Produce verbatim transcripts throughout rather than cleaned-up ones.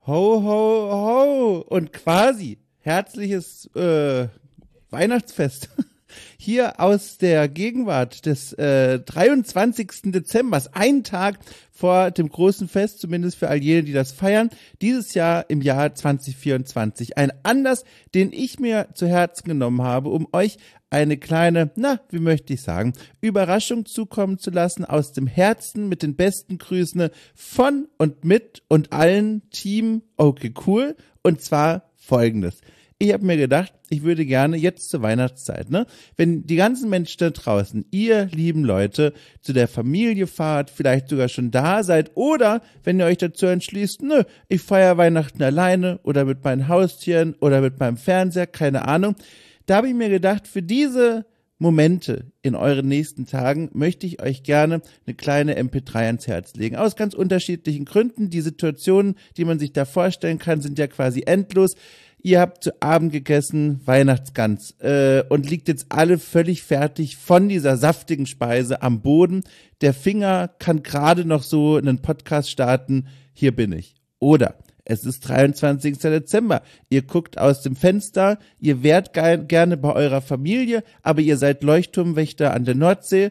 Ho, ho, ho und quasi herzliches äh, Weihnachtsfest hier aus der Gegenwart des äh, dreiundzwanzigsten Dezembers, ein Tag vor dem großen Fest, zumindest für all jene, die das feiern, dieses Jahr im Jahr zwanzig vierundzwanzig. Ein Anlass, den ich mir zu Herzen genommen habe, um euch eine kleine, na, wie möchte ich sagen, Überraschung zukommen zu lassen aus dem Herzen mit den besten Grüßen von und mit und allen Team Okay Cool, und zwar folgendes. Ich habe mir gedacht, ich würde gerne jetzt zur Weihnachtszeit, ne, wenn die ganzen Menschen da draußen, ihr lieben Leute, zu der Familie fahrt, vielleicht sogar schon da seid, oder wenn ihr euch dazu entschließt, nö, ich feiere Weihnachten alleine oder mit meinen Haustieren oder mit meinem Fernseher, keine Ahnung, da habe ich mir gedacht, für diese Momente in euren nächsten Tagen möchte ich euch gerne eine kleine M P drei ans Herz legen. Aus ganz unterschiedlichen Gründen. Die Situationen, die man sich da vorstellen kann, sind ja quasi endlos. Ihr habt zu Abend gegessen, Weihnachtsgans, äh, und liegt jetzt alle völlig fertig von dieser saftigen Speise am Boden. Der Finger kann gerade noch so einen Podcast starten. Hier bin ich. Oder es ist dreiundzwanzigster Dezember. Ihr guckt aus dem Fenster, ihr wärt ge- gerne bei eurer Familie, aber ihr seid Leuchtturmwächter an der Nordsee.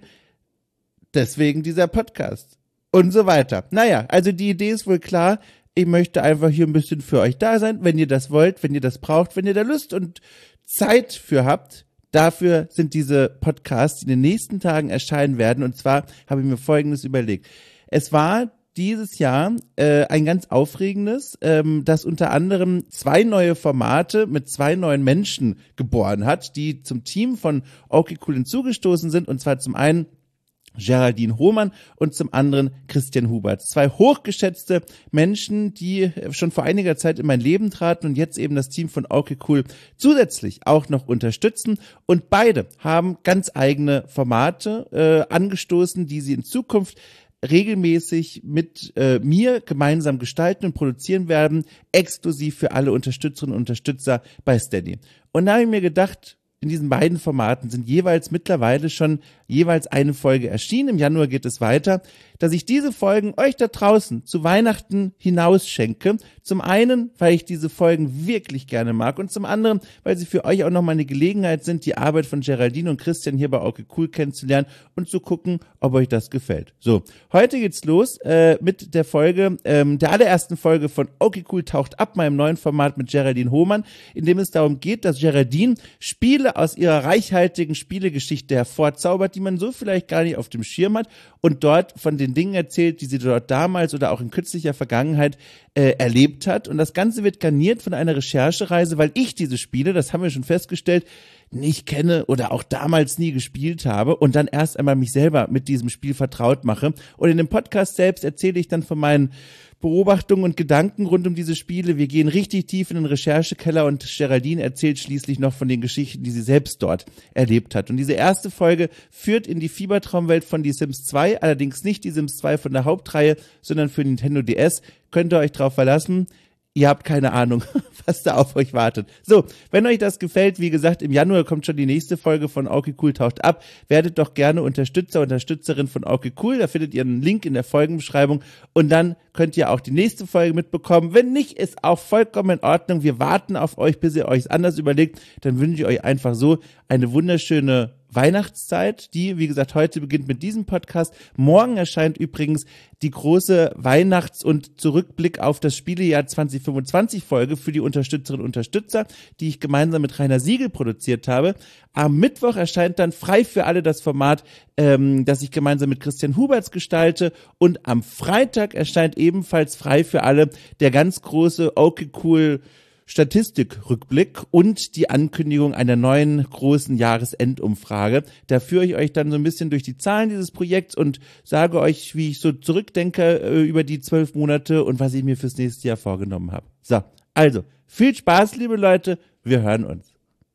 Deswegen dieser Podcast. Und so weiter. Naja, also die Idee ist wohl klar. Ich möchte einfach hier ein bisschen für euch da sein, wenn ihr das wollt, wenn ihr das braucht, wenn ihr da Lust und Zeit für habt. Dafür sind diese Podcasts, die in den nächsten Tagen erscheinen werden. Und zwar habe ich mir Folgendes überlegt. Es war dieses Jahr äh, ein ganz aufregendes, ähm, das unter anderem zwei neue Formate mit zwei neuen Menschen geboren hat, die zum Team von Okay Cool hinzugestoßen sind, und zwar zum einen Geraldine Hohmann und zum anderen Christian Hubert. Zwei hochgeschätzte Menschen, die schon vor einiger Zeit in mein Leben traten und jetzt eben das Team von Okay Cool zusätzlich auch noch unterstützen. Und beide haben ganz eigene Formate äh, angestoßen, die sie in Zukunft regelmäßig mit äh, mir gemeinsam gestalten und produzieren werden, exklusiv für alle Unterstützerinnen und Unterstützer bei Steady. Und da habe ich mir gedacht, in diesen beiden Formaten sind jeweils mittlerweile schon jeweils eine Folge erschienen. Im Januar geht es weiter, dass ich diese Folgen euch da draußen zu Weihnachten hinaus schenke. Zum einen, weil ich diese Folgen wirklich gerne mag, und zum anderen, weil sie für euch auch nochmal eine Gelegenheit sind, die Arbeit von Geraldine und Christian hier bei Okay Cool kennenzulernen und zu gucken, ob euch das gefällt. So, heute geht's los äh, mit der Folge, ähm, der allerersten Folge von Okay Cool taucht ab, meinem neuen Format mit Geraldine Hohmann, in dem es darum geht, dass Geraldine Spiele aus ihrer reichhaltigen Spielegeschichte hervorzaubert, die man so vielleicht gar nicht auf dem Schirm hat, und dort von den Dingen erzählt, die sie dort damals oder auch in kürzlicher Vergangenheit äh, erlebt hat. Und das Ganze wird garniert von einer Recherchereise, weil ich diese Spiele, das haben wir schon festgestellt, nicht kenne oder auch damals nie gespielt habe und dann erst einmal mich selber mit diesem Spiel vertraut mache. Und in dem Podcast selbst erzähle ich dann von meinen Beobachtungen und Gedanken rund um diese Spiele. Wir gehen richtig tief in den Recherchekeller und Geraldine erzählt schließlich noch von den Geschichten, die sie selbst dort erlebt hat. Und diese erste Folge führt in die Fiebertraumwelt von Die Sims zwei, allerdings nicht Die Sims zwei von der Hauptreihe, sondern für Nintendo D S. Könnt ihr euch drauf verlassen. Ihr habt keine Ahnung, was da auf euch wartet. So, wenn euch das gefällt, wie gesagt, im Januar kommt schon die nächste Folge von Okay Cool taucht ab. Werdet doch gerne Unterstützer, Unterstützerin von Okay Cool. Da findet ihr einen Link in der Folgenbeschreibung. Und dann könnt ihr auch die nächste Folge mitbekommen. Wenn nicht, ist auch vollkommen in Ordnung. Wir warten auf euch, bis ihr euch anders überlegt. Dann wünsche ich euch einfach so eine wunderschöne Weihnachtszeit, die, wie gesagt, heute beginnt mit diesem Podcast. Morgen erscheint übrigens die große Weihnachts- und Zurückblick auf das Spielejahr zwanzig fünfundzwanzig Folge für die Unterstützerinnen und Unterstützer, die ich gemeinsam mit Rainer Siegel produziert habe. Am Mittwoch erscheint dann frei für alle das Format, ähm, das ich gemeinsam mit Christian Huberts gestalte, und am Freitag erscheint ebenfalls frei für alle der ganz große Okay Cool Statistikrückblick und die Ankündigung einer neuen großen Jahresendumfrage. Da führe ich euch dann so ein bisschen durch die Zahlen dieses Projekts und sage euch, wie ich so zurückdenke äh, über die zwölf Monate und was ich mir fürs nächste Jahr vorgenommen habe. So, also, viel Spaß, liebe Leute, wir hören uns.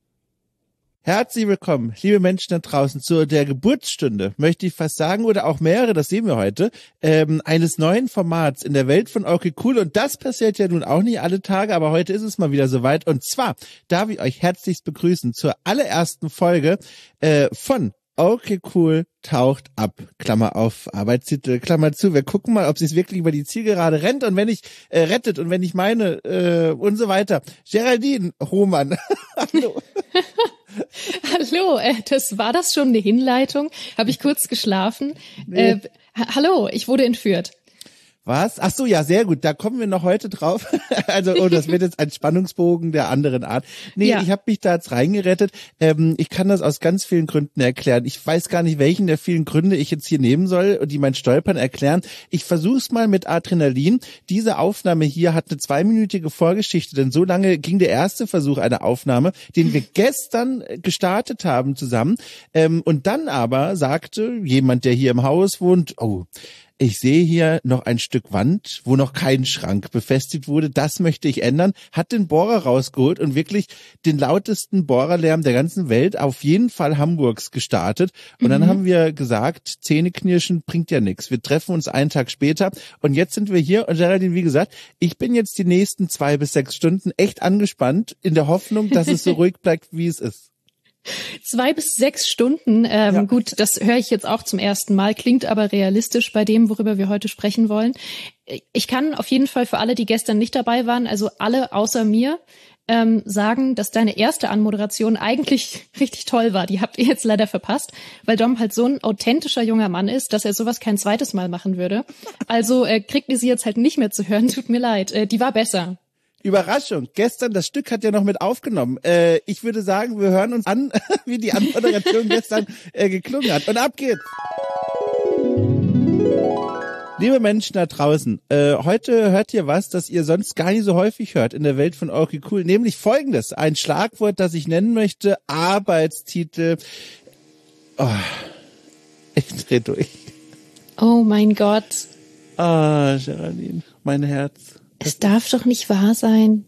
Herzlich willkommen, liebe Menschen da draußen, zu der Geburtsstunde, möchte ich fast sagen, oder auch mehrere, das sehen wir heute, ähm, eines neuen Formats in der Welt von Okay Cool. Und das passiert ja nun auch nicht alle Tage, aber heute ist es mal wieder soweit. Und zwar darf ich euch herzlichst begrüßen zur allerersten Folge äh, von Okay, cool, taucht ab, Klammer auf, Arbeitstitel, Klammer zu. Wir gucken mal, ob sie es wirklich über die Zielgerade rennt und wenn ich äh, rettet und wenn ich meine äh, und so weiter. Geraldine Hohmann, hallo. Hallo, äh, das war das schon eine Hinleitung? Habe ich kurz geschlafen? Nee. Äh, ha- hallo, ich wurde entführt. Was? Ach so, ja, sehr gut. Da kommen wir noch heute drauf. Also, oh, das wird jetzt ein Spannungsbogen der anderen Art. Nee, ja. Ich habe mich da jetzt reingerettet. Ähm, ich kann das aus ganz vielen Gründen erklären. Ich weiß gar nicht, welchen der vielen Gründe ich jetzt hier nehmen soll und die mein Stolpern erklären. Ich versuch's mal mit Adrenalin. Diese Aufnahme hier hat eine zweiminütige Vorgeschichte, denn so lange ging der erste Versuch einer Aufnahme, den wir gestern gestartet haben zusammen. Ähm, und dann aber sagte jemand, der hier im Haus wohnt, oh, ich sehe hier noch ein Stück Wand, wo noch kein Schrank befestigt wurde. Das möchte ich ändern. Hat den Bohrer rausgeholt und wirklich den lautesten Bohrerlärm der ganzen Welt, auf jeden Fall Hamburgs, gestartet. Und mhm. dann haben wir gesagt, Zähneknirschen bringt ja nichts. Wir treffen uns einen Tag später und jetzt sind wir hier. Und Geraldine, wie gesagt, ich bin jetzt die nächsten zwei bis sechs Stunden echt angespannt in der Hoffnung, dass es so ruhig bleibt, wie es ist. Zwei bis sechs Stunden, ähm, ja. Gut, das höre ich jetzt auch zum ersten Mal, klingt aber realistisch bei dem, worüber wir heute sprechen wollen. Ich kann auf jeden Fall für alle, die gestern nicht dabei waren, also alle außer mir, ähm, sagen, dass deine erste Anmoderation eigentlich richtig toll war. Die habt ihr jetzt leider verpasst, weil Dom halt so ein authentischer junger Mann ist, dass er sowas kein zweites Mal machen würde. Also äh, kriegt ihr sie jetzt halt nicht mehr zu hören, tut mir leid. Äh, die war besser. Überraschung. Gestern, das Stück hat ja noch mit aufgenommen. Äh, ich würde sagen, wir hören uns an, wie die Anmoderation gestern äh, geklungen hat. Und ab geht's. Liebe Menschen da draußen, äh, heute hört ihr was, das ihr sonst gar nicht so häufig hört in der Welt von Okay Cool, nämlich Folgendes. Ein Schlagwort, das ich nennen möchte, Arbeitstitel. Oh, ich dreh durch. Oh mein Gott. Ah, oh, Geraldine, mein Herz. Es darf doch nicht wahr sein.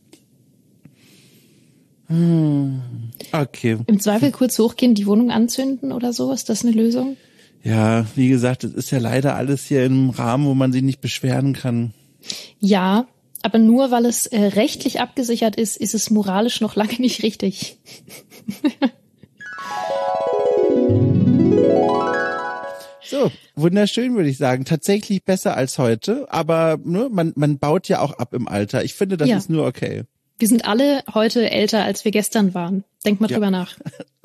Hm, okay. Im Zweifel kurz hochgehen, die Wohnung anzünden oder so, ist das eine Lösung? Ja, wie gesagt, es ist ja leider alles hier im Rahmen, wo man sich nicht beschweren kann. Ja, aber nur weil es äh, rechtlich abgesichert ist, ist es moralisch noch lange nicht richtig. So, wunderschön, würde ich sagen. Tatsächlich besser als heute, aber ne, man, man baut ja auch ab im Alter. Ich finde, das ja. ist nur okay. Wir sind alle heute älter, als wir gestern waren. Denk mal ja. drüber nach.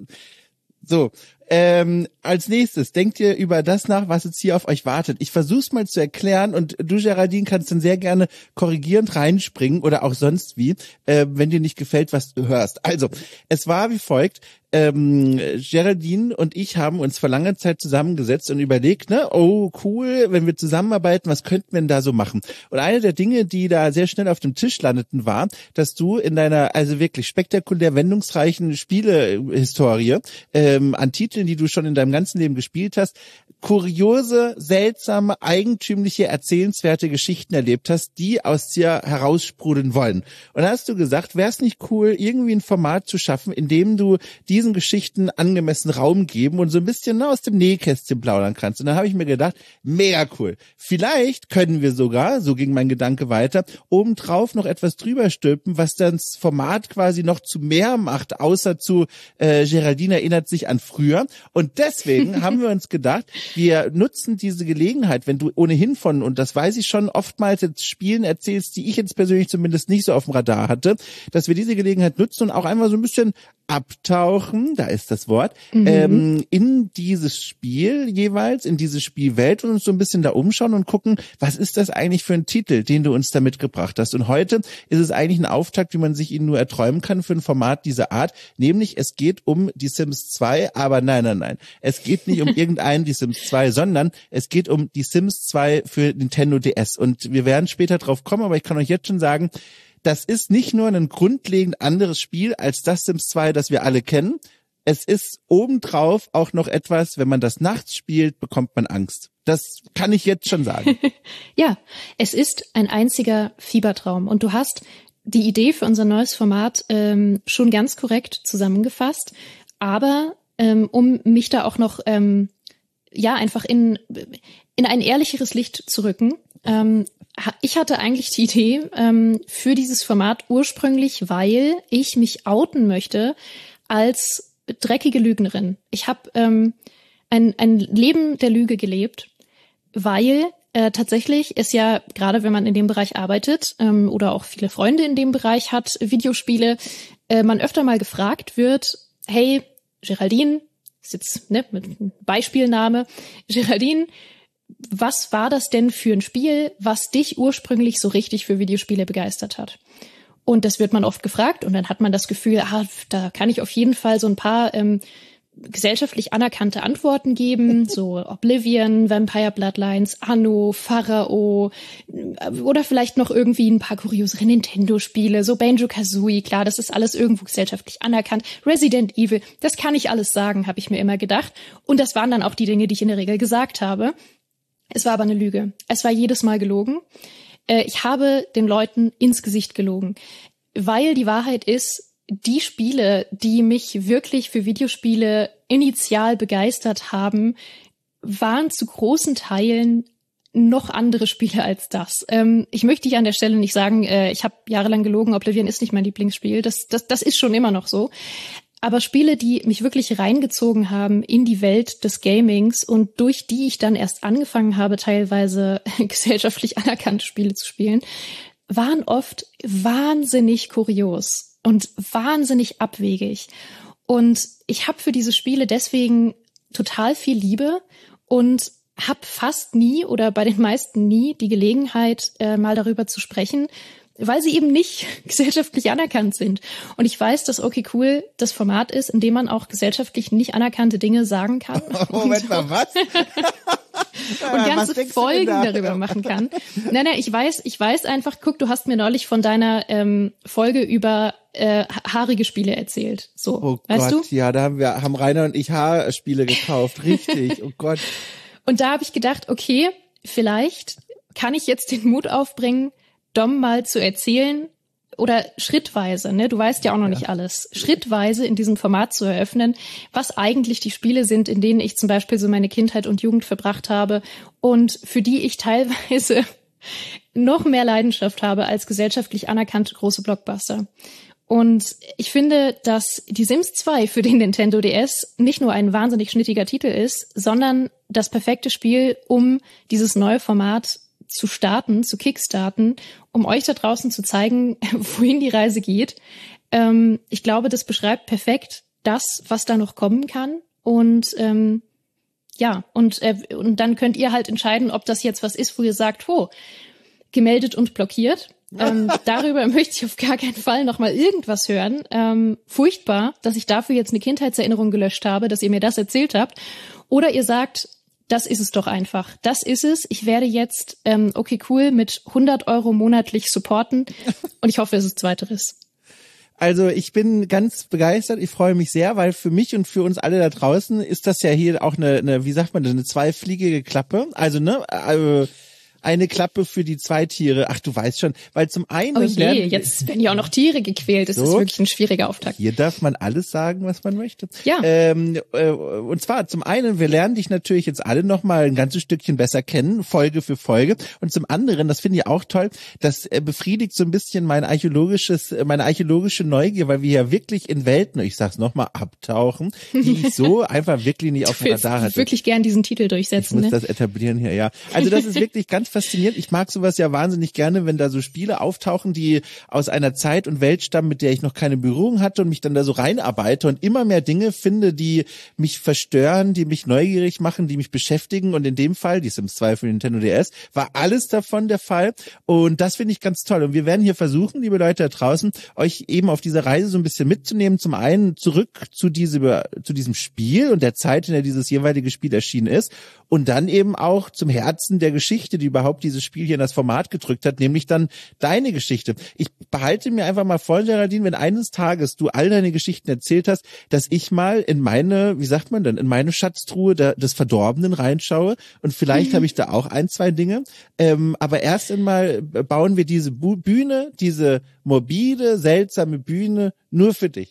So, ähm, als nächstes, denkt ihr über das nach, was jetzt hier auf euch wartet. Ich versuch's mal zu erklären und du, Geraldine, kannst dann sehr gerne korrigierend reinspringen oder auch sonst wie, äh, wenn dir nicht gefällt, was du hörst. Also, es war wie folgt. Ähm, Geraldine und ich haben uns vor langer Zeit zusammengesetzt und überlegt, ne, oh cool, wenn wir zusammenarbeiten, was könnten wir denn da so machen? Und eine der Dinge, die da sehr schnell auf dem Tisch landeten, war, dass du in deiner also wirklich spektakulär wendungsreichen Spielehistorie ähm, an Titeln, die du schon in deinem ganzen Leben gespielt hast, kuriose, seltsame, eigentümliche, erzählenswerte Geschichten erlebt hast, die aus dir heraussprudeln wollen. Und da hast du gesagt, wäre es nicht cool, irgendwie ein Format zu schaffen, in dem du diesen Geschichten angemessen Raum geben und so ein bisschen ne, aus dem Nähkästchen plaudern kannst. Und dann habe ich mir gedacht, mega cool. Vielleicht können wir sogar, so ging mein Gedanke weiter, obendrauf noch etwas drüber stülpen, was dann das Format quasi noch zu mehr macht, außer zu äh, Geraldine erinnert sich an früher. Und deswegen haben wir uns gedacht, wir nutzen diese Gelegenheit, wenn du ohnehin von, und das weiß ich schon, oftmals jetzt Spielen erzählst, die ich jetzt persönlich zumindest nicht so auf dem Radar hatte, dass wir diese Gelegenheit nutzen und auch einmal so ein bisschen abtauchen, da ist das Wort, mhm. ähm, in dieses Spiel jeweils, in diese Spielwelt und uns so ein bisschen da umschauen und gucken, was ist das eigentlich für ein Titel, den du uns da mitgebracht hast. Und heute ist es eigentlich ein Auftakt, wie man sich ihn nur erträumen kann für ein Format dieser Art, nämlich es geht um die Sims zwei, aber nein, nein, nein, es geht nicht um irgendeinen die Sims zwei, sondern es geht um die Sims zwei für Nintendo D S. Und wir werden später drauf kommen, aber ich kann euch jetzt schon sagen, das ist nicht nur ein grundlegend anderes Spiel als das Sims zwei, das wir alle kennen. Es ist obendrauf auch noch etwas, wenn man das nachts spielt, bekommt man Angst. Das kann ich jetzt schon sagen. Ja, es ist ein einziger Fiebertraum. Und du hast die Idee für unser neues Format ähm, schon ganz korrekt zusammengefasst. Aber ähm, um mich da auch noch ähm, ja einfach in in ein ehrlicheres Licht zu rücken, ähm, ich hatte eigentlich die Idee ähm, für dieses Format ursprünglich, weil ich mich outen möchte als dreckige Lügnerin. Ich habe ähm, ein, ein Leben der Lüge gelebt, weil äh, tatsächlich ist ja, gerade wenn man in dem Bereich arbeitet ähm, oder auch viele Freunde in dem Bereich hat, Videospiele, äh, man öfter mal gefragt wird, hey, Geraldine, ist jetzt ne, mit Beispielname, Geraldine, was war das denn für ein Spiel, was dich ursprünglich so richtig für Videospiele begeistert hat? Und das wird man oft gefragt und dann hat man das Gefühl, ah, da kann ich auf jeden Fall so ein paar ähm, gesellschaftlich anerkannte Antworten geben, so Oblivion, Vampire Bloodlines, Anno, Pharao oder vielleicht noch irgendwie ein paar kuriosere Nintendo-Spiele, so Banjo-Kazooie, klar, das ist alles irgendwo gesellschaftlich anerkannt. Resident Evil, das kann ich alles sagen, habe ich mir immer gedacht. Und das waren dann auch die Dinge, die ich in der Regel gesagt habe. Es war aber eine Lüge. Es war jedes Mal gelogen. Ich habe den Leuten ins Gesicht gelogen, weil die Wahrheit ist, die Spiele, die mich wirklich für Videospiele initial begeistert haben, waren zu großen Teilen noch andere Spiele als das. Ähm, ich möchte hier an der Stelle nicht sagen, äh, ich habe jahrelang gelogen, Oblivion ist nicht mein Lieblingsspiel. Das, das, das ist schon immer noch so. Aber Spiele, die mich wirklich reingezogen haben in die Welt des Gamings und durch die ich dann erst angefangen habe, teilweise gesellschaftlich anerkannte Spiele zu spielen, waren oft wahnsinnig kurios und wahnsinnig abwegig. Und ich habe für diese Spiele deswegen total viel Liebe und habe fast nie oder bei den meisten nie die Gelegenheit, äh, mal darüber zu sprechen, weil sie eben nicht gesellschaftlich anerkannt sind. Und ich weiß, dass okay cool das Format ist, in dem man auch gesellschaftlich nicht anerkannte Dinge sagen kann. Moment mal, was? Und ganze Folgen da? darüber machen kann. Nein, nein, ich weiß, ich weiß einfach, guck, du hast mir neulich von deiner ähm, Folge über äh, haarige Spiele erzählt. So, oh weißt Gott, du? Ja, da haben wir, haben Rainer und ich Haarspiele gekauft. Richtig, oh Gott. Und da habe ich gedacht, okay, vielleicht kann ich jetzt den Mut aufbringen, Dom mal zu erzählen oder schrittweise, ne, du weißt ja auch noch ja. nicht alles, schrittweise in diesem Format zu eröffnen, was eigentlich die Spiele sind, in denen ich zum Beispiel so meine Kindheit und Jugend verbracht habe und für die ich teilweise noch mehr Leidenschaft habe als gesellschaftlich anerkannte große Blockbuster. Und ich finde, dass die Sims zwei für den Nintendo D S nicht nur ein wahnsinnig schnittiger Titel ist, sondern das perfekte Spiel, um dieses neue Format zu starten, zu kickstarten, um euch da draußen zu zeigen, wohin die Reise geht. Ähm, ich glaube, das beschreibt perfekt das, was da noch kommen kann. Und ähm, ja, und, äh, und dann könnt ihr halt entscheiden, ob das jetzt was ist, wo ihr sagt, oh, gemeldet und blockiert. Ähm, darüber möchte ich auf gar keinen Fall noch mal irgendwas hören. Ähm, furchtbar, dass ich dafür jetzt eine Kindheitserinnerung gelöscht habe, dass ihr mir das erzählt habt. Oder ihr sagt, das ist es doch einfach. Das ist es. Ich werde jetzt, ähm, okay, cool, mit hundert Euro monatlich supporten. Und ich hoffe, es ist Zweiteres. Also ich bin ganz begeistert. Ich freue mich sehr, weil für mich und für uns alle da draußen ist das ja hier auch eine, eine wie sagt man das, eine zweifliegige Klappe. Also, ne, äh, eine Klappe für die zwei Tiere. Ach, du weißt schon, weil zum einen... Oh je, jetzt werden ja auch noch Tiere gequält. Das so, ist wirklich ein schwieriger Auftakt. Hier darf man alles sagen, was man möchte. Ja. Ähm, äh, und zwar zum einen, wir lernen dich natürlich jetzt alle nochmal ein ganzes Stückchen besser kennen, Folge für Folge. Und zum anderen, das finde ich auch toll, das äh, befriedigt so ein bisschen mein archäologisches, meine archäologische Neugier, weil wir ja wirklich in Welten, ich sag's nochmal, abtauchen, die ich so einfach wirklich nicht auf dem Radar hatte. Ich wirklich gern diesen Titel durchsetzen. Ich muss ne? das etablieren hier, ja. Also das ist wirklich ganz faszinierend. Ich mag sowas ja wahnsinnig gerne, wenn da so Spiele auftauchen, die aus einer Zeit und Welt stammen, mit der ich noch keine Berührung hatte und mich dann da so reinarbeite und immer mehr Dinge finde, die mich verstören, die mich neugierig machen, die mich beschäftigen. Und in dem Fall, die Sims zwei für Nintendo D S, war alles davon der Fall. Und das finde ich ganz toll. Und wir werden hier versuchen, liebe Leute da draußen, euch eben auf dieser Reise so ein bisschen mitzunehmen. Zum einen zurück zu, diese, zu diesem Spiel und der Zeit, in der dieses jeweilige Spiel erschienen ist. Und dann eben auch zum Herzen der Geschichte, die überhaupt dieses Spiel hier in das Format gedrückt hat, nämlich dann deine Geschichte. Ich behalte mir einfach mal vor, Geraldine, wenn eines Tages du all deine Geschichten erzählt hast, dass ich mal in meine, wie sagt man denn, in meine Schatztruhe der, des Verdorbenen reinschaue und vielleicht mhm. habe ich da auch ein, zwei Dinge. Ähm, aber erst einmal bauen wir diese Bühne, diese morbide, seltsame Bühne nur für dich.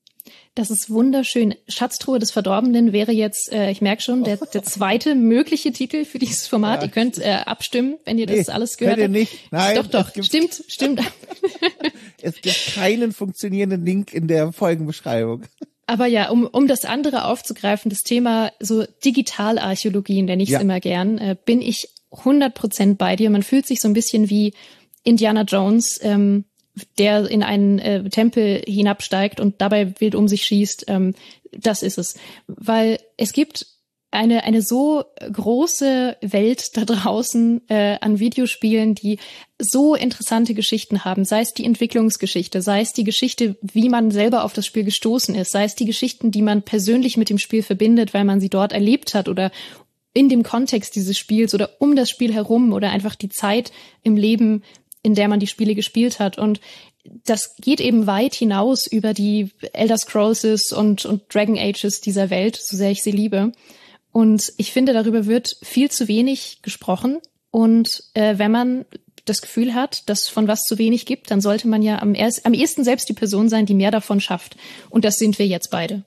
Das ist wunderschön. Schatztruhe des Verdorbenen wäre jetzt, äh, ich merke schon, der, der zweite mögliche Titel für dieses Format. Ja. Ihr könnt äh, abstimmen, wenn ihr das nee, alles gehört habt. Nicht. Nein, doch, doch, stimmt, stimmt. Es gibt keinen funktionierenden Link in der Folgenbeschreibung. Aber ja, um, um das andere aufzugreifen, das Thema so Digitalarchäologie, nenne ich es ja. immer gern, äh, bin ich hundert Prozent bei dir. Man fühlt sich so ein bisschen wie Indiana Jones, ähm, der in einen äh, Tempel hinabsteigt und dabei wild um sich schießt. Ähm, das ist es. Weil es gibt eine eine so große Welt da draußen äh, an Videospielen, die so interessante Geschichten haben, sei es die Entwicklungsgeschichte, sei es die Geschichte, wie man selber auf das Spiel gestoßen ist, sei es die Geschichten, die man persönlich mit dem Spiel verbindet, weil man sie dort erlebt hat oder in dem Kontext dieses Spiels oder um das Spiel herum oder einfach die Zeit im Leben, in der man die Spiele gespielt hat. Und das geht eben weit hinaus über die Elder Scrolls und, und Dragon Ages dieser Welt, so sehr ich sie liebe. Und ich finde, darüber wird viel zu wenig gesprochen. Und äh, wenn man das Gefühl hat, dass von was zu wenig gibt, dann sollte man ja am, erst, am ehesten selbst die Person sein, die mehr davon schafft. Und das sind wir jetzt beide.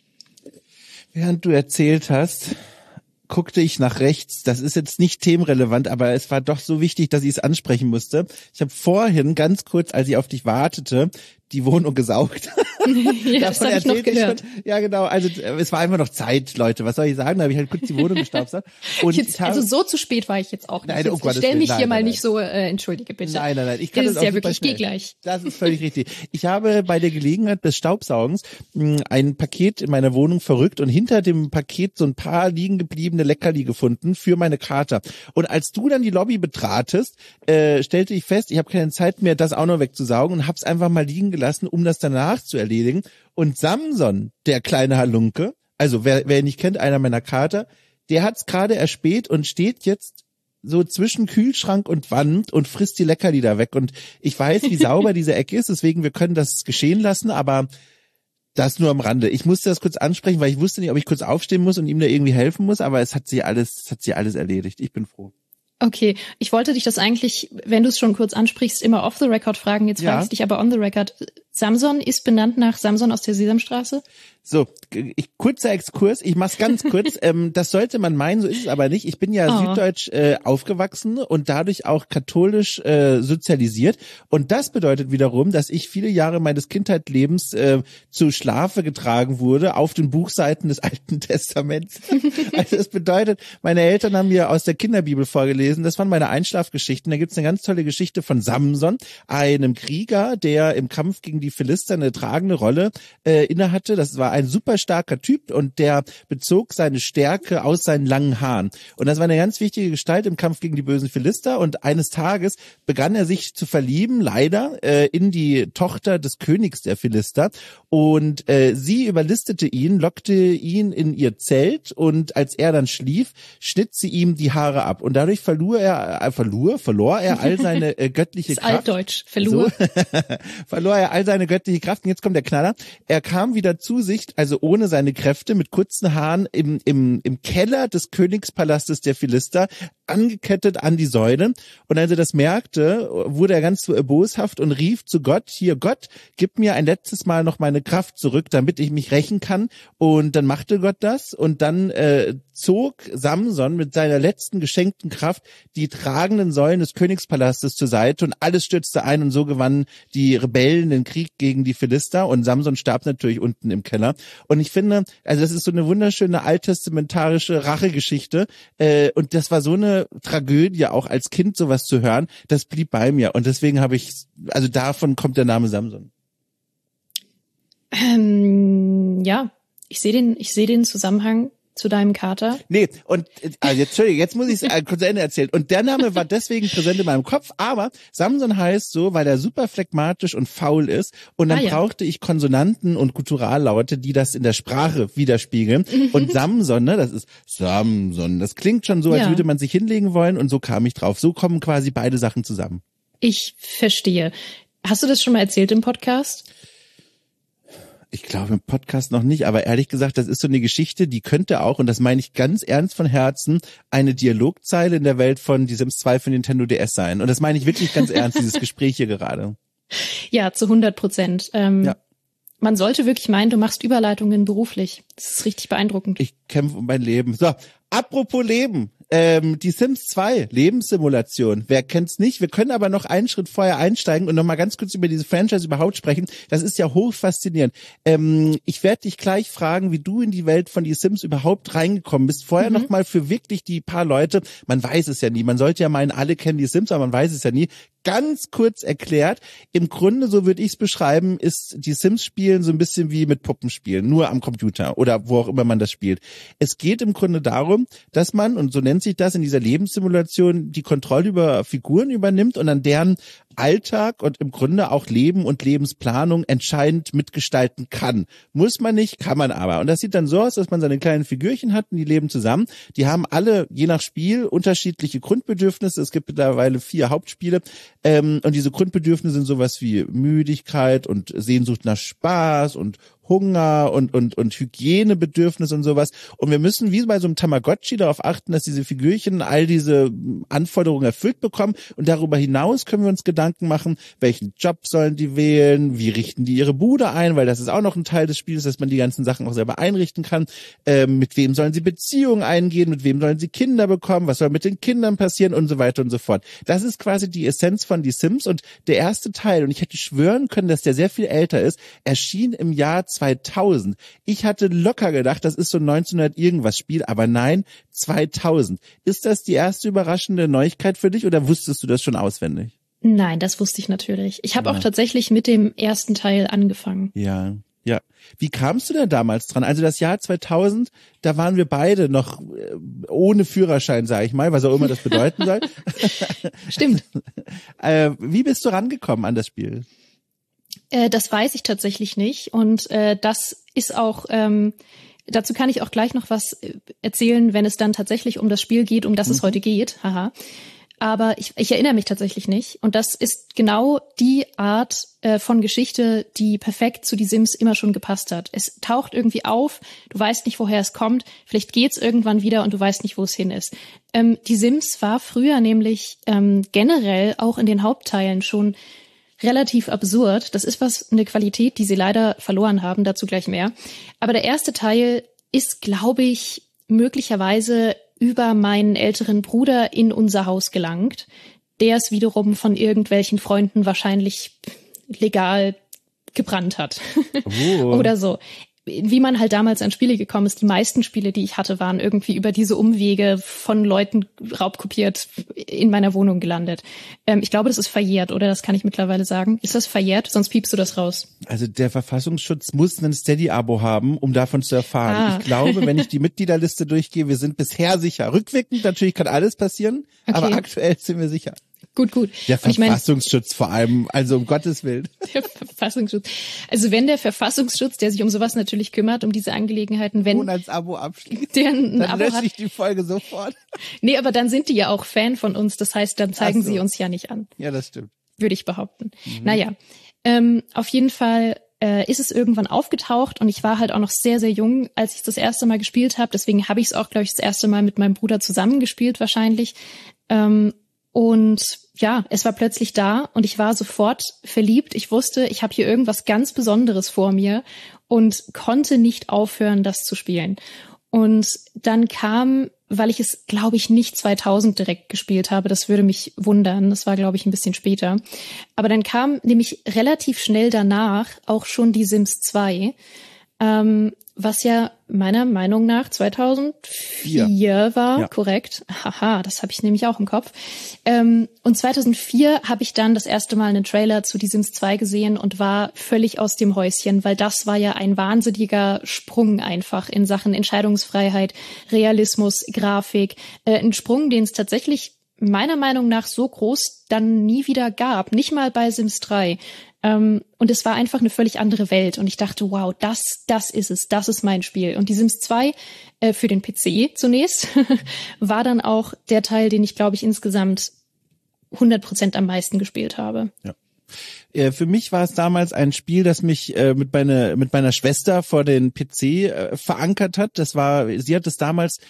Während du erzählt hast, guckte ich nach rechts. Das ist jetzt nicht themenrelevant, aber es war doch so wichtig, dass ich es ansprechen musste. Ich habe vorhin ganz kurz, als ich auf dich wartete, die Wohnung gesaugt. Ja, das habe ich noch gehört. Ich schon, ja, genau. Also es war einfach noch Zeit, Leute. Was soll ich sagen? Da habe ich halt kurz die Wohnung gestaubsaugt. Und jetzt, habe, also so zu spät war ich jetzt auch nicht. Nein, oh Gott, ich stell mich nein, hier nein, mal nein. nicht so, äh, entschuldige bitte. Nein, nein, nein. Ich kann das das ist auch ja wirklich, ich schnell. geh gleich. Das ist völlig richtig. Ich habe bei der Gelegenheit des Staubsaugens mh, ein Paket in meiner Wohnung verrückt und hinter dem Paket so ein paar liegen gebliebene Leckerli gefunden für meine Kater. Und als du dann die Lobby betratest, äh, stellte ich fest, ich habe keine Zeit mehr, das auch noch wegzusaugen und habe es einfach mal liegen gelassen, um das danach zu erledigen. Und Samson, der kleine Halunke, also wer, wer ihn nicht kennt, einer meiner Kater, der hat's gerade erspäht und steht jetzt so zwischen Kühlschrank und Wand und frisst die Leckerli da weg. Und ich weiß, wie sauber diese Ecke ist, deswegen wir können das geschehen lassen, aber das nur am Rande. Ich musste das kurz ansprechen, weil ich wusste nicht, ob ich kurz aufstehen muss und ihm da irgendwie helfen muss, aber es hat sie alles, es hat sie alles erledigt. Ich bin froh. Okay, ich wollte dich das eigentlich, wenn du es schon kurz ansprichst, immer off the record fragen. Jetzt frage ich dich aber on the record. Samson ist benannt nach Samson aus der Sesamstraße? So, ich, kurzer Exkurs, ich mach's ganz kurz. ähm, das sollte man meinen, so ist es aber nicht. Ich bin ja oh. süddeutsch äh, aufgewachsen und dadurch auch katholisch äh, sozialisiert. Und das bedeutet wiederum, dass ich viele Jahre meines Kindheitslebens äh, zu Schlafe getragen wurde auf den Buchseiten des Alten Testaments. Also das bedeutet, meine Eltern haben mir aus der Kinderbibel vorgelesen. Das waren meine Einschlafgeschichten. Da gibt's eine ganz tolle Geschichte von Samson, einem Krieger, der im Kampf gegen die Philister eine tragende Rolle äh, innehatte. Das war ein super starker Typ und der bezog seine Stärke aus seinen langen Haaren. Und das war eine ganz wichtige Gestalt im Kampf gegen die bösen Philister. Und eines Tages begann er sich zu verlieben, leider, äh, in die Tochter des Königs der Philister. Und äh, sie überlistete ihn, lockte ihn in ihr Zelt und als er dann schlief, schnitt sie ihm die Haare ab. Und dadurch verlor er, äh, verlor, verlor er all seine äh, göttliche das Kraft. Altdeutsch, verlor. So. Verlor er all seine göttliche Kraft. Und jetzt kommt der Knaller. Er kam wieder zu sich, also ohne seine Kräfte, mit kurzen Haaren im, im, im Keller des Königspalastes der Philister, angekettet an die Säule. Und als er das merkte, wurde er ganz boshaft und rief zu Gott, hier Gott, gib mir ein letztes Mal noch meine Kraft zurück, damit ich mich rächen kann. Und dann machte Gott das und dann äh, zog Samson mit seiner letzten geschenkten Kraft die tragenden Säulen des Königspalastes zur Seite und alles stürzte ein und so gewannen die Rebellen den Krieg gegen die Philister und Samson starb natürlich unten im Keller. Und ich finde, also das ist so eine wunderschöne alttestamentarische Rachegeschichte äh, und das war so eine Tragödie auch als Kind sowas zu hören, das blieb bei mir und deswegen habe ich, also davon kommt der Name Samson. Ähm, ja, ich sehe den, ich sehe den Zusammenhang zu deinem Kater. Nee, und also jetzt, Entschuldigung, jetzt muss ich es kurz zu Ende erzählen. Und der Name war deswegen präsent in meinem Kopf, aber Samson heißt so, weil er super phlegmatisch und faul ist. Und dann ah, ja. brauchte ich Konsonanten und Gutturalaute, die das in der Sprache widerspiegeln. Und Samson, ne, das ist Samson. Das klingt schon so, als ja. würde man sich hinlegen wollen. Und so kam ich drauf. So kommen quasi beide Sachen zusammen. Ich verstehe. Hast du das schon mal erzählt im Podcast? Ich glaube im Podcast noch nicht, aber ehrlich gesagt, das ist so eine Geschichte, die könnte auch, und das meine ich ganz ernst von Herzen, eine Dialogzeile in der Welt von Die Sims zwei für Nintendo D S sein. Und das meine ich wirklich ganz ernst, dieses Gespräch hier gerade. Ja, zu hundert Prozent. Ähm, ja. Man sollte wirklich meinen, du machst Überleitungen beruflich. Das ist richtig beeindruckend. Ich kämpfe um mein Leben. So, Apropos Leben. Ähm, die Sims zwei, Lebenssimulation. Wer kennt's nicht? Wir können aber noch einen Schritt vorher einsteigen und noch mal ganz kurz über diese Franchise überhaupt sprechen. Das ist ja hoch faszinierend. Ähm, ich werde dich gleich fragen, wie du in die Welt von die Sims überhaupt reingekommen bist. Vorher mhm. noch mal für wirklich die paar Leute, man weiß es ja nie. Man sollte ja meinen, alle kennen die Sims, aber man weiß es ja nie. Ganz kurz erklärt, im Grunde, so würde ich es beschreiben, ist die Sims-Spielen so ein bisschen wie mit Puppenspielen, nur am Computer oder wo auch immer man das spielt. Es geht im Grunde darum, dass man, und so nennt sich das in dieser Lebenssimulation, die Kontrolle über Figuren übernimmt und an deren Alltag und im Grunde auch Leben und Lebensplanung entscheidend mitgestalten kann. Muss man nicht, kann man aber. Und das sieht dann so aus, dass man seine kleinen Figürchen hat und die leben zusammen. Die haben alle, je nach Spiel, unterschiedliche Grundbedürfnisse. Es gibt mittlerweile vier Hauptspiele. Ähm, und diese Grundbedürfnisse sind sowas wie Müdigkeit und Sehnsucht nach Spaß und Hunger und und und Hygienebedürfnis und sowas. Und wir müssen wie bei so einem Tamagotchi darauf achten, dass diese Figürchen all diese Anforderungen erfüllt bekommen. Und darüber hinaus können wir uns Gedanken machen, welchen Job sollen die wählen, wie richten die ihre Bude ein, weil das ist auch noch ein Teil des Spiels, dass man die ganzen Sachen auch selber einrichten kann. Ähm, mit wem sollen sie Beziehungen eingehen, mit wem sollen sie Kinder bekommen, was soll mit den Kindern passieren und so weiter und so fort. Das ist quasi die Essenz von die Sims. Und der erste Teil, und ich hätte schwören können, dass der sehr viel älter ist, erschien im Jahr zweitausend. Ich hatte locker gedacht, das ist so ein neunzehnhundert irgendwas Spiel, aber nein, zweitausend. Ist das die erste überraschende Neuigkeit für dich oder wusstest du das schon auswendig? Nein, das wusste ich natürlich. Ich habe ja. auch tatsächlich mit dem ersten Teil angefangen. Ja, ja. Wie kamst du denn damals dran? Also das Jahr zweitausend, da waren wir beide noch ohne Führerschein, sage ich mal, was auch immer das bedeuten soll. Stimmt. äh, wie bist du rangekommen an das Spiel? Äh, das weiß ich tatsächlich nicht und äh, das ist auch, ähm, dazu kann ich auch gleich noch was erzählen, wenn es dann tatsächlich um das Spiel geht, um das mhm. es heute geht. Haha. Aber ich, ich erinnere mich tatsächlich nicht und das ist genau die Art äh, von Geschichte, die perfekt zu die Sims immer schon gepasst hat. Es taucht irgendwie auf, du weißt nicht, woher es kommt, vielleicht geht's irgendwann wieder und du weißt nicht, wo es hin ist. Ähm, die Sims war früher nämlich ähm, generell auch in den Hauptteilen schon relativ absurd. Das ist was, eine Qualität, die sie leider verloren haben, dazu gleich mehr. Aber der erste Teil ist, glaube ich, möglicherweise über meinen älteren Bruder in unser Haus gelangt, der es wiederum von irgendwelchen Freunden wahrscheinlich legal gebrannt hat. Oh. Oder so. Wie man halt damals an Spiele gekommen ist, die meisten Spiele, die ich hatte, waren irgendwie über diese Umwege von Leuten raubkopiert in meiner Wohnung gelandet. Ähm, ich glaube, das ist verjährt, oder? Das kann ich mittlerweile sagen. Ist das verjährt? Sonst piepst du das raus. Also der Verfassungsschutz muss ein Steady-Abo haben, um davon zu erfahren. Ah. Ich glaube, wenn ich die Mitgliederliste durchgehe, wir sind bisher sicher. Rückwirkend natürlich kann alles passieren, okay. Aber aktuell sind wir sicher. Gut, gut. Der Verfassungsschutz ich mein, vor allem, also um Gottes Willen. Der Verfassungsschutz. Also wenn der Verfassungsschutz, der sich um sowas natürlich kümmert, um diese Angelegenheiten, wenn Monats-Abo abschließt, der ein dann Abo lösche hat, ich die Folge sofort. Nee, aber dann sind die ja auch Fan von uns. Das heißt, dann zeigen so. sie uns ja nicht an. Ja, das stimmt. Würde ich behaupten. Mhm. Naja, ähm, auf jeden Fall äh, ist es irgendwann aufgetaucht und ich war halt auch noch sehr, sehr jung, als ich das erste Mal gespielt habe. Deswegen habe ich es auch, glaube ich, das erste Mal mit meinem Bruder zusammengespielt wahrscheinlich. Ähm, Und ja, es war plötzlich da und ich war sofort verliebt. Ich wusste, ich habe hier irgendwas ganz Besonderes vor mir und konnte nicht aufhören, das zu spielen. Und dann kam, weil ich es, glaube ich, nicht zweitausend direkt gespielt habe, das würde mich wundern, das war, glaube ich, ein bisschen später. Aber dann kam nämlich relativ schnell danach auch schon die Sims zwei, ähm, was ja meiner Meinung nach zweitausendvier ja. war, ja. Korrekt. Haha, das habe ich nämlich auch im Kopf. Ähm, und zweitausendvier habe ich dann das erste Mal einen Trailer zu Die Sims zwei gesehen und war völlig aus dem Häuschen, weil das war ja ein wahnsinniger Sprung einfach in Sachen Entscheidungsfreiheit, Realismus, Grafik. Äh, ein Sprung, den es tatsächlich meiner Meinung nach so groß dann nie wieder gab. Nicht mal bei Sims drei. Um, und es war einfach eine völlig andere Welt. Und ich dachte, wow, das, das ist es, das ist mein Spiel. Und die Sims zwei äh, für den P C zunächst war dann auch der Teil, den ich, glaube ich, insgesamt hundert Prozent am meisten gespielt habe. Ja. Äh, für mich war es damals ein Spiel, das mich äh, mit meiner mit meiner Schwester vor den P C äh, verankert hat. Das war, sie hat es damals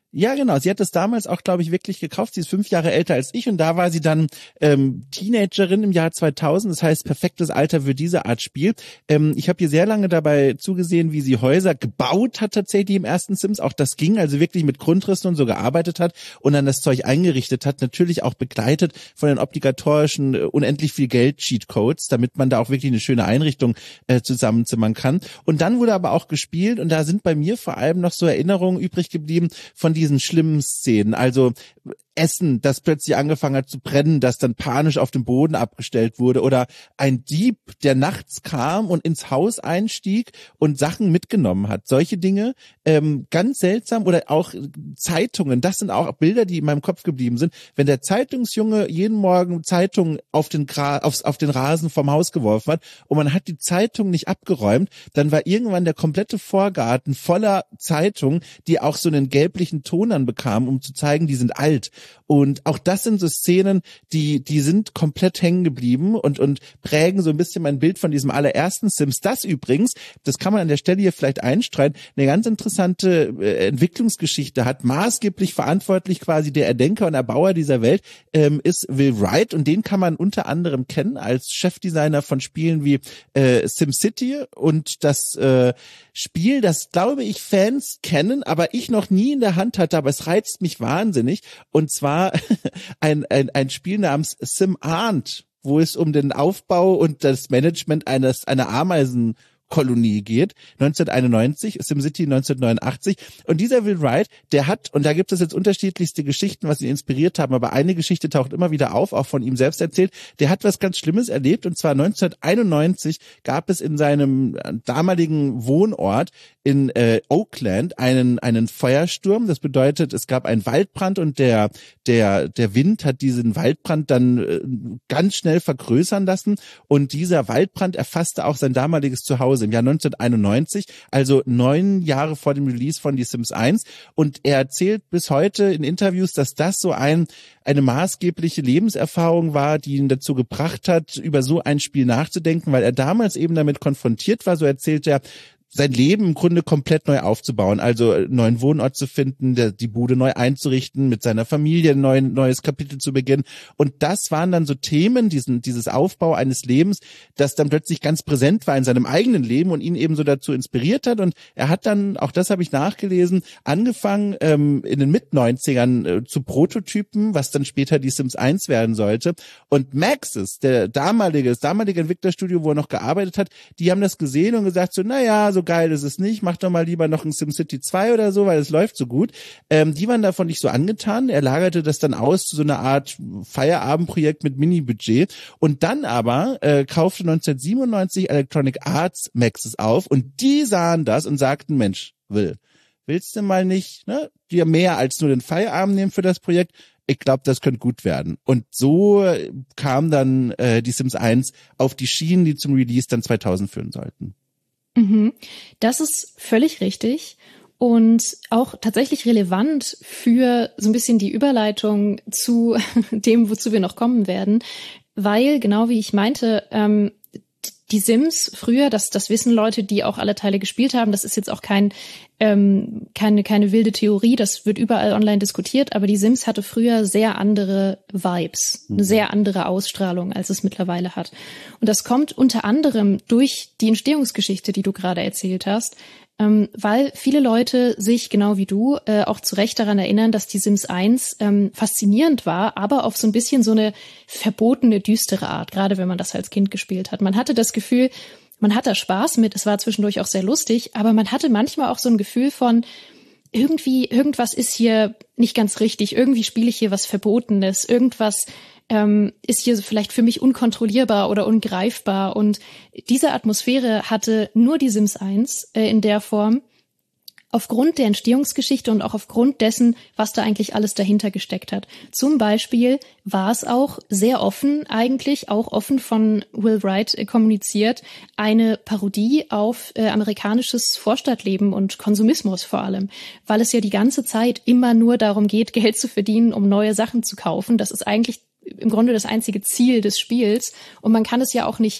Ja, genau. Sie hat das damals auch, glaube ich, wirklich gekauft. Sie ist fünf Jahre älter als ich und da war sie dann ähm, Teenagerin im Jahr zweitausend. Das heißt, perfektes Alter für diese Art Spiel. Ähm, ich habe hier sehr lange dabei zugesehen, wie sie Häuser gebaut hat tatsächlich im ersten Sims. Auch das ging, also wirklich mit Grundrissen und so gearbeitet hat und dann das Zeug eingerichtet hat. Natürlich auch begleitet von den obligatorischen äh, unendlich viel Geld-Cheatcodes, damit man da auch wirklich eine schöne Einrichtung äh, zusammenzimmern kann. Und dann wurde aber auch gespielt und da sind bei mir vor allem noch so Erinnerungen übrig geblieben von diesen schlimmen Szenen, also Essen, das plötzlich angefangen hat zu brennen, das dann panisch auf dem Boden abgestellt wurde oder ein Dieb, der nachts kam und ins Haus einstieg und Sachen mitgenommen hat. Solche Dinge, ähm, ganz seltsam oder auch Zeitungen, das sind auch Bilder, die in meinem Kopf geblieben sind. Wenn der Zeitungsjunge jeden Morgen Zeitungen auf den, Gra- aufs, auf den Rasen vom Haus geworfen hat und man hat die Zeitung nicht abgeräumt, dann war irgendwann der komplette Vorgarten voller Zeitungen, die auch so einen gelblichen Ton dann bekamen, um zu zeigen, die sind alt. Und auch das sind so Szenen, die die sind komplett hängen geblieben und und prägen so ein bisschen mein Bild von diesem allerersten Sims. Das übrigens, das kann man an der Stelle hier vielleicht einstreuen, eine ganz interessante äh, Entwicklungsgeschichte hat. Maßgeblich verantwortlich quasi der Erdenker und Erbauer dieser Welt ähm, ist Will Wright und den kann man unter anderem kennen als Chefdesigner von Spielen wie äh, SimCity und das äh, Spiel, das glaube ich Fans kennen, aber ich noch nie in der Hand hatte, aber es reizt mich wahnsinnig. Und zwar ein, ein, ein Spiel namens SimAnt, wo es um den Aufbau und das Management eines einer Ameisenkolonie geht, neunzehnhunderteinundneunzig, SimCity neunzehnhundertneunundachtzig. Und dieser Will Wright, der hat, und da gibt es jetzt unterschiedlichste Geschichten, was ihn inspiriert haben, aber eine Geschichte taucht immer wieder auf, auch von ihm selbst erzählt, der hat was ganz Schlimmes erlebt, und zwar neunzehnhunderteinundneunzig gab es in seinem damaligen Wohnort in äh, Oakland einen einen Feuersturm. Das bedeutet, es gab einen Waldbrand und der der der Wind hat diesen Waldbrand dann äh, ganz schnell vergrößern lassen und dieser Waldbrand erfasste auch sein damaliges Zuhause im Jahr neunzehnhunderteinundneunzig, also neun Jahre vor dem Release von Die Sims eins, und er erzählt bis heute in Interviews, dass das so ein eine maßgebliche Lebenserfahrung war, die ihn dazu gebracht hat, über so ein Spiel nachzudenken, weil er damals eben damit konfrontiert war, so erzählt er, sein Leben im Grunde komplett neu aufzubauen, also einen neuen Wohnort zu finden, der, die Bude neu einzurichten, mit seiner Familie ein neuen, neues Kapitel zu beginnen. Und das waren dann so Themen, diesen, dieses Aufbau eines Lebens, das dann plötzlich ganz präsent war in seinem eigenen Leben und ihn eben so dazu inspiriert hat. Und er hat dann, auch das habe ich nachgelesen, angefangen ähm, in den Mit-neunzigern äh, zu Prototypen, was dann später die Sims eins werden sollte. Und Maxis, der damalige, das damalige Entwicklerstudio, wo er noch gearbeitet hat, die haben das gesehen und gesagt so, naja, so geil ist es nicht, mach doch mal lieber noch ein SimCity zwei oder so, weil es läuft so gut. Ähm, die waren davon nicht so angetan. Er lagerte das dann aus zu so einer Art Feierabendprojekt mit Mini-Budget. Und dann aber äh, kaufte neunzehnhundertsiebenundneunzig Electronic Arts Maxis auf und die sahen das und sagten, Mensch, Will, willst du mal nicht ne, dir mehr als nur den Feierabend nehmen für das Projekt? Ich glaube, das könnte gut werden. Und so kam dann äh, die Sims eins auf die Schienen, die zum Release dann zweitausend führen sollten. Mhm. Das ist völlig richtig und auch tatsächlich relevant für so ein bisschen die Überleitung zu dem, wozu wir noch kommen werden, weil genau wie ich meinte, ähm, die Sims früher, das, das wissen Leute, die auch alle Teile gespielt haben, das ist jetzt auch kein, ähm, keine, keine wilde Theorie, das wird überall online diskutiert, aber die Sims hatte früher sehr andere Vibes, eine sehr andere Ausstrahlung, als es mittlerweile hat. Und das kommt unter anderem durch die Entstehungsgeschichte, die du gerade erzählt hast, ähm, weil viele Leute sich, genau wie du, äh, auch zu Recht daran erinnern, dass die Sims eins ähm, faszinierend war, aber auf so ein bisschen so eine verbotene, düstere Art, gerade wenn man das als Kind gespielt hat. Man hatte das Gefühl, man hat da Spaß mit, es war zwischendurch auch sehr lustig, aber man hatte manchmal auch so ein Gefühl von, irgendwie, irgendwas ist hier nicht ganz richtig, irgendwie spiele ich hier was Verbotenes, irgendwas ähm, ist hier vielleicht für mich unkontrollierbar oder ungreifbar. Und diese Atmosphäre hatte nur die Sims eins äh, in der Form, aufgrund der Entstehungsgeschichte und auch aufgrund dessen, was da eigentlich alles dahinter gesteckt hat. Zum Beispiel war es auch sehr offen, eigentlich auch offen von Will Wright äh, kommuniziert, eine Parodie auf äh, amerikanisches Vorstadtleben und Konsumismus vor allem, weil es ja die ganze Zeit immer nur darum geht, Geld zu verdienen, um neue Sachen zu kaufen. Das ist eigentlich im Grunde das einzige Ziel des Spiels und man kann es ja auch nicht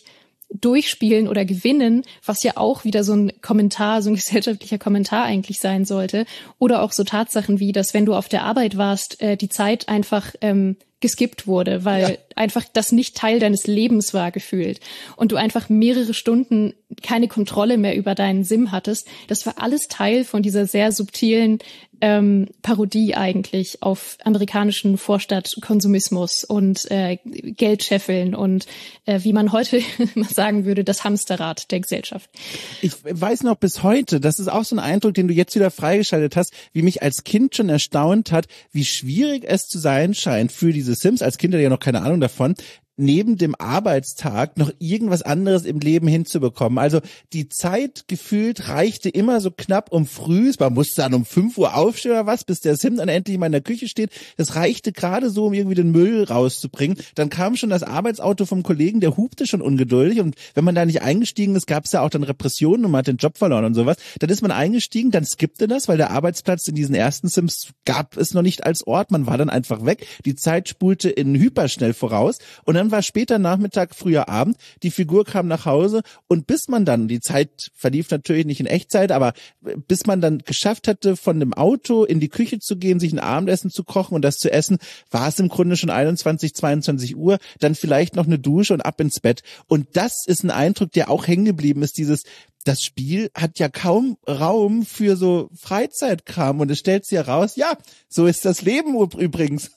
durchspielen oder gewinnen, was ja auch wieder so ein Kommentar, so ein gesellschaftlicher Kommentar eigentlich sein sollte. Oder auch so Tatsachen wie, dass wenn du auf der Arbeit warst, äh, die Zeit einfach ähm, geskippt wurde, weil ja. einfach das nicht Teil deines Lebens war gefühlt und du einfach mehrere Stunden keine Kontrolle mehr über deinen Sim hattest. Das war alles Teil von dieser sehr subtilen ähm, Parodie eigentlich auf amerikanischen Vorstadtkonsumismus und äh, Geldscheffeln und äh, wie man heute sagen würde, das Hamsterrad der Gesellschaft. Ich weiß noch bis heute, das ist auch so ein Eindruck, den du jetzt wieder freigeschaltet hast, wie mich als Kind schon erstaunt hat, wie schwierig es zu sein scheint für diese Sims, als Kinder ja noch keine Ahnung davon, neben dem Arbeitstag noch irgendwas anderes im Leben hinzubekommen. Also die Zeit gefühlt reichte immer so knapp um früh, man musste dann um fünf Uhr aufstehen oder was, bis der Sim dann endlich mal in der Küche steht. Das reichte gerade so, um irgendwie den Müll rauszubringen. Dann kam schon das Arbeitsauto vom Kollegen, der hupte schon ungeduldig und wenn man da nicht eingestiegen ist, gab es ja auch dann Repressionen und man hat den Job verloren und sowas. Dann ist man eingestiegen, dann skippte das, weil der Arbeitsplatz in diesen ersten Sims gab es noch nicht als Ort, man war dann einfach weg. Die Zeit spulte in hyperschnell voraus und dann war später Nachmittag, früher Abend, die Figur kam nach Hause und bis man dann, die Zeit verlief natürlich nicht in Echtzeit, aber bis man dann geschafft hatte, von dem Auto in die Küche zu gehen, sich ein Abendessen zu kochen und das zu essen, war es im Grunde schon einundzwanzig, zweiundzwanzig Uhr, dann vielleicht noch eine Dusche und ab ins Bett. Und das ist ein Eindruck, der auch hängen geblieben ist, dieses das Spiel hat ja kaum Raum für so Freizeitkram und es stellt sich heraus, ja, so ist das Leben übrigens.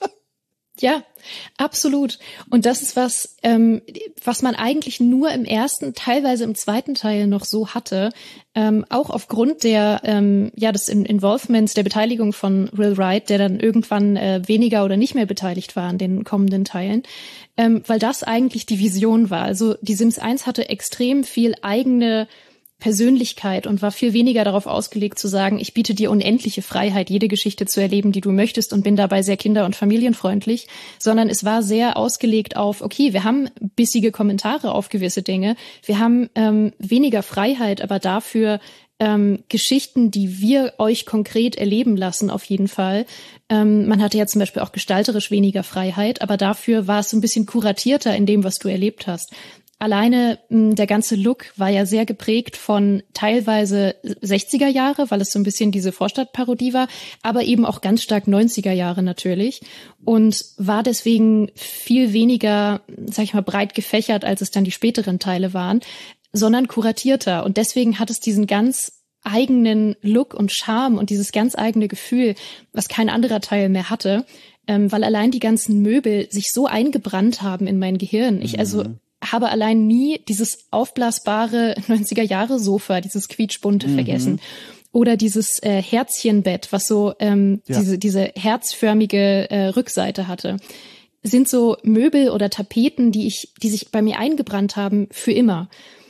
Ja, absolut. Und das ist was, ähm, was man eigentlich nur im ersten, teilweise im zweiten Teil noch so hatte, ähm, auch aufgrund der, ähm, ja, des Involvements, der Beteiligung von Will Wright, der dann irgendwann äh, weniger oder nicht mehr beteiligt war an den kommenden Teilen, ähm, weil das eigentlich die Vision war. Also die Sims eins hatte extrem viel eigene Persönlichkeit und war viel weniger darauf ausgelegt zu sagen, ich biete dir unendliche Freiheit, jede Geschichte zu erleben, die du möchtest und bin dabei sehr kinder- und familienfreundlich, sondern es war sehr ausgelegt auf, okay, wir haben bissige Kommentare auf gewisse Dinge, wir haben ähm, weniger Freiheit, aber dafür ähm, Geschichten, die wir euch konkret erleben lassen, auf jeden Fall. Ähm, man hatte ja zum Beispiel auch gestalterisch weniger Freiheit, aber dafür war es so ein bisschen kuratierter in dem, was du erlebt hast. Alleine mh, der ganze Look war ja sehr geprägt von teilweise sechziger Jahre, weil es so ein bisschen diese Vorstadtparodie war, aber eben auch ganz stark neunziger Jahre natürlich und war deswegen viel weniger, sag ich mal, breit gefächert, als es dann die späteren Teile waren, sondern kuratierter. Und deswegen hat es diesen ganz eigenen Look und Charme und dieses ganz eigene Gefühl, was kein anderer Teil mehr hatte, ähm, weil allein die ganzen Möbel sich so eingebrannt haben in mein Gehirn. Ich also habe allein nie dieses aufblasbare neunziger-Jahre-Sofa, dieses quietschbunte mhm. vergessen. Oder dieses äh, Herzchenbett, was so ähm, ja. diese diese herzförmige äh, Rückseite hatte. Sind so Möbel oder Tapeten, die ich, die sich bei mir eingebrannt haben für immer.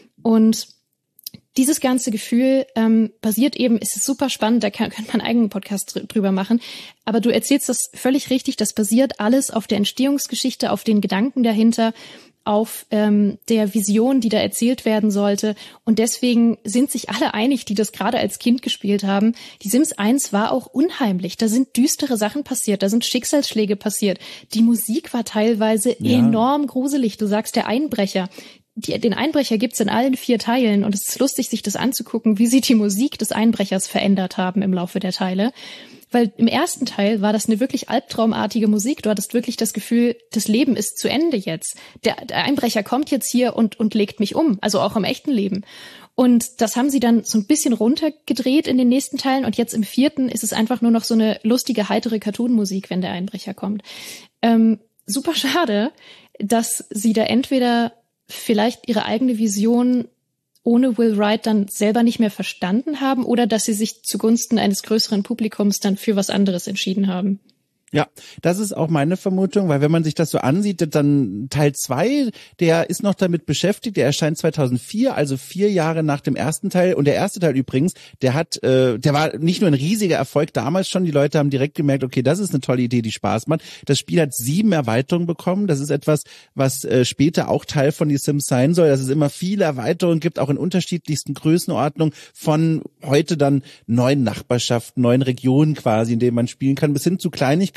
Und dieses ganze Gefühl ähm, basiert eben, es ist super spannend, da kann, könnte man einen eigenen Podcast dr- drüber machen, aber du erzählst das völlig richtig, das basiert alles auf der Entstehungsgeschichte, auf den Gedanken dahinter, auf ähm, der Vision, die da erzählt werden sollte. Und deswegen sind sich alle einig, die das gerade als Kind gespielt haben. Die Sims eins war auch unheimlich. Da sind düstere Sachen passiert, da sind Schicksalsschläge passiert. Die Musik war teilweise ja. enorm gruselig. Du sagst, der Einbrecher. Die, den Einbrecher gibt's in allen vier Teilen und es ist lustig, sich das anzugucken, wie sie die Musik des Einbrechers verändert haben im Laufe der Teile. Weil im ersten Teil war das eine wirklich albtraumartige Musik. Du hattest wirklich das Gefühl, das Leben ist zu Ende jetzt. Der, der Einbrecher kommt jetzt hier und, und legt mich um, also auch im echten Leben. Und das haben sie dann so ein bisschen runtergedreht in den nächsten Teilen und jetzt im vierten ist es einfach nur noch so eine lustige, heitere Cartoon-Musik, wenn der Einbrecher kommt. Ähm, super schade, dass sie da entweder vielleicht ihre eigene Vision ohne Will Wright dann selber nicht mehr verstanden haben oder dass sie sich zugunsten eines größeren Publikums dann für was anderes entschieden haben. Ja, das ist auch meine Vermutung, weil wenn man sich das so ansieht, dann Teil zwei, der ist noch damit beschäftigt, der erscheint zweitausendvier, also vier Jahre nach dem ersten Teil. Und der erste Teil übrigens, der hat, äh, der war nicht nur ein riesiger Erfolg damals schon, die Leute haben direkt gemerkt, okay, das ist eine tolle Idee, die Spaß macht. Das Spiel hat sieben Erweiterungen bekommen, das ist etwas, was äh, später auch Teil von The Sims sein soll, dass es immer viele Erweiterungen gibt, auch in unterschiedlichsten Größenordnungen, von heute dann neuen Nachbarschaften, neuen Regionen quasi, in denen man spielen kann, bis hin zu Kleinigkeiten,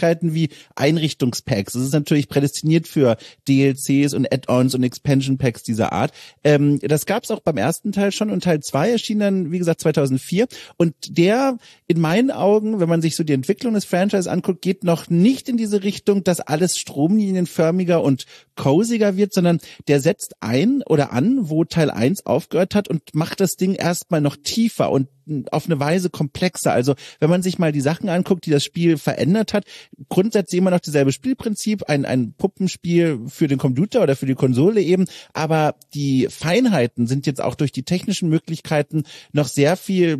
Möglichkeiten wie Einrichtungspacks. Das ist natürlich prädestiniert für D L Cs und Add-ons und Expansion Packs dieser Art. Ähm, das gab es auch beim ersten Teil schon und Teil zwei erschien dann, wie gesagt, zweitausendvier und der in meinen Augen, wenn man sich so die Entwicklung des Franchise anguckt, geht noch nicht in diese Richtung, dass alles stromlinienförmiger und coziger wird, sondern der setzt ein oder an, wo Teil eins aufgehört hat und macht das Ding erstmal noch tiefer und auf eine Weise komplexer. Also wenn man sich mal die Sachen anguckt, die das Spiel verändert hat, grundsätzlich immer noch dasselbe Spielprinzip, ein, ein Puppenspiel für den Computer oder für die Konsole eben, aber die Feinheiten sind jetzt auch durch die technischen Möglichkeiten noch sehr viel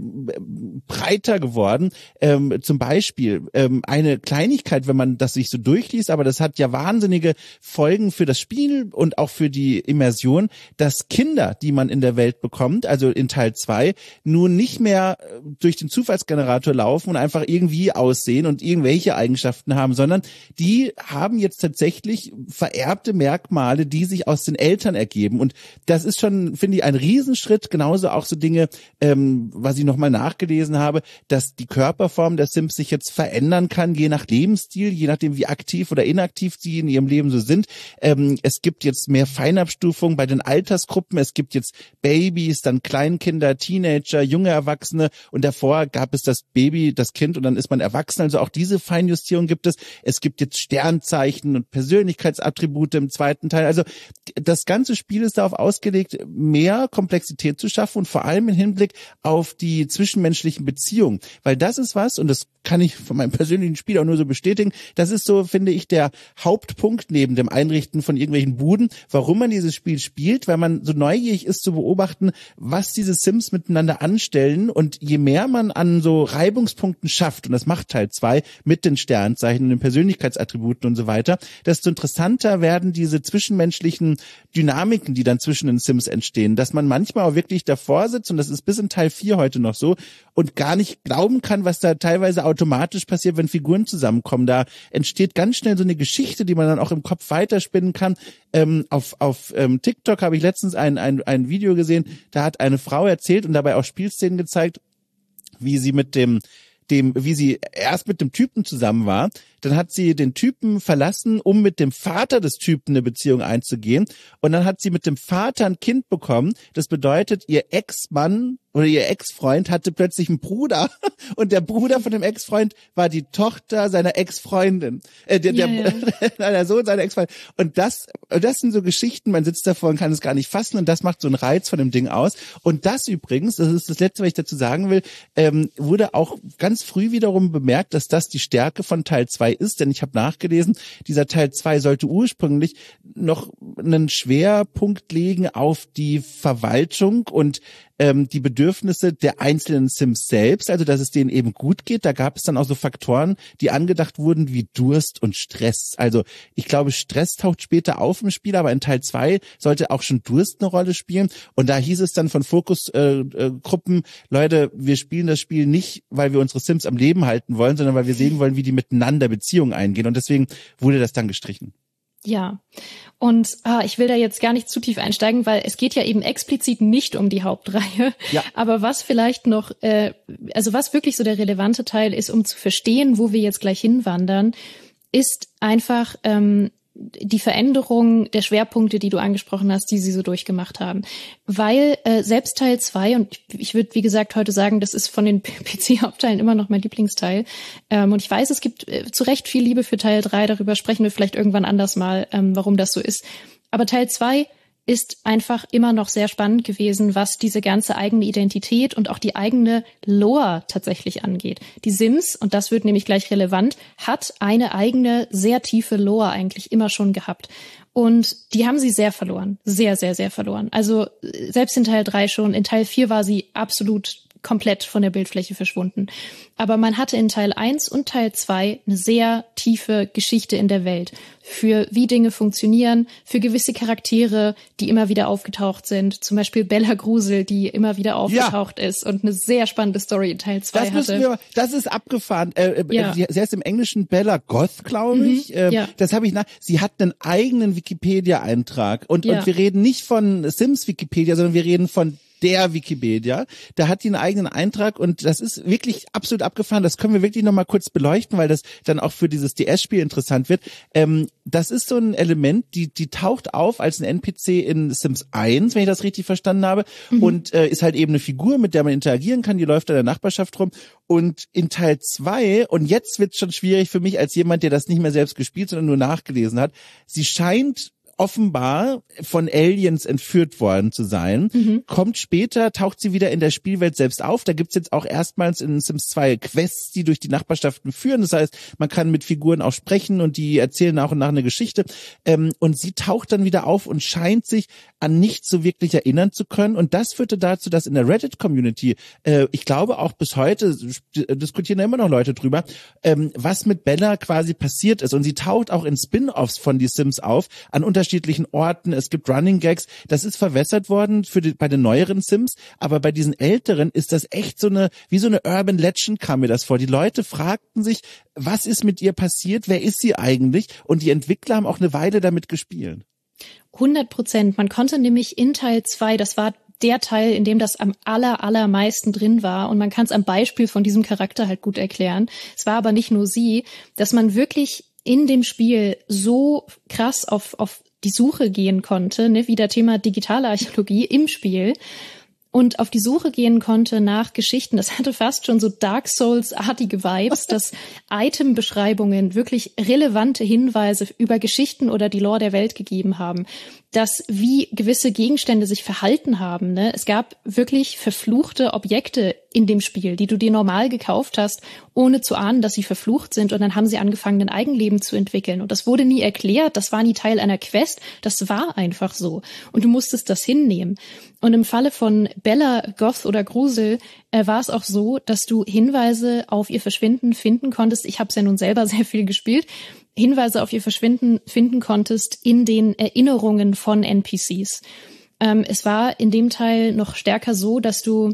breiter geworden. Ähm, zum Beispiel ähm, eine Kleinigkeit, wenn man das sich so durchliest, aber das hat ja wahnsinnige Folgen für das Spiel und auch für die Immersion, dass Kinder, die man in der Welt bekommt, also in Teil zwei, nun nicht mehr durch den Zufallsgenerator laufen und einfach irgendwie aussehen und irgendwelche Eigenschaften haben, sondern die haben jetzt tatsächlich vererbte Merkmale, die sich aus den Eltern ergeben. Und das ist schon, finde ich, ein Riesenschritt. Genauso auch so Dinge, ähm, was ich nochmal nachgelesen habe, dass die Körperform der Sims sich jetzt verändern kann, je nach Lebensstil, je nachdem, wie aktiv oder inaktiv sie in ihrem Leben so sind. Ähm, es gibt jetzt mehr Feinabstufung bei den Altersgruppen. Es gibt jetzt Babys, dann Kleinkinder, Teenager, junge Erwachsene. Und davor gab es das Baby, das Kind und dann ist man erwachsen. Also auch diese Feinjustierung gibt es. Es gibt jetzt Sternzeichen und Persönlichkeitsattribute im zweiten Teil. Also das ganze Spiel ist darauf ausgelegt, mehr Komplexität zu schaffen und vor allem im Hinblick auf die zwischenmenschlichen Beziehungen. Weil das ist was, und das kann ich von meinem persönlichen Spiel auch nur so bestätigen, das ist so, finde ich, der Hauptpunkt neben dem Einrichten von irgendwelchen Buden, warum man dieses Spiel spielt, weil man so neugierig ist zu beobachten, was diese Sims miteinander anstellen. Und je mehr man an so Reibungspunkten schafft, und das macht Teil zwei mit den Sternzeichen und den Persönlichkeitsattributen und so weiter, desto interessanter werden diese zwischenmenschlichen Dynamiken, die dann zwischen den Sims entstehen, dass man manchmal auch wirklich davor sitzt, und das ist bis in Teil vier heute noch so, und gar nicht glauben kann, was da teilweise automatisch passiert, wenn Figuren zusammenkommen. Da entsteht ganz schnell so eine Geschichte, die man dann auch im Kopf weiterspinnen kann. Ähm, auf auf ähm, TikTok habe ich letztens ein, ein, ein Video gesehen, da hat eine Frau erzählt und dabei auch Spielszenen gezeigt, wie sie mit dem dem, wie sie erst mit dem Typen zusammen war, dann hat sie den Typen verlassen, um mit dem Vater des Typen eine Beziehung einzugehen, und dann hat sie mit dem Vater ein Kind bekommen. Das bedeutet, ihr Ex-Mann oder ihr Ex-Freund hatte plötzlich einen Bruder und der Bruder von dem Ex-Freund war die Tochter seiner Ex-Freundin, äh, der, ja, der, ja. der Sohn seiner Ex-Freundin. Und das, das sind so Geschichten, man sitzt davor und kann es gar nicht fassen, und das macht so einen Reiz von dem Ding aus. Und das übrigens, das ist das Letzte, was ich dazu sagen will, ähm, wurde auch ganz früh wiederum bemerkt, dass das die Stärke von Teil zwei ist, denn ich habe nachgelesen, dieser Teil zwei sollte ursprünglich noch einen Schwerpunkt legen auf die Verwaltung und ähm, die Bedürfnisse der einzelnen Sims selbst, also dass es denen eben gut geht. Da gab es dann auch so Faktoren, die angedacht wurden wie Durst und Stress. Also ich glaube, Stress taucht später auf im Spiel, aber in Teil zwei sollte auch schon Durst eine Rolle spielen. Und da hieß es dann von Fokusgruppen, äh, äh, Leute, wir spielen das Spiel nicht, weil wir unsere Sims am Leben halten wollen, sondern weil wir sehen wollen, wie die miteinander Beziehungen eingehen. Und deswegen wurde das dann gestrichen. Ja, und ah, ich will da jetzt gar nicht zu tief einsteigen, weil es geht ja eben explizit nicht um die Hauptreihe. Ja. Aber was vielleicht noch, äh, also was wirklich so der relevante Teil ist, um zu verstehen, wo wir jetzt gleich hinwandern, ist einfach ähm, die Veränderung der Schwerpunkte, die du angesprochen hast, die sie so durchgemacht haben. Weil äh, selbst Teil zwei, und ich, ich würde, wie gesagt, heute sagen, das ist von den P C-Hauptteilen immer noch mein Lieblingsteil. Ähm, und ich weiß, es gibt äh, zu Recht viel Liebe für Teil drei, darüber sprechen wir vielleicht irgendwann anders mal, ähm, warum das so ist. Aber Teil zwei ist einfach immer noch sehr spannend gewesen, was diese ganze eigene Identität und auch die eigene Lore tatsächlich angeht. Die Sims, und das wird nämlich gleich relevant, hat eine eigene, sehr tiefe Lore eigentlich immer schon gehabt. Und die haben sie sehr verloren. Sehr, sehr, sehr verloren. Also selbst in Teil drei schon. In Teil vier war sie absolut komplett von der Bildfläche verschwunden. Aber man hatte in Teil eins und Teil zwei eine sehr tiefe Geschichte in der Welt. Für wie Dinge funktionieren, für gewisse Charaktere, die immer wieder aufgetaucht sind. Zum Beispiel Bella Grusel, die immer wieder aufgetaucht ja. ist und eine sehr spannende Story in Teil zwei das hatte. Wir, das ist abgefahren. Äh, ja. Sie heißt im Englischen Bella Goth, glaube ich. Mhm. Äh, ja. Das habe ich nach. Sie hat einen eigenen Wikipedia-Eintrag. Und, ja. und wir reden nicht von Sims Wikipedia, sondern wir reden von der Wikipedia. Da hat die einen eigenen Eintrag und das ist wirklich absolut abgefahren. Das können wir wirklich nochmal kurz beleuchten, weil das dann auch für dieses D S-Spiel interessant wird. Ähm, das ist so ein Element, die die taucht auf als ein N P C in Sims eins, wenn ich das richtig verstanden habe, mhm. und äh, ist halt eben eine Figur, mit der man interagieren kann, die läuft in der Nachbarschaft rum. Und in Teil zwei, und jetzt wird's schon schwierig für mich als jemand, der das nicht mehr selbst gespielt, sondern nur nachgelesen hat, sie scheint offenbar von Aliens entführt worden zu sein, mhm. kommt später, taucht sie wieder in der Spielwelt selbst auf. Da gibt's jetzt auch erstmals in Sims zwei Quests, die durch die Nachbarschaften führen. Das heißt, man kann mit Figuren auch sprechen und die erzählen nach und nach eine Geschichte. Ähm, und sie taucht dann wieder auf und scheint sich an nichts so wirklich erinnern zu können. Und das führte dazu, dass in der Reddit-Community, äh, ich glaube auch bis heute, diskutieren immer noch Leute drüber, ähm, was mit Bella quasi passiert ist. Und sie taucht auch in Spin-Offs von die Sims auf, an unterschiedlichen Orten. Es gibt Running Gags. Das ist verwässert worden für die, bei den neueren Sims. Aber bei diesen älteren ist das echt so eine, wie so eine Urban Legend kam mir das vor. Die Leute fragten sich, was ist mit ihr passiert? Wer ist sie eigentlich? Und die Entwickler haben auch eine Weile damit gespielt. hundert Prozent. Man konnte nämlich in Teil zwei, das war der Teil, in dem das am aller, allermeisten drin war. Und man kann es am Beispiel von diesem Charakter halt gut erklären. Es war aber nicht nur sie, dass man wirklich in dem Spiel so krass auf, auf die Suche gehen konnte, ne, wieder Thema digitale Archäologie im Spiel, und auf die Suche gehen konnte nach Geschichten. Das hatte fast schon so Dark Souls-artige Vibes, dass Item-Beschreibungen wirklich relevante Hinweise über Geschichten oder die Lore der Welt gegeben haben, dass wie gewisse Gegenstände sich verhalten haben. Ne? Es gab wirklich verfluchte Objekte in dem Spiel, die du dir normal gekauft hast, ohne zu ahnen, dass sie verflucht sind. Und dann haben sie angefangen, ein Eigenleben zu entwickeln. Und das wurde nie erklärt, das war nie Teil einer Quest, das war einfach so. Und du musstest das hinnehmen. Und im Falle von Bella, Goth oder Grusel äh, war es auch so, dass du Hinweise auf ihr Verschwinden finden konntest. Ich habe es ja nun selber sehr viel gespielt. Hinweise auf ihr Verschwinden finden konntest in den Erinnerungen von N P Cs. Ähm, es war in dem Teil noch stärker so, dass du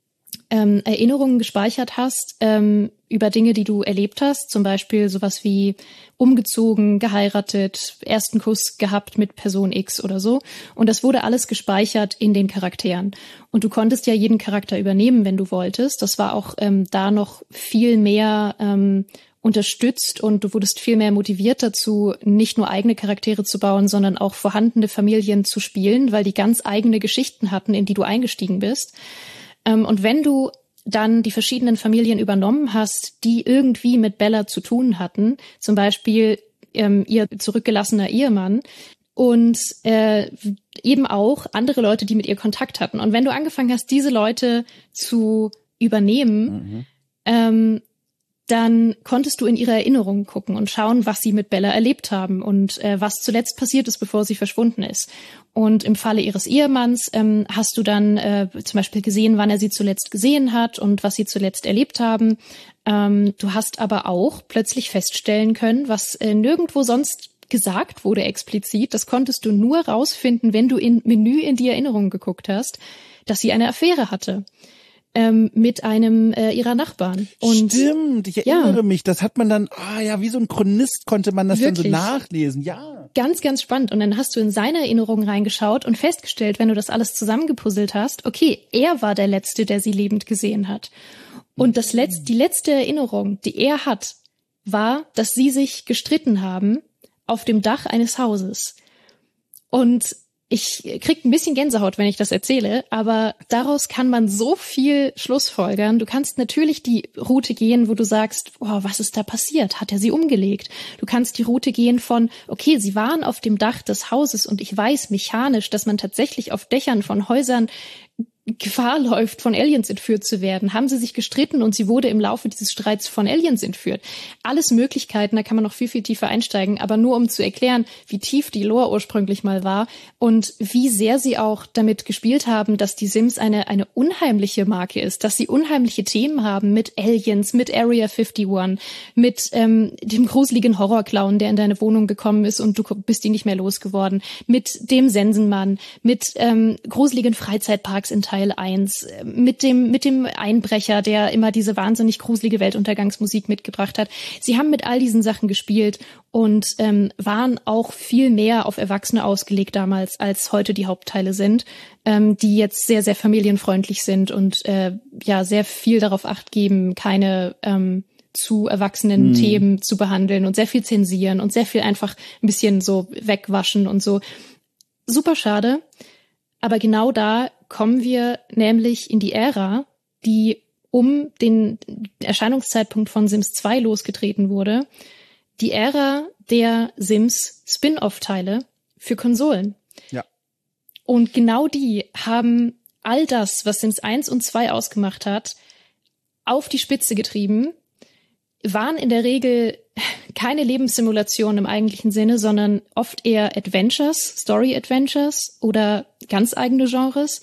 ähm, Erinnerungen gespeichert hast ähm, über Dinge, die du erlebt hast. Zum Beispiel sowas wie umgezogen, geheiratet, ersten Kuss gehabt mit Person X oder so. Und das wurde alles gespeichert in den Charakteren. Und du konntest ja jeden Charakter übernehmen, wenn du wolltest. Das war auch ähm, da noch viel mehr ähm, unterstützt und du wurdest viel mehr motiviert dazu, nicht nur eigene Charaktere zu bauen, sondern auch vorhandene Familien zu spielen, weil die ganz eigene Geschichten hatten, in die du eingestiegen bist. Und wenn du dann die verschiedenen Familien übernommen hast, die irgendwie mit Bella zu tun hatten, zum Beispiel ähm, ihr zurückgelassener Ehemann und äh, eben auch andere Leute, die mit ihr Kontakt hatten. Und wenn du angefangen hast, diese Leute zu übernehmen, mhm. ähm, dann konntest du in ihre Erinnerungen gucken und schauen, was sie mit Bella erlebt haben und äh, was zuletzt passiert ist, bevor sie verschwunden ist. Und im Falle ihres Ehemanns ähm, hast du dann äh, zum Beispiel gesehen, wann er sie zuletzt gesehen hat und was sie zuletzt erlebt haben. Ähm, du hast aber auch plötzlich feststellen können, was äh, nirgendwo sonst gesagt wurde explizit. Das konntest du nur rausfinden, wenn du in Menü in die Erinnerungen geguckt hast, dass sie eine Affäre hatte. Ähm, mit einem äh, ihrer Nachbarn. Und stimmt, ich erinnere ja. mich, das hat man dann, ah ja, wie so ein Chronist konnte man das Wirklich? dann so nachlesen, ja. Ganz, ganz spannend. Und dann hast du in seine Erinnerungen reingeschaut und festgestellt, wenn du das alles zusammengepuzzelt hast, okay, er war der Letzte, der sie lebend gesehen hat. Und das Letz- die letzte Erinnerung, die er hat, war, dass sie sich gestritten haben auf dem Dach eines Hauses. Und ich krieg ein bisschen Gänsehaut, wenn ich das erzähle, aber daraus kann man so viel schlussfolgern. Du kannst natürlich die Route gehen, wo du sagst, oh, was ist da passiert? Hat er sie umgelegt? Du kannst die Route gehen von, okay, sie waren auf dem Dach des Hauses und ich weiß mechanisch, dass man tatsächlich auf Dächern von Häusern Gefahr läuft, von Aliens entführt zu werden. Haben sie sich gestritten und sie wurde im Laufe dieses Streits von Aliens entführt. Alles Möglichkeiten, da kann man noch viel, viel tiefer einsteigen, aber nur um zu erklären, wie tief die Lore ursprünglich mal war und wie sehr sie auch damit gespielt haben, dass die Sims eine eine unheimliche Marke ist, dass sie unheimliche Themen haben mit Aliens, mit Area einundfünfzig, mit ähm, dem gruseligen Horrorclown, der in deine Wohnung gekommen ist und du bist ihn nicht mehr losgeworden, mit dem Sensenmann, mit ähm, gruseligen Freizeitparks in Thailand, Teil eins, mit dem, mit dem Einbrecher, der immer diese wahnsinnig gruselige Weltuntergangsmusik mitgebracht hat. Sie haben mit all diesen Sachen gespielt und ähm, waren auch viel mehr auf Erwachsene ausgelegt damals, als heute die Hauptteile sind, ähm, die jetzt sehr, sehr familienfreundlich sind und äh, ja sehr viel darauf Acht geben, keine ähm, zu erwachsenen hm. Themen zu behandeln und sehr viel zensieren und sehr viel einfach ein bisschen so wegwaschen und so. Super schade. Aber genau da kommen wir nämlich in die Ära, die um den Erscheinungszeitpunkt von Sims zwei losgetreten wurde. Die Ära der Sims Spin-off-Teile für Konsolen. Ja. Und genau die haben all das, was Sims eins und zwei ausgemacht hat, auf die Spitze getrieben, waren in der Regel keine Lebenssimulation im eigentlichen Sinne, sondern oft eher Adventures, Story-Adventures oder ganz eigene Genres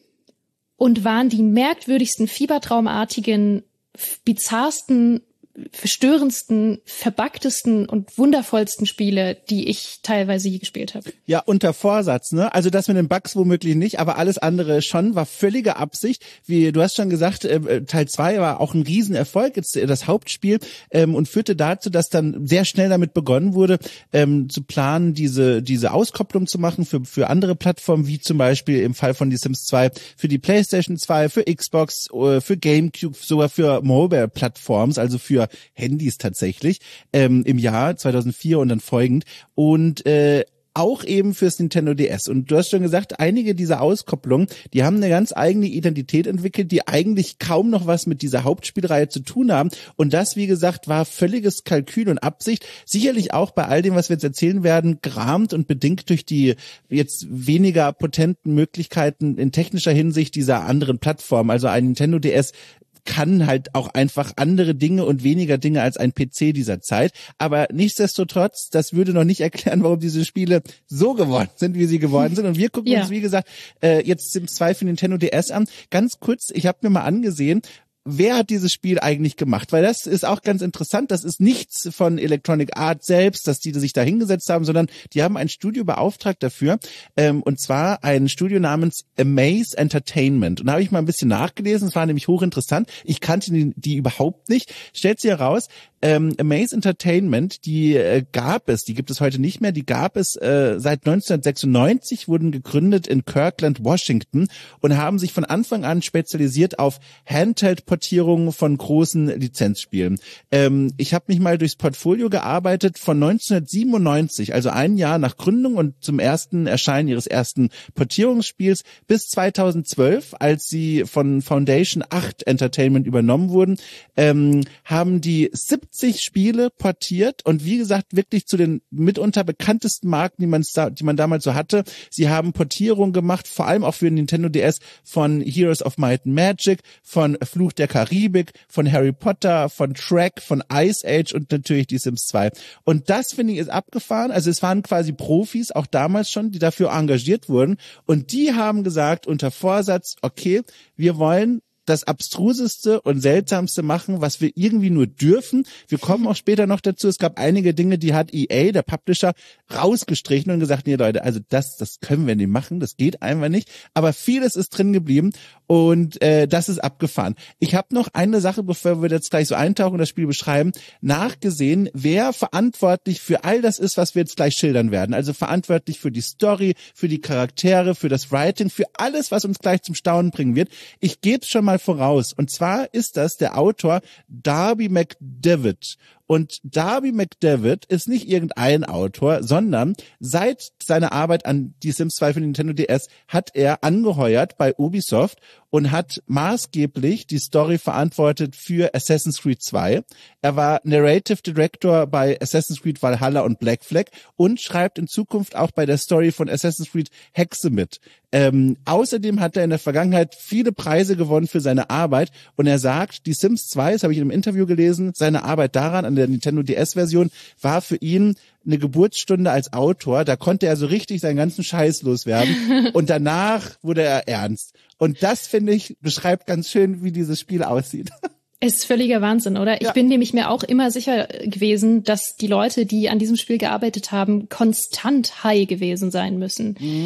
und waren die merkwürdigsten, fiebertraumartigen, bizarrsten, verstörendsten, verbuggtesten und wundervollsten Spiele, die ich teilweise je gespielt habe. Ja, unter Vorsatz, ne? Also das mit den Bugs womöglich nicht, aber alles andere schon, war völlige Absicht. Wie du hast schon gesagt, äh, Teil zwei war auch ein Riesenerfolg, jetzt äh, das Hauptspiel, ähm, und führte dazu, dass dann sehr schnell damit begonnen wurde, ähm, zu planen, diese diese Auskopplung zu machen für für andere Plattformen, wie zum Beispiel im Fall von The Sims zwei für die PlayStation zwei, für Xbox, äh, für GameCube, sogar für Mobile-Plattforms, also für Handys tatsächlich, ähm, im Jahr zweitausendvier und dann folgend und äh, auch eben fürs Nintendo D S. Und du hast schon gesagt, einige dieser Auskopplungen, die haben eine ganz eigene Identität entwickelt, die eigentlich kaum noch was mit dieser Hauptspielreihe zu tun haben. Und das, wie gesagt, war völliges Kalkül und Absicht. Sicherlich auch bei all dem, was wir jetzt erzählen werden, gerahmt und bedingt durch die jetzt weniger potenten Möglichkeiten in technischer Hinsicht dieser anderen Plattformen. Also ein Nintendo D S kann halt auch einfach andere Dinge und weniger Dinge als ein P C dieser Zeit. Aber nichtsdestotrotz, das würde noch nicht erklären, warum diese Spiele so geworden sind, wie sie geworden sind. Und wir gucken ja. uns, wie gesagt, äh, jetzt Sims zwei für Nintendo D S an. Ganz kurz, ich habe mir mal angesehen, wer hat dieses Spiel eigentlich gemacht? Weil das ist auch ganz interessant. Das ist nichts von Electronic Arts selbst, dass die sich da hingesetzt haben, sondern die haben ein Studio beauftragt dafür. Ähm, und zwar ein Studio namens Amaze Entertainment. Und da habe ich mal ein bisschen nachgelesen. Es war nämlich hochinteressant. Ich kannte die, die überhaupt nicht. Stellt sich heraus, ähm, Amaze Entertainment, die äh, gab es, die gibt es heute nicht mehr, die gab es äh, seit neunzehnhundertsechsundneunzig, wurden gegründet in Kirkland, Washington und haben sich von Anfang an spezialisiert auf Handheld-Portierungen von großen Lizenzspielen. Ähm, ich habe mich mal durchs Portfolio gearbeitet von neunzehnhundertsiebenundneunzig, also ein Jahr nach Gründung und zum ersten Erscheinen ihres ersten Portierungsspiels, bis zweitausendzwölf, als sie von Foundation acht Entertainment übernommen wurden, ähm, haben die siebzig Spiele portiert und wie gesagt wirklich zu den mitunter bekanntesten Marken, die man da, die man damals so hatte. Sie haben Portierungen gemacht, vor allem auch für Nintendo D S von Heroes of Might and Magic, von Fluch der Karibik, von Harry Potter, von Shrek, von Ice Age und natürlich die Sims zwei. Und das finde ich ist abgefahren. Also es waren quasi Profis, auch damals schon, die dafür engagiert wurden und die haben gesagt unter Vorsatz, okay, wir wollen das Abstruseste und Seltsamste machen, was wir irgendwie nur dürfen. Wir kommen auch später noch dazu. Es gab einige Dinge, die hat E A, der Publisher, rausgestrichen und gesagt, nee Leute, also das, das können wir nicht machen, das geht einfach nicht. Aber vieles ist drin geblieben und äh, das ist abgefahren. Ich habe noch eine Sache, bevor wir jetzt gleich so eintauchen und das Spiel beschreiben, nachgesehen, wer verantwortlich für all das ist, was wir jetzt gleich schildern werden. Also verantwortlich für die Story, für die Charaktere, für das Writing, für alles, was uns gleich zum Staunen bringen wird. Ich gebe schon mal voraus. Und zwar ist das der Autor Darby McDevitt. Und Darby McDevitt ist nicht irgendein Autor, sondern seit seiner Arbeit an die Sims zwei für Nintendo D S hat er angeheuert bei Ubisoft und hat maßgeblich die Story verantwortet für Assassin's Creed zwei. Er war Narrative Director bei Assassin's Creed Valhalla und Black Flag und schreibt in Zukunft auch bei der Story von Assassin's Creed Hexe mit. Ähm, außerdem hat er in der Vergangenheit viele Preise gewonnen für seine Arbeit und er sagt, die Sims zwei, das habe ich in einem Interview gelesen, seine Arbeit daran, an der Nintendo D S-Version, war für ihn eine Geburtsstunde als Autor. Da konnte er so richtig seinen ganzen Scheiß loswerden und danach wurde er ernst. Und das, finde ich, beschreibt ganz schön, wie dieses Spiel aussieht. Ist völliger Wahnsinn, oder? Ja. Ich bin nämlich mir auch immer sicher gewesen, dass die Leute, die an diesem Spiel gearbeitet haben, konstant high gewesen sein müssen. Mhm.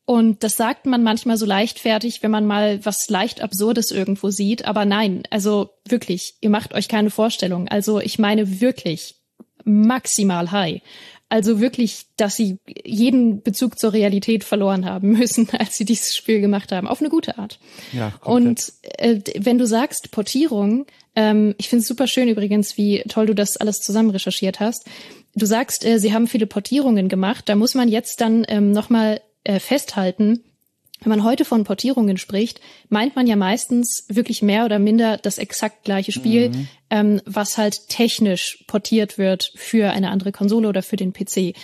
Und das sagt man manchmal so leichtfertig, wenn man mal was leicht Absurdes irgendwo sieht. Aber nein, also wirklich, ihr macht euch keine Vorstellung. Also ich meine wirklich maximal high. Also wirklich, dass sie jeden Bezug zur Realität verloren haben müssen, als sie dieses Spiel gemacht haben. Auf eine gute Art. Ja, komplett. Und äh, wenn du sagst Portierung, ähm, ich finde es super schön übrigens, wie toll du das alles zusammen recherchiert hast. Du sagst, äh, sie haben viele Portierungen gemacht. Da muss man jetzt dann ähm, nochmal äh, festhalten, wenn man heute von Portierungen spricht, meint man ja meistens wirklich mehr oder minder das exakt gleiche Spiel, mhm. ähm, was halt technisch portiert wird für eine andere Konsole oder für den P C.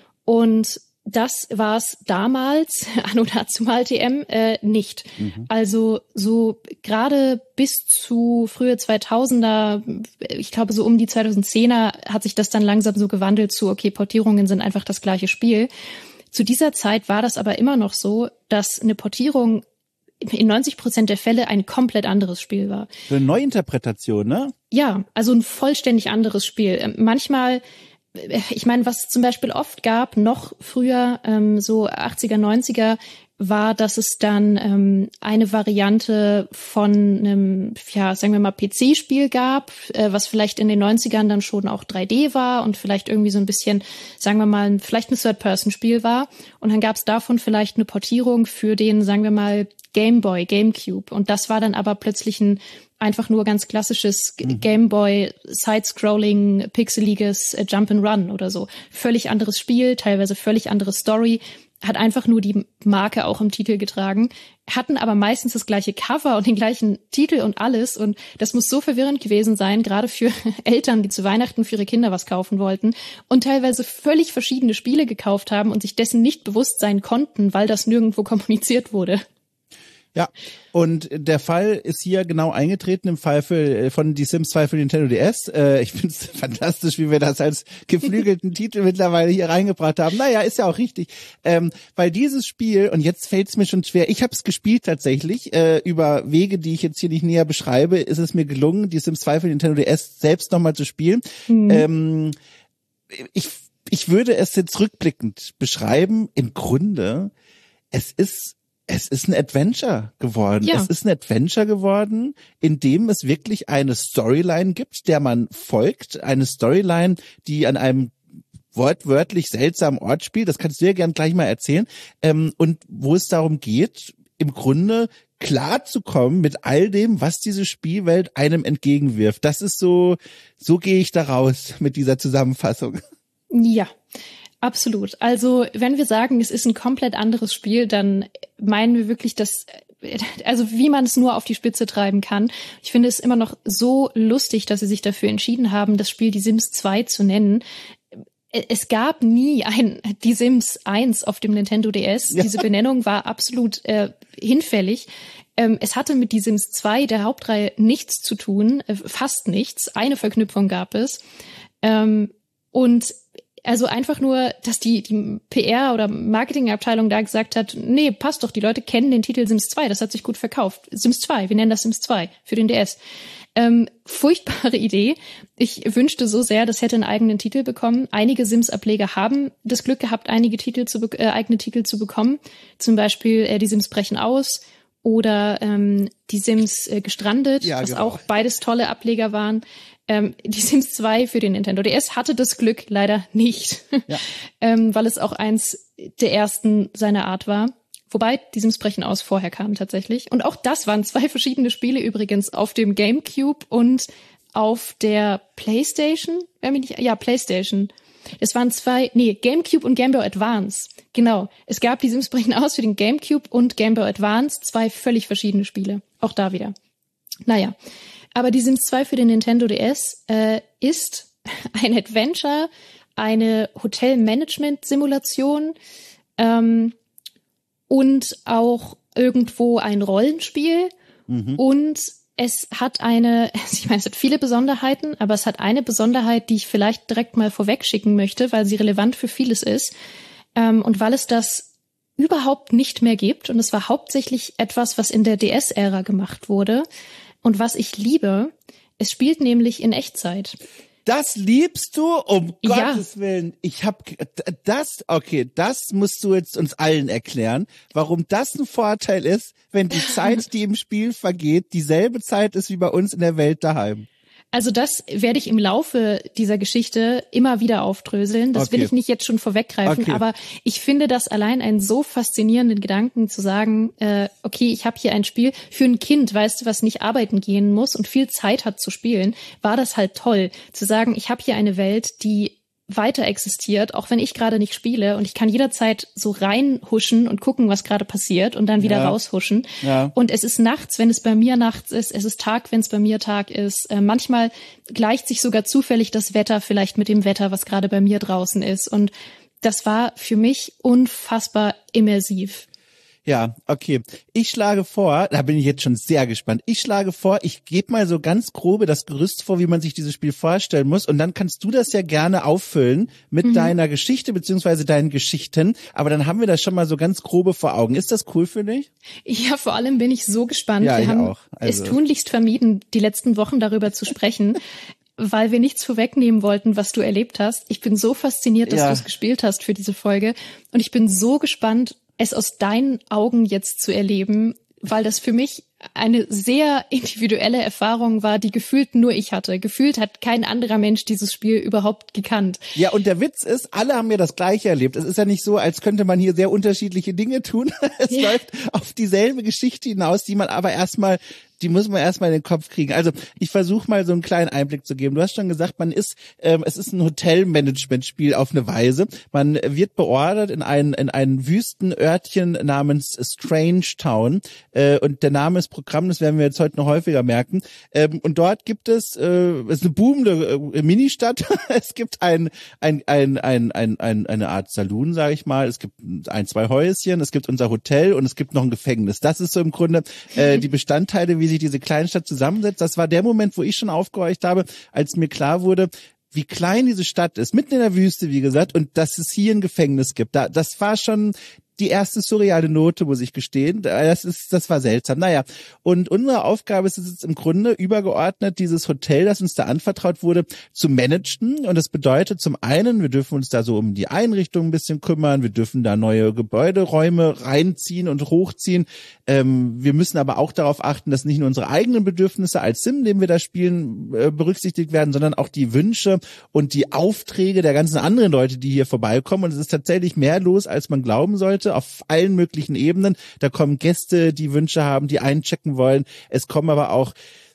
Und das war es damals, anno dazumal T M, äh, nicht. Mhm. Also so gerade bis zu frühe zweitausender, ich glaube so um die zweitausendzehner hat sich das dann langsam so gewandelt zu, okay, Portierungen sind einfach das gleiche Spiel. Zu dieser Zeit war das aber immer noch so, dass eine Portierung in neunzig Prozent der Fälle ein komplett anderes Spiel war. So eine Neuinterpretation, ne? Ja, also ein vollständig anderes Spiel. Manchmal, ich meine, was es zum Beispiel oft gab, noch früher, ähm, so achtziger, neunziger, war, dass es dann ähm, eine Variante von einem, ja, sagen wir mal, P C-Spiel gab, äh, was vielleicht in den neunzigern dann schon auch drei D war und vielleicht irgendwie so ein bisschen, sagen wir mal, vielleicht ein Third-Person-Spiel war. Und dann gab es davon vielleicht eine Portierung für den, sagen wir mal, Game Boy, GameCube. Und das war dann aber plötzlich ein einfach nur ganz klassisches mhm. Game Boy, Side-Scrolling, pixeliges äh, Jump-and-Run oder so. Völlig anderes Spiel, teilweise völlig andere Story. Hat einfach nur die Marke auch im Titel getragen, hatten aber meistens das gleiche Cover und den gleichen Titel und alles. Und das muss so verwirrend gewesen sein, gerade für Eltern, die zu Weihnachten für ihre Kinder was kaufen wollten und teilweise völlig verschiedene Spiele gekauft haben und sich dessen nicht bewusst sein konnten, weil das nirgendwo kommuniziert wurde. Ja, und der Fall ist hier genau eingetreten im Fall für, von Die Sims zwei für Nintendo D S. Äh, ich finde es fantastisch, wie wir das als geflügelten Titel mittlerweile hier reingebracht haben. Naja, ist ja auch richtig. Ähm, weil dieses Spiel, und jetzt fällt es mir schon schwer, ich habe es gespielt tatsächlich, äh, über Wege, die ich jetzt hier nicht näher beschreibe, ist es mir gelungen, Die Sims zwei für Nintendo D S selbst nochmal zu spielen. Mhm. Ähm, ich, ich würde es jetzt rückblickend beschreiben, im Grunde, es ist Es ist ein Adventure geworden. Ja. Es ist ein Adventure geworden, in dem es wirklich eine Storyline gibt, der man folgt. Eine Storyline, die an einem wortwörtlich seltsamen Ort spielt. Das kannst du ja gern gleich mal erzählen. Ähm, und wo es darum geht, im Grunde klar zu kommen mit all dem, was diese Spielwelt einem entgegenwirft. Das ist so, so gehe ich da raus mit dieser Zusammenfassung. Ja. Absolut. Also wenn wir sagen, es ist ein komplett anderes Spiel, dann meinen wir wirklich, dass, also wie man es nur auf die Spitze treiben kann. Ich finde es immer noch so lustig, dass sie sich dafür entschieden haben, das Spiel Die Sims zwei zu nennen. Es gab nie ein Die Sims eins auf dem Nintendo D S. Ja. Diese Benennung war absolut äh, hinfällig. Ähm, es hatte mit Die Sims zwei, der Hauptreihe, nichts zu tun, äh, fast nichts. Eine Verknüpfung gab es. Ähm, und Also einfach nur, dass die, die P R- oder Marketingabteilung da gesagt hat, nee, passt doch, die Leute kennen den Titel Sims zwei, das hat sich gut verkauft. Sims zwei, wir nennen das Sims zwei für den D S. Ähm, furchtbare Idee. Ich wünschte so sehr, das hätte einen eigenen Titel bekommen. Einige Sims-Ableger haben das Glück gehabt, einige Titel zu be- äh, eigene Titel zu bekommen. Zum Beispiel äh, die Sims brechen aus oder ähm, die Sims äh, gestrandet, ja, was genau. auch beides tolle Ableger waren. Ähm, die Sims zwei für den Nintendo D S hatte das Glück leider nicht, ja. ähm, weil es auch eins der ersten seiner Art war. Wobei die Sims brechen aus vorher kamen tatsächlich. Und auch das waren zwei verschiedene Spiele übrigens auf dem GameCube und auf der PlayStation. Ja, PlayStation. Es waren zwei, nee, GameCube und Game Boy Advance. Genau. Es gab die Sims brechen aus für den GameCube und Game Boy Advance. Zwei völlig verschiedene Spiele. Auch da wieder. Naja. Aber die Sims zwei für den Nintendo D S äh, ist ein Adventure, eine Hotelmanagement-Simulation ähm, und auch irgendwo ein Rollenspiel. Mhm. Und es hat eine, ich meine, es hat viele Besonderheiten, aber es hat eine Besonderheit, die ich vielleicht direkt mal vorwegschicken möchte, weil sie relevant für vieles ist. Ähm, und weil es das überhaupt nicht mehr gibt. Und es war hauptsächlich etwas, was in der D S-Ära gemacht wurde. Und was ich liebe, es spielt nämlich in Echtzeit. das liebst du? Um Ja. Gottes Willen. Ich hab das, okay, das musst du jetzt uns allen erklären, warum das ein Vorteil ist, wenn die Zeit, die im Spiel vergeht, dieselbe Zeit ist wie bei uns in der Welt daheim. Also das werde ich im Laufe dieser Geschichte immer wieder aufdröseln. Das Okay. will ich nicht jetzt schon vorweggreifen, Okay. aber ich finde das allein einen so faszinierenden Gedanken zu sagen, äh, okay, ich habe hier ein Spiel für ein Kind, weißt du, was nicht arbeiten gehen muss und viel Zeit hat zu spielen, war das halt toll, zu sagen, ich habe hier eine Welt, die weiter existiert, auch wenn ich gerade nicht spiele und ich kann jederzeit so reinhuschen und gucken, was gerade passiert und dann wieder Ja. raushuschen. Ja. Und es ist nachts, wenn es bei mir nachts ist, es ist Tag, wenn es bei mir Tag ist. Äh, manchmal gleicht sich sogar zufällig das Wetter vielleicht mit dem Wetter, was gerade bei mir draußen ist. Und das war für mich unfassbar immersiv. Ja, okay. Ich schlage vor, da bin ich jetzt schon sehr gespannt. Ich schlage vor, ich gebe mal so ganz grobe das Gerüst vor, wie man sich dieses Spiel vorstellen muss. Und dann kannst du das ja gerne auffüllen mit mhm. deiner Geschichte beziehungsweise deinen Geschichten. Aber dann haben wir das schon mal so ganz grobe vor Augen. Ist das cool für dich? Ja, vor allem bin ich so gespannt. Ja, wir ich haben auch. Also. es tunlichst vermieden, die letzten Wochen darüber zu sprechen. Weil wir nichts vorwegnehmen wollten, was du erlebt hast. Ich bin so fasziniert, dass ja. du es gespielt hast für diese Folge. Und ich bin so gespannt, es aus deinen Augen jetzt zu erleben, weil das für mich eine sehr individuelle Erfahrung war, die gefühlt nur ich hatte. Gefühlt hat kein anderer Mensch dieses Spiel überhaupt gekannt. Ja, und der Witz ist, alle haben ja das Gleiche erlebt. Es ist ja nicht so, als könnte man hier sehr unterschiedliche Dinge tun. Es ja. läuft auf dieselbe Geschichte hinaus, die man aber erstmal die muss man erstmal in den Kopf kriegen. Also ich versuche mal so einen kleinen Einblick zu geben. Du hast schon gesagt, man ist, ähm, es ist ein Hotelmanagement-Spiel auf eine Weise. Man wird beordert in ein in ein Wüstenörtchen namens Strange Town äh, und der Name ist Programm, das werden wir jetzt heute noch häufiger merken. Ähm, und dort gibt es, äh, es ist eine boomende äh, Ministadt. Es gibt ein ein ein ein ein, ein eine Art Saloon, sage ich mal. Es gibt ein zwei Häuschen, es gibt unser Hotel und es gibt noch ein Gefängnis. Das ist so im Grunde äh, die Bestandteile, wie sich diese Kleinstadt zusammensetzt. Das war der Moment, wo ich schon aufgehorcht habe, als mir klar wurde, wie klein diese Stadt ist, mitten in der Wüste, wie gesagt, und dass es hier ein Gefängnis gibt. Da, das war schon die erste surreale Note, muss ich gestehen. Das ist, das war seltsam. Naja, und unsere Aufgabe ist es jetzt im Grunde übergeordnet, dieses Hotel, das uns da anvertraut wurde, zu managen. Und das bedeutet zum einen, wir dürfen uns da so um die Einrichtung ein bisschen kümmern, wir dürfen da neue Gebäuderäume reinziehen und hochziehen. Ähm, wir müssen aber auch darauf achten, dass nicht nur unsere eigenen Bedürfnisse als Sim, den wir da spielen, äh, berücksichtigt werden, sondern auch die Wünsche und die Aufträge der ganzen anderen Leute, die hier vorbeikommen. Und es ist tatsächlich mehr los, als man glauben sollte, auf allen möglichen Ebenen. Da kommen Gäste, die Wünsche haben, die einchecken wollen. Es kommen aber auch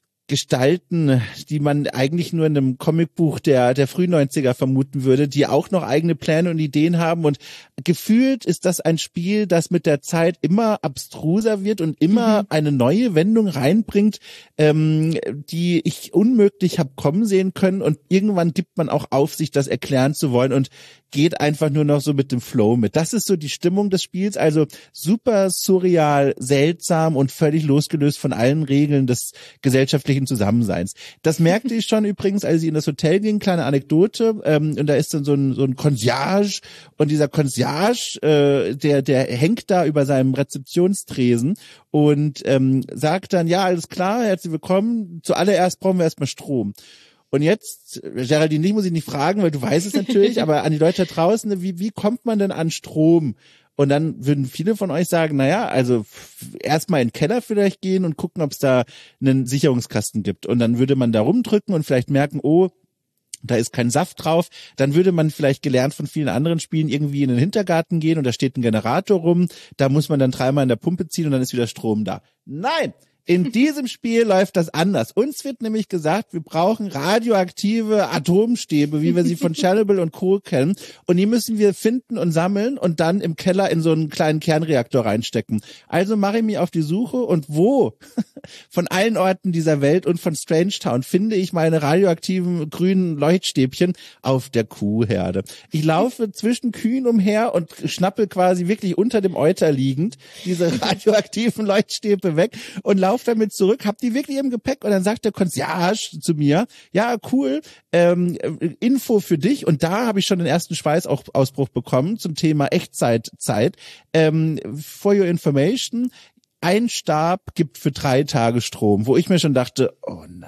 Gestalten, die man eigentlich nur in einem Comicbuch der der Frühneunziger vermuten würde, die auch noch eigene Pläne und Ideen haben. Und gefühlt ist das ein Spiel, das mit der Zeit immer abstruser wird und immer mhm. eine neue Wendung reinbringt, ähm, die ich unmöglich habe kommen sehen können. Und irgendwann gibt man auch auf, sich das erklären zu wollen und geht einfach nur noch so mit dem Flow mit. Das ist so die Stimmung des Spiels, also super surreal, seltsam und völlig losgelöst von allen Regeln des gesellschaftlichen Zusammenseins. Das merkte ich schon übrigens, als ich in das Hotel ging, kleine Anekdote, ähm, und da ist dann so ein, so ein Concierge und dieser Concierge, äh, der, der hängt da über seinem Rezeptionstresen und ähm, sagt dann, ja, alles klar, herzlich willkommen, zuallererst brauchen wir erstmal Strom. Und jetzt, Geraldine, dich muss ich nicht fragen, weil du weißt es natürlich, aber an die Leute da draußen, wie, wie kommt man denn an Strom? Und dann würden viele von euch sagen, naja, also erstmal in den Keller vielleicht gehen und gucken, ob es da einen Sicherungskasten gibt. Und dann würde man da rumdrücken und vielleicht merken, oh, da ist kein Saft drauf. Dann würde man vielleicht gelernt von vielen anderen Spielen irgendwie in den Hintergarten gehen und da steht ein Generator rum. Da muss man dann dreimal an der Pumpe ziehen und dann ist wieder Strom da. Nein! In diesem Spiel läuft das anders. Uns wird nämlich gesagt, wir brauchen radioaktive Atomstäbe, wie wir sie von Tschernobyl und Co. kennen. Und die müssen wir finden und sammeln und dann im Keller in so einen kleinen Kernreaktor reinstecken. Also mache ich mich auf die Suche und wo von allen Orten dieser Welt und von Strange Town finde ich meine radioaktiven grünen Leuchtstäbchen auf der Kuhherde. Ich laufe zwischen Kühen umher und schnappe quasi wirklich unter dem Euter liegend diese radioaktiven Leuchtstäbe weg und laufe damit zurück, hab die wirklich im Gepäck und dann sagt der Concierge zu mir, ja cool, ähm, Info für dich und da habe ich schon den ersten Schweißausbruch bekommen zum Thema Echtzeitzeit. Ähm, for your information, ein Stab gibt für drei Tage Strom, wo ich mir schon dachte, oh nein.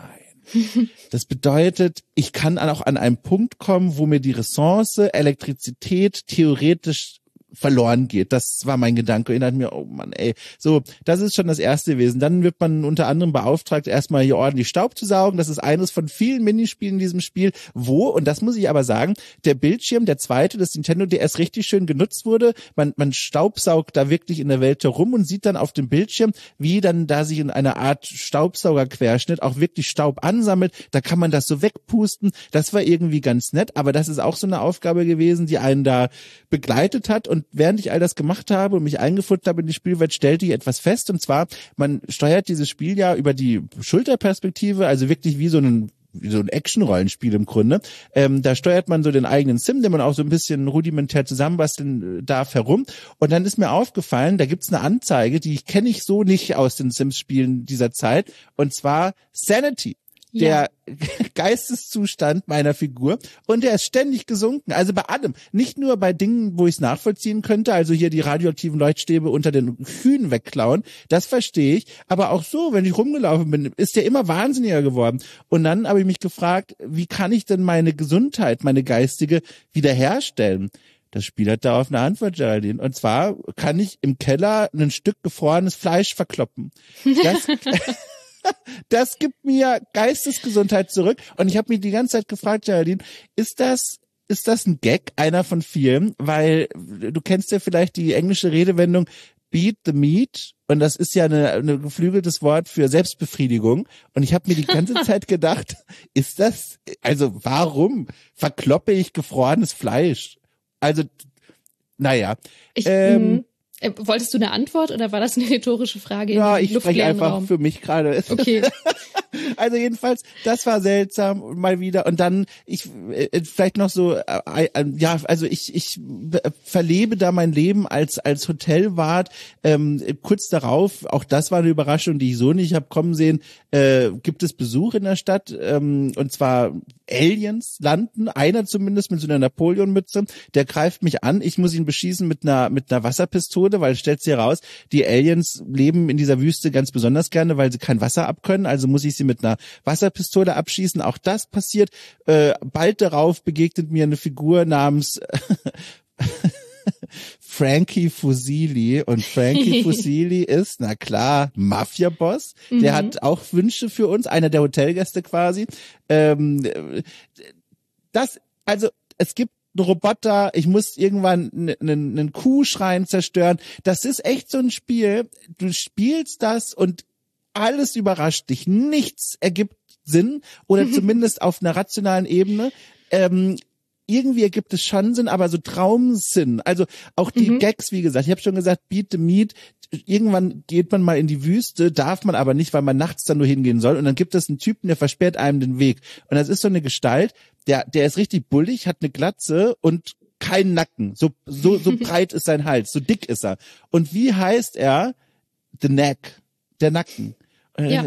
Das bedeutet, ich kann auch an einen Punkt kommen, wo mir die Ressource Elektrizität theoretisch verloren geht. Das war mein Gedanke. Erinnert mir, oh Mann, ey. So, das ist schon das Erste gewesen. Dann wird man unter anderem beauftragt, erstmal hier ordentlich Staub zu saugen. Das ist eines von vielen Minispielen in diesem Spiel, wo, und das muss ich aber sagen, der Bildschirm, der zweite des Nintendo D S richtig schön genutzt wurde. Man, man staubsaugt da wirklich in der Welt herum und sieht dann auf dem Bildschirm, wie dann da sich in einer Art Staubsaugerquerschnitt auch wirklich Staub ansammelt. Da kann man das so wegpusten. Das war irgendwie ganz nett, aber das ist auch so eine Aufgabe gewesen, die einen da begleitet hat. Und während ich all das gemacht habe und mich eingefunden habe in die Spielwelt, stellte ich etwas fest, und zwar, man steuert dieses Spiel ja über die Schulterperspektive, also wirklich wie so ein wie so ein Action-Rollenspiel im Grunde. Ähm, da steuert man so den eigenen Sim, den man auch so ein bisschen rudimentär zusammenbasteln darf, herum. Und dann ist mir aufgefallen, da gibt's eine Anzeige, die kenne ich so nicht aus den Sims-Spielen dieser Zeit, und zwar Sanity. Der ja. Geisteszustand meiner Figur, und der ist ständig gesunken, also bei allem, nicht nur bei Dingen, wo ich es nachvollziehen könnte, also hier die radioaktiven Leuchtstäbe unter den Kühen wegklauen, das verstehe ich, aber auch so, wenn ich rumgelaufen bin, ist der immer wahnsinniger geworden. Und dann habe ich mich gefragt, wie kann ich denn meine Gesundheit, meine geistige, wiederherstellen? Das Spiel hat darauf eine Antwort, Geraldine. Und zwar kann ich im Keller ein Stück gefrorenes Fleisch verkloppen. Das Das gibt mir Geistesgesundheit zurück. Und ich habe mich die ganze Zeit gefragt, Geraldine, ist das, ist das ein Gag, einer von vielen? Weil du kennst ja vielleicht die englische Redewendung Beat the Meat. Und das ist ja eine, eine geflügeltes Wort für Selbstbefriedigung. Und ich habe mir die ganze Zeit gedacht, ist das, also warum verkloppe ich gefrorenes Fleisch? Also, naja. Ich, ähm, Wolltest du eine Antwort oder war das eine rhetorische Frage? Ja, ich spreche einfach Raum? Für mich gerade. Okay. Also jedenfalls, das war seltsam mal wieder. Und dann, ich äh, vielleicht noch so, äh, äh, ja, also ich ich verlebe da mein Leben als als Hotelwart. Ähm, kurz darauf, auch das war eine Überraschung, die ich so nicht habe kommen sehen, äh, gibt es Besuch in der Stadt, ähm, und zwar Aliens landen, einer zumindest mit so einer Napoleon-Mütze, der greift mich an, ich muss ihn beschießen mit einer mit einer Wasserpistole, weil es stellt sich heraus, die Aliens leben in dieser Wüste ganz besonders gerne, weil sie kein Wasser abkönnen, also muss ich sie mit einer Wasserpistole abschießen. Auch das passiert. Äh, bald darauf begegnet mir eine Figur namens Frankie Fusili, und Frankie Fusili ist, na klar, Mafia-Boss. Mhm. Der hat auch Wünsche für uns, einer der Hotelgäste quasi. Ähm, das, also es gibt einen Roboter, ich muss irgendwann einen, einen Kuhschrein zerstören. Das ist echt so ein Spiel. Du spielst das und alles überrascht dich. Nichts ergibt Sinn, oder zumindest auf einer rationalen Ebene. Ähm, irgendwie ergibt es schon Sinn, aber so Traumsinn. Also auch die mhm. Gags, wie gesagt, ich habe schon gesagt, Beat the Meat, irgendwann geht man mal in die Wüste, darf man aber nicht, weil man nachts dann nur hingehen soll, und dann gibt es einen Typen, der versperrt einem den Weg. Und das ist so eine Gestalt, der der ist richtig bullig, hat eine Glatze und keinen Nacken. So so so breit ist sein Hals, so dick ist er. Und wie heißt er? The Neck, der Nacken. Ja.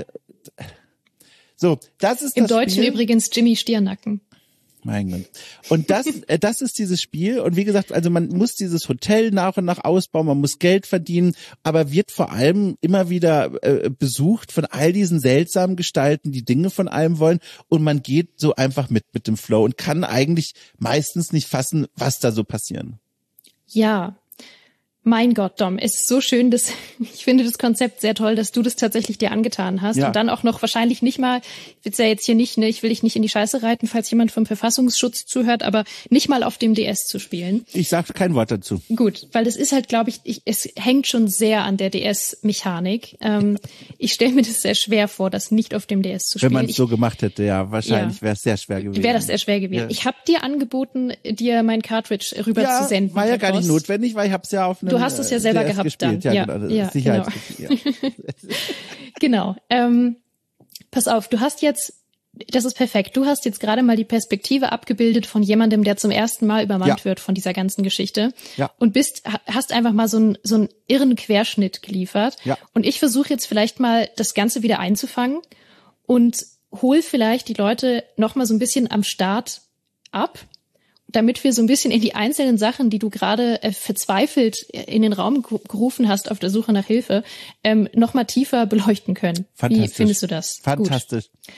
So, das ist Im das Deutschen Spiel. Übrigens Jimmy Stirnacken. Mein Gott. Und das, äh, das ist dieses Spiel. Und wie gesagt, also man muss dieses Hotel nach und nach ausbauen, man muss Geld verdienen, aber wird vor allem immer wieder äh, besucht von all diesen seltsamen Gestalten, die Dinge von einem wollen. Und man geht so einfach mit, mit dem Flow und kann eigentlich meistens nicht fassen, was da so passieren. Ja. Mein Gott, Dom, es ist so schön, dass ich finde das Konzept sehr toll, dass du das tatsächlich dir angetan hast, ja. Und dann auch noch wahrscheinlich nicht mal, ich will ja jetzt hier nicht, ne, ich will dich nicht in die Scheiße reiten, falls jemand vom Verfassungsschutz zuhört, aber nicht mal auf dem D S zu spielen. Ich sag kein Wort dazu. Gut, weil das ist halt, glaube ich, ich, es hängt schon sehr an der D S-Mechanik. Ähm, ich stelle mir das sehr schwer vor, das nicht auf dem D S zu spielen. Wenn man es so gemacht hätte, ja, wahrscheinlich ja. wäre es sehr schwer gewesen. Wäre das sehr schwer gewesen. Ja. Ich habe dir angeboten, dir mein Cartridge rüber ja, zu senden. War ja gar nicht notwendig, weil ich habe es ja auf einem Du hast es ja selber D S gehabt gespielt. dann. Ja, ja, genau. ja, Sicherheitsgefühl. Genau. Ja. Genau. Ähm, pass auf, du hast jetzt, das ist perfekt, du hast jetzt gerade mal die Perspektive abgebildet von jemandem, der zum ersten Mal übermannt ja. wird von dieser ganzen Geschichte. Ja. Und bist, hast einfach mal so einen so einen irren Querschnitt geliefert. Ja. Und ich versuche jetzt vielleicht mal das Ganze wieder einzufangen und hol vielleicht die Leute noch mal so ein bisschen am Start ab, damit wir so ein bisschen in die einzelnen Sachen, die du gerade äh, verzweifelt in den Raum gerufen hast auf der Suche nach Hilfe, ähm, noch mal tiefer beleuchten können. Wie findest du das? Fantastisch. Gut.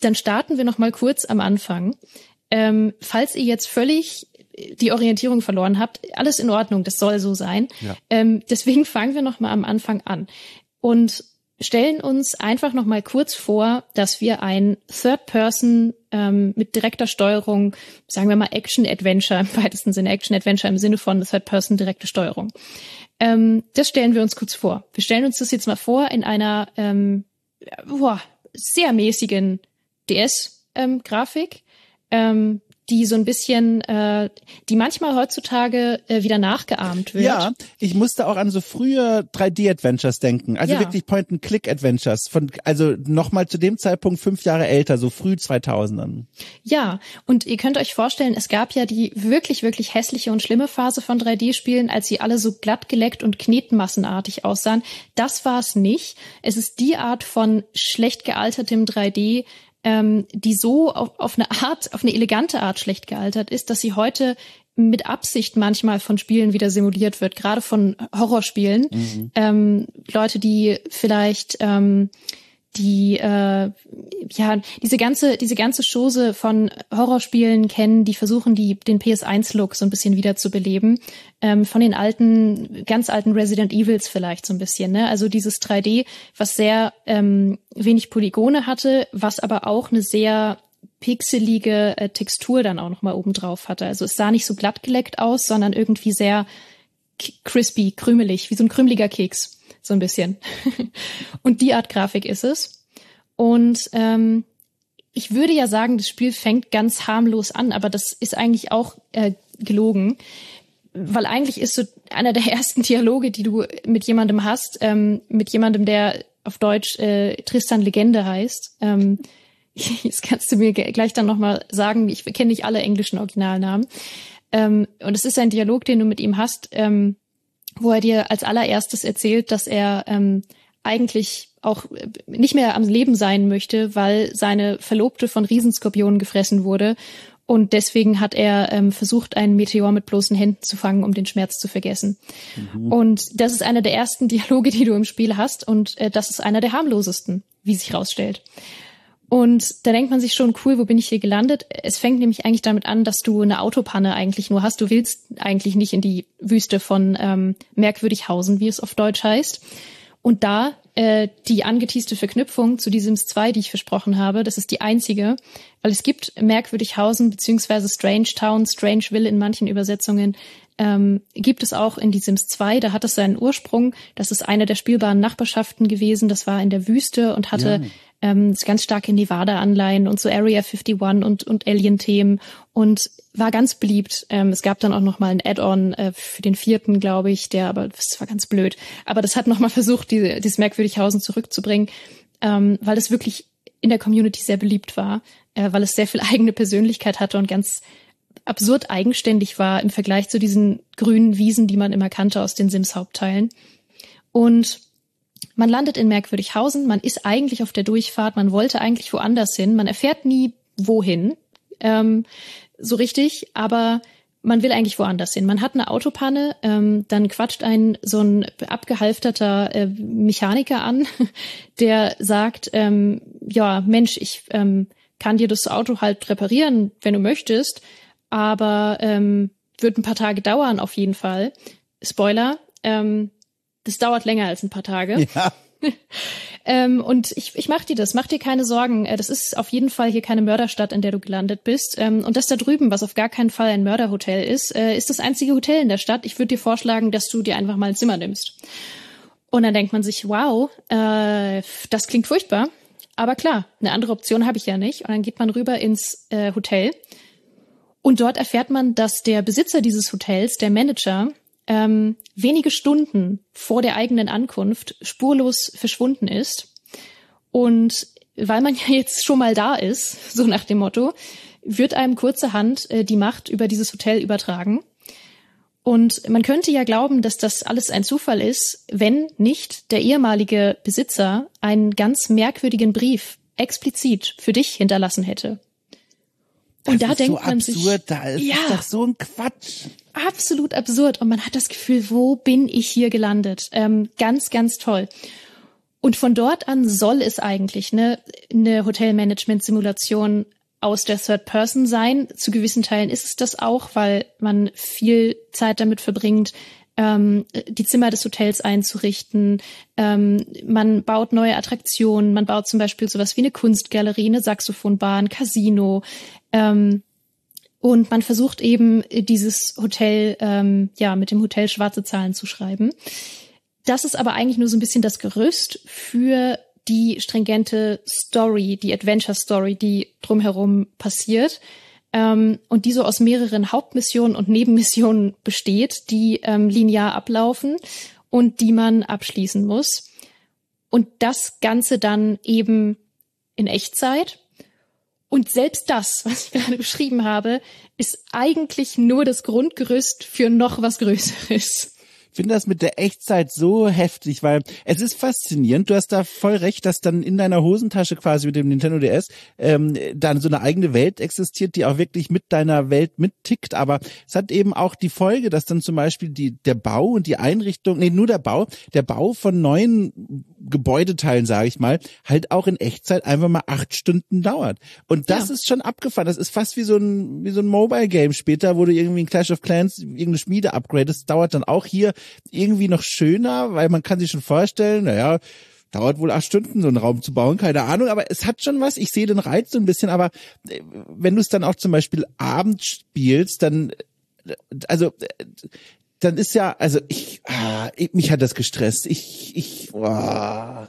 dann starten wir noch mal kurz am Anfang. Ähm, falls ihr jetzt völlig die Orientierung verloren habt, alles in Ordnung, das soll so sein. Ja. Ähm, deswegen fangen wir noch mal am Anfang an und stellen uns einfach noch mal kurz vor, dass wir ein Third-Person ähm, mit direkter Steuerung, sagen wir mal Action-Adventure, im weitesten Sinne Action-Adventure im Sinne von Third-Person direkte Steuerung. Ähm, das stellen wir uns kurz vor. Wir stellen uns das jetzt mal vor in einer ähm, boah, sehr mäßigen D S-Grafik, ähm, die so ein bisschen, äh, die manchmal heutzutage äh, wieder nachgeahmt wird. Ja, ich musste auch an so frühe drei D-Adventures denken, also ja. wirklich Point-and-Click-Adventures, von also nochmal zu dem Zeitpunkt fünf Jahre älter, so früh zweitausendern. Ja, und ihr könnt euch vorstellen, es gab ja die wirklich, wirklich hässliche und schlimme Phase von drei D-Spielen, als sie alle so glatt geleckt und knetmassenartig aussahen. Das war es nicht. Es ist die Art von schlecht gealtertem drei D, Ähm, die so auf, auf eine Art, auf eine elegante Art schlecht gealtert ist, dass sie heute mit Absicht manchmal von Spielen wieder simuliert wird, gerade von Horrorspielen. Mhm. Ähm, Leute, die vielleicht ähm, die äh, ja diese ganze diese ganze Chose von Horrorspielen kennen, die versuchen, die den P S eins Look so ein bisschen wieder zu beleben, ähm, von den alten ganz alten Resident Evils vielleicht so ein bisschen, ne? Also dieses drei D, was sehr ähm, wenig Polygone hatte, was aber auch eine sehr pixelige äh, Textur dann auch noch mal oben drauf hatte. Also es sah nicht so glatt geleckt aus, sondern irgendwie sehr crispy, krümelig, wie so ein krümeliger Keks. So ein bisschen. Und die Art Grafik ist es. Und ähm, ich würde ja sagen, das Spiel fängt ganz harmlos an, aber das ist eigentlich auch äh, gelogen. Weil eigentlich ist so einer der ersten Dialoge, die du mit jemandem hast, ähm, mit jemandem, der auf Deutsch äh, Tristan Legende heißt. Ähm, jetzt kannst du mir gleich dann nochmal sagen, ich kenne nicht alle englischen Originalnamen. Ähm, und es ist ein Dialog, den du mit ihm hast, ähm, wo er dir als allererstes erzählt, dass er ähm, eigentlich auch nicht mehr am Leben sein möchte, weil seine Verlobte von Riesenskorpionen gefressen wurde. Und deswegen hat er ähm, versucht, einen Meteor mit bloßen Händen zu fangen, um den Schmerz zu vergessen. Mhm. Und das ist einer der ersten Dialoge, die du im Spiel hast. Und äh, das ist einer der harmlosesten, wie sich rausstellt. Und da denkt man sich schon, cool, wo bin ich hier gelandet? Es fängt nämlich eigentlich damit an, dass du eine Autopanne eigentlich nur hast. Du willst eigentlich nicht in die Wüste von ähm, Merkwürdighausen, wie es auf Deutsch heißt. Und da äh, die angeteaste Verknüpfung zu die Sims zwei, die ich versprochen habe, das ist die einzige, weil es gibt Merkwürdighausen beziehungsweise Strange Town, Strangeville in manchen Übersetzungen, ähm, gibt es auch in die Sims zwei. Da hat es seinen Ursprung. Das ist eine der spielbaren Nachbarschaften gewesen. Das war in der Wüste und hatte ja. ähm, ganz starke Nevada-Anleihen und so Area einundfünfzig und, und Alien-Themen und war ganz beliebt. Ähm, es gab dann auch noch mal ein Add-on äh, für den vierten, glaube ich, der aber, das war ganz blöd. Aber das hat noch mal versucht, diese, dieses Merkwürdighausen zurückzubringen, ähm, weil es wirklich in der Community sehr beliebt war, äh, weil es sehr viel eigene Persönlichkeit hatte und ganz absurd eigenständig war im Vergleich zu diesen grünen Wiesen, die man immer kannte aus den Sims-Hauptteilen. Und man landet in Merkwürdighausen, man ist eigentlich auf der Durchfahrt, man wollte eigentlich woanders hin, man erfährt nie, wohin, ähm, so richtig, aber man will eigentlich woanders hin. Man hat eine Autopanne, ähm, dann quatscht einen so ein abgehalfterter äh, Mechaniker an, der sagt, ähm, ja, Mensch, ich ähm, kann dir das Auto halt reparieren, wenn du möchtest, aber ähm, wird ein paar Tage dauern auf jeden Fall. Spoiler, ähm, das dauert länger als ein paar Tage. Ja. ähm, und ich, ich mach dir das, mach dir keine Sorgen. Das ist auf jeden Fall hier keine Mörderstadt, in der du gelandet bist. Ähm, und das da drüben, was auf gar keinen Fall ein Mörderhotel ist, äh, ist das einzige Hotel in der Stadt. Ich würde dir vorschlagen, dass du dir einfach mal ein Zimmer nimmst. Und dann denkt man sich, wow, äh, das klingt furchtbar. Aber klar, eine andere Option habe ich ja nicht. Und dann geht man rüber ins äh, Hotel. Und dort erfährt man, dass der Besitzer dieses Hotels, der Manager, ähm, wenige Stunden vor der eigenen Ankunft spurlos verschwunden ist. Und weil man ja jetzt schon mal da ist, so nach dem Motto, wird einem kurzerhand äh, die Macht über dieses Hotel übertragen. Und man könnte ja glauben, dass das alles ein Zufall ist, wenn nicht der ehemalige Besitzer einen ganz merkwürdigen Brief explizit für dich hinterlassen hätte. Und das da ist denkt so man absurd, sich, da ist ja, doch so ein Quatsch. Absolut absurd. Und man hat das Gefühl, wo bin ich hier gelandet? Ähm, ganz, ganz toll. Und von dort an soll es eigentlich eine, eine Hotelmanagement-Simulation aus der Third Person sein. Zu gewissen Teilen ist es das auch, weil man viel Zeit damit verbringt, ähm, die Zimmer des Hotels einzurichten. Ähm, man baut neue Attraktionen. Man baut zum Beispiel sowas wie eine Kunstgalerie, eine Saxophonbar, ein Casino. Ähm, und man versucht eben, dieses Hotel, ähm, ja, mit dem Hotel schwarze Zahlen zu schreiben. Das ist aber eigentlich nur so ein bisschen das Gerüst für die stringente Story, die Adventure-Story, die drumherum passiert, ähm, und die so aus mehreren Hauptmissionen und Nebenmissionen besteht, die ähm, linear ablaufen und die man abschließen muss. Und das Ganze dann eben in Echtzeit. Und selbst das, was ich gerade beschrieben habe, ist eigentlich nur das Grundgerüst für noch was Größeres. Ich finde das mit der Echtzeit so heftig, weil es ist faszinierend. Du hast da voll recht, dass dann in deiner Hosentasche quasi mit dem Nintendo D S ähm, dann so eine eigene Welt existiert, die auch wirklich mit deiner Welt mittickt. Aber es hat eben auch die Folge, dass dann zum Beispiel die der Bau und die Einrichtung, nee, nur der Bau, der Bau von neuen Gebäudeteilen, sage ich mal, halt auch in Echtzeit einfach mal acht Stunden dauert. Und das ja. ist schon abgefahren. Das ist fast wie so ein wie so ein Mobile-Game später, wo du irgendwie in Clash of Clans irgendeine Schmiede upgradest. Das dauert dann auch hier irgendwie noch schöner, weil man kann sich schon vorstellen, naja, dauert wohl acht Stunden, so einen Raum zu bauen, keine Ahnung, aber es hat schon was, ich sehe den Reiz so ein bisschen, aber wenn du es dann auch zum Beispiel abends spielst, dann, also, dann ist ja, also ich, ah, mich hat das gestresst, ich, ich, ah.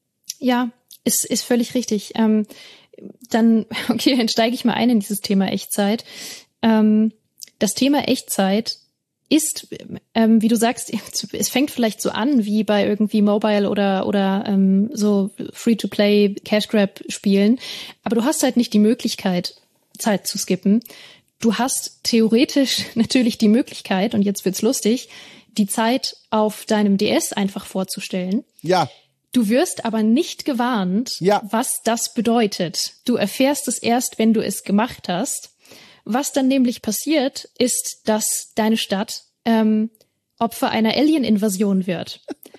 Ja, ist, ist völlig richtig. Ähm, dann, okay, dann steige ich mal ein in dieses Thema Echtzeit. Ähm, das Thema Echtzeit ist, ähm, wie du sagst, es fängt vielleicht so an wie bei irgendwie Mobile oder oder ähm, so Free-to-Play Cash-Grab-Spielen, aber du hast halt nicht die Möglichkeit, Zeit zu skippen. Du hast theoretisch natürlich die Möglichkeit, und jetzt wird's lustig, die Zeit auf deinem D S einfach vorzustellen. Ja. Du wirst aber nicht gewarnt, ja. was das bedeutet. Du erfährst es erst, wenn du es gemacht hast. Was dann nämlich passiert, ist, dass deine Stadt ähm, Opfer einer Alien-Invasion wird.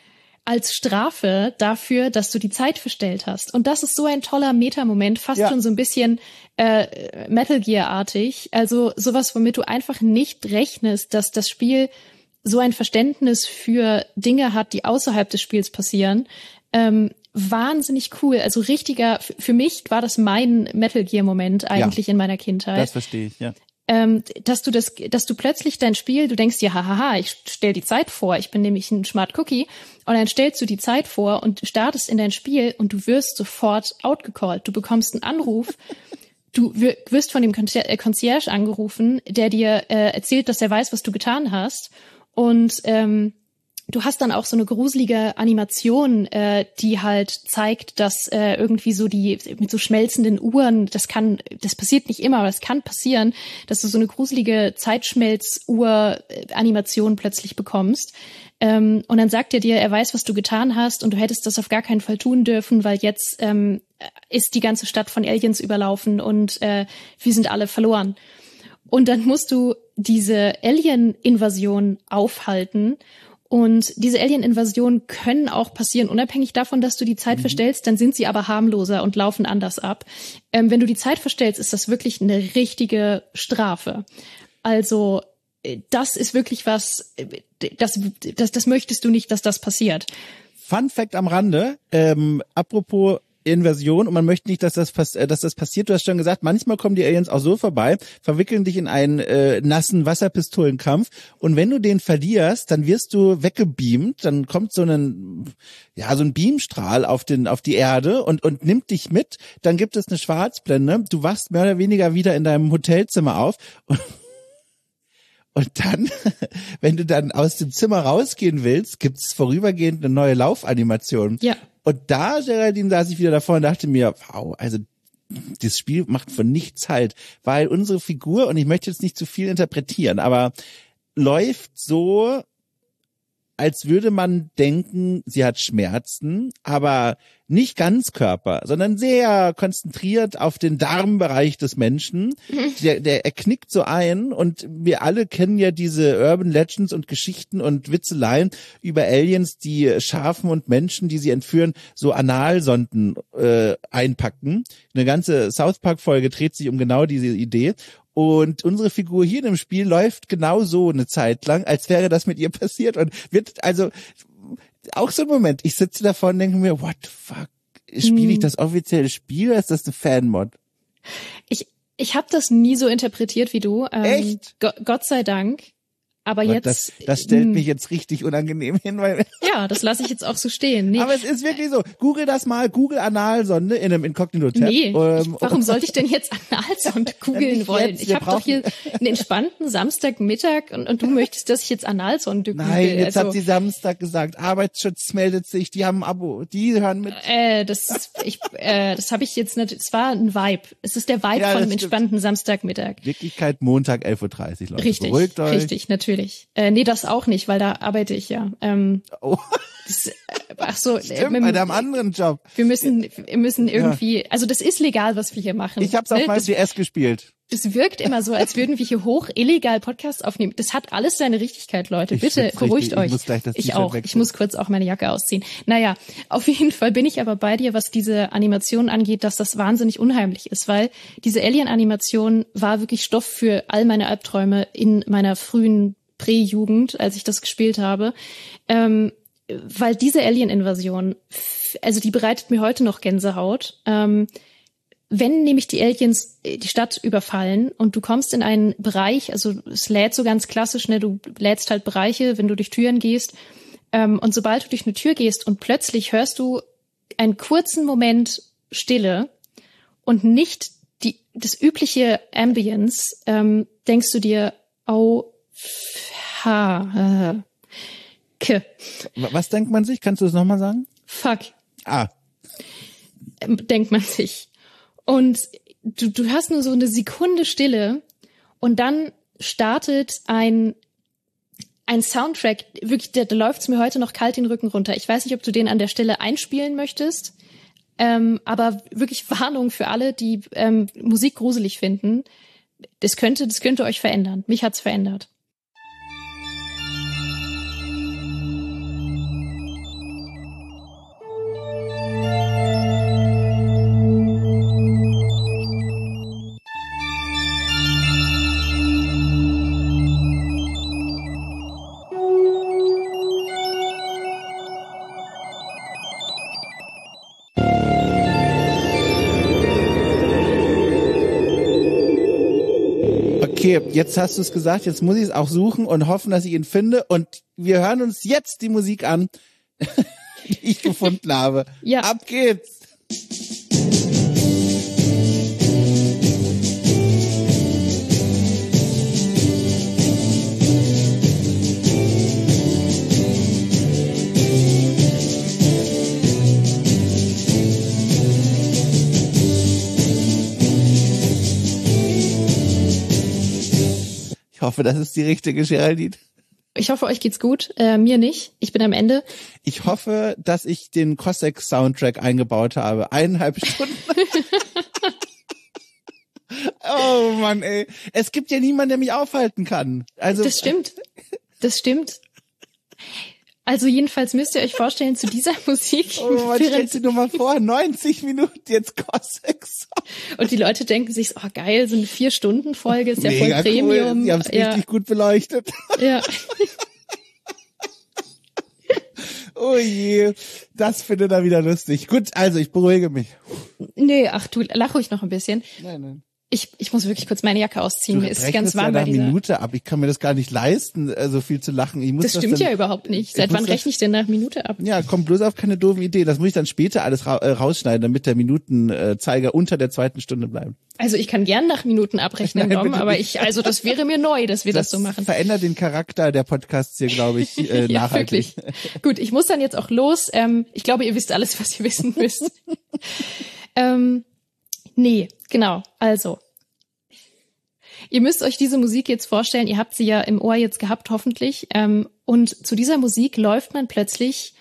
Als Strafe dafür, dass du die Zeit verstellt hast. Und das ist so ein toller Meta-Moment, fast ja. schon so ein bisschen äh, Metal Gear-artig. Also sowas, womit du einfach nicht rechnest, dass das Spiel so ein Verständnis für Dinge hat, die außerhalb des Spiels passieren. Ähm, wahnsinnig cool. Also richtiger, für mich war das mein Metal Gear Moment eigentlich ja, in meiner Kindheit. Das verstehe ich, ja. Ähm, dass du das, dass du plötzlich dein Spiel, du denkst dir, hahaha, ich stell die Zeit vor, ich bin nämlich ein Smart Cookie, und dann stellst du die Zeit vor und startest in dein Spiel und du wirst sofort outgecallt. Du bekommst einen Anruf, du wirst von dem Concierge angerufen, der dir äh, erzählt, dass er weiß, was du getan hast, und ähm, du hast dann auch so eine gruselige Animation, äh, die halt zeigt, dass äh, irgendwie so die mit so schmelzenden Uhren, das kann, das passiert nicht immer, aber es kann passieren, dass du so eine gruselige Zeitschmelzuhr-Animation plötzlich bekommst. Ähm, und dann sagt er dir, er weiß, was du getan hast, und du hättest das auf gar keinen Fall tun dürfen, weil jetzt ähm, ist die ganze Stadt von Aliens überlaufen und äh, wir sind alle verloren. Und dann musst du diese Alien-Invasion aufhalten. Und diese Alien-Invasionen können auch passieren, unabhängig davon, dass du die Zeit mhm. verstellst, dann sind sie aber harmloser und laufen anders ab. Ähm, wenn du die Zeit verstellst, ist das wirklich eine richtige Strafe. Also das ist wirklich was, das, das, das möchtest du nicht, dass das passiert. Fun Fact am Rande, ähm, apropos Inversion, und man möchte nicht, dass das, pass- dass das passiert. Du hast schon gesagt, manchmal kommen die Aliens auch so vorbei, verwickeln dich in einen äh, nassen Wasserpistolenkampf, und wenn du den verlierst, dann wirst du weggebeamt, dann kommt so ein, ja, so ein Beamstrahl auf den, auf die Erde und, und nimmt dich mit, dann gibt es eine Schwarzblende, du wachst mehr oder weniger wieder in deinem Hotelzimmer auf, und Und dann, wenn du dann aus dem Zimmer rausgehen willst, gibt es vorübergehend eine neue Laufanimation. Ja. Und da, Geraldine, saß ich wieder davor und dachte mir, wow, also das Spiel macht von nichts halt, weil unsere Figur, und ich möchte jetzt nicht zu viel interpretieren, aber läuft so, als würde man denken, sie hat Schmerzen, aber nicht Ganzkörper, sondern sehr konzentriert auf den Darmbereich des Menschen. Der, der er knickt so ein und wir alle kennen ja diese Urban Legends und Geschichten und Witzeleien über Aliens, die Schafen und Menschen, die sie entführen, so Analsonden äh, einpacken. Eine ganze South Park Folge dreht sich um genau diese Idee. Und unsere Figur hier im Spiel läuft genau so eine Zeit lang, als wäre das mit ihr passiert und wird also auch so ein Moment, ich sitze davor und denke mir, what the fuck, spiele ich das offizielle Spiel oder ist das eine Fanmod? Ich, ich habe das nie so interpretiert wie du. Ähm, Echt? Go- Gott sei Dank. Aber, aber jetzt. Das, das stellt mich jetzt richtig unangenehm hin, weil. Ja, das lasse ich jetzt auch so stehen. Nee. Aber es ist wirklich so. Google das mal, Google Analsonde in einem Inkognito-Tab. Nee, ähm, ich, warum sollte ich denn jetzt Analsonde googeln wollen? Jetzt, ich habe doch hier einen entspannten Samstagmittag und, und du möchtest, dass ich jetzt Analsonde google. Nein, jetzt also, hat sie Samstag gesagt, Arbeitsschutz meldet sich, die haben ein Abo, die hören mit. Äh, das ich, äh, das habe ich jetzt nicht, es war ein Vibe. Es ist der Vibe Ja, von einem stimmt. entspannten Samstagmittag. Wirklichkeit Montag elf Uhr dreißig, Leute. Richtig, Beruhigt euch. richtig, natürlich. Äh, nee, das auch nicht, weil da arbeite ich ja. Ähm, Oh. das, äh, ach so, Stimmt, äh, bei deinem anderen Job. wir müssen, wir müssen irgendwie, also das ist legal, was wir hier machen. Ich hab's auf Ne? meinem das, D S gespielt. das wirkt immer so, als würden wir hier hoch illegal Podcasts aufnehmen. Das hat alles seine Richtigkeit, Leute. Ich Bitte schwitz beruhigt richtig. euch. Ich muss gleich das ich T-Shirt auch. wechseln. Ich muss kurz auch meine Jacke ausziehen. Naja, auf jeden Fall bin ich aber bei dir, was diese Animation angeht, dass das wahnsinnig unheimlich ist, weil diese Alien-Animation war wirklich Stoff für all meine Albträume in meiner frühen Prä-Jugend, als ich das gespielt habe. Ähm, weil diese Alien-Invasion, also die bereitet mir heute noch Gänsehaut. Ähm, wenn nämlich die Aliens die Stadt überfallen und du kommst in einen Bereich, also es lädt so ganz klassisch, ne, du lädst halt Bereiche, wenn du durch Türen gehst, ähm, und sobald du durch eine Tür gehst und plötzlich hörst du einen kurzen Moment Stille und nicht die das übliche Ambience, ähm, denkst du dir, oh, ha, äh, K. Was denkt man sich? Kannst du das nochmal sagen? Fuck. Ah. Denkt man sich. Und du, du hast nur so eine Sekunde Stille und dann startet ein, ein Soundtrack, wirklich, da, da läuft's mir heute noch kalt den Rücken runter. Ich weiß nicht, ob du den an der Stelle einspielen möchtest, ähm, aber wirklich Warnung für alle, die ähm, Musik gruselig finden. Das könnte, das könnte euch verändern. Mich hat's verändert. Okay, jetzt hast du es gesagt, jetzt muss ich es auch suchen und hoffen, dass ich ihn finde. Und wir hören uns jetzt die Musik an, die ich gefunden habe. Ja. Ab geht's! Ich hoffe, das ist die richtige Geraldine. Ich hoffe, euch geht's gut. Äh, mir nicht. Ich bin am Ende. Ich hoffe, dass ich den Cossack-Soundtrack eingebaut habe. Eineinhalb Stunden. Oh Mann, ey. Es gibt ja niemanden, der mich aufhalten kann. Also Das stimmt. Das stimmt. Also jedenfalls müsst ihr euch vorstellen, zu dieser Musik. Oh Mann, stellt dir nur mal vor, neunzig Minuten jetzt Cossack-Sound. Und die Leute denken sich, oh geil, so eine Vier-Stunden-Folge ist ja Mega voll Premium. Cool. Sie haben es ja. richtig gut beleuchtet. Ja. Oh je, das findet er wieder lustig. Gut, also ich beruhige mich. Nee, ach du, lach ruhig noch ein bisschen. Nein, nein. Ich, ich muss wirklich kurz meine Jacke ausziehen. Mir ist rechnest ganz warm ja bei nach dieser. Minute ab. Ich kann mir das gar nicht leisten, so viel zu lachen. Ich muss Das das stimmt dann, ja überhaupt nicht. Seit ich muss wann das- rechne ich denn nach Minute ab? Ja, kommt bloß auf keine doofen Idee. Das muss ich dann später alles ra äh, rausschneiden, damit der Minutenzeiger unter der zweiten Stunde bleibt. Also ich kann gern nach Minuten abrechnen, Nein, Dom, bitte aber nicht. ich, also das wäre mir neu, dass wir das, so machen. verändert den Charakter der Podcasts hier, glaube ich, äh, Ja, nachhaltig. wirklich. Gut, ich muss dann jetzt auch los. Ähm, ich glaube, ihr wisst alles, was ihr wissen müsst. ähm, nee, genau. Also, ihr müsst euch diese Musik jetzt vorstellen. Ihr habt sie ja im Ohr jetzt gehabt, hoffentlich. Ähm, und zu dieser Musik läuft man plötzlich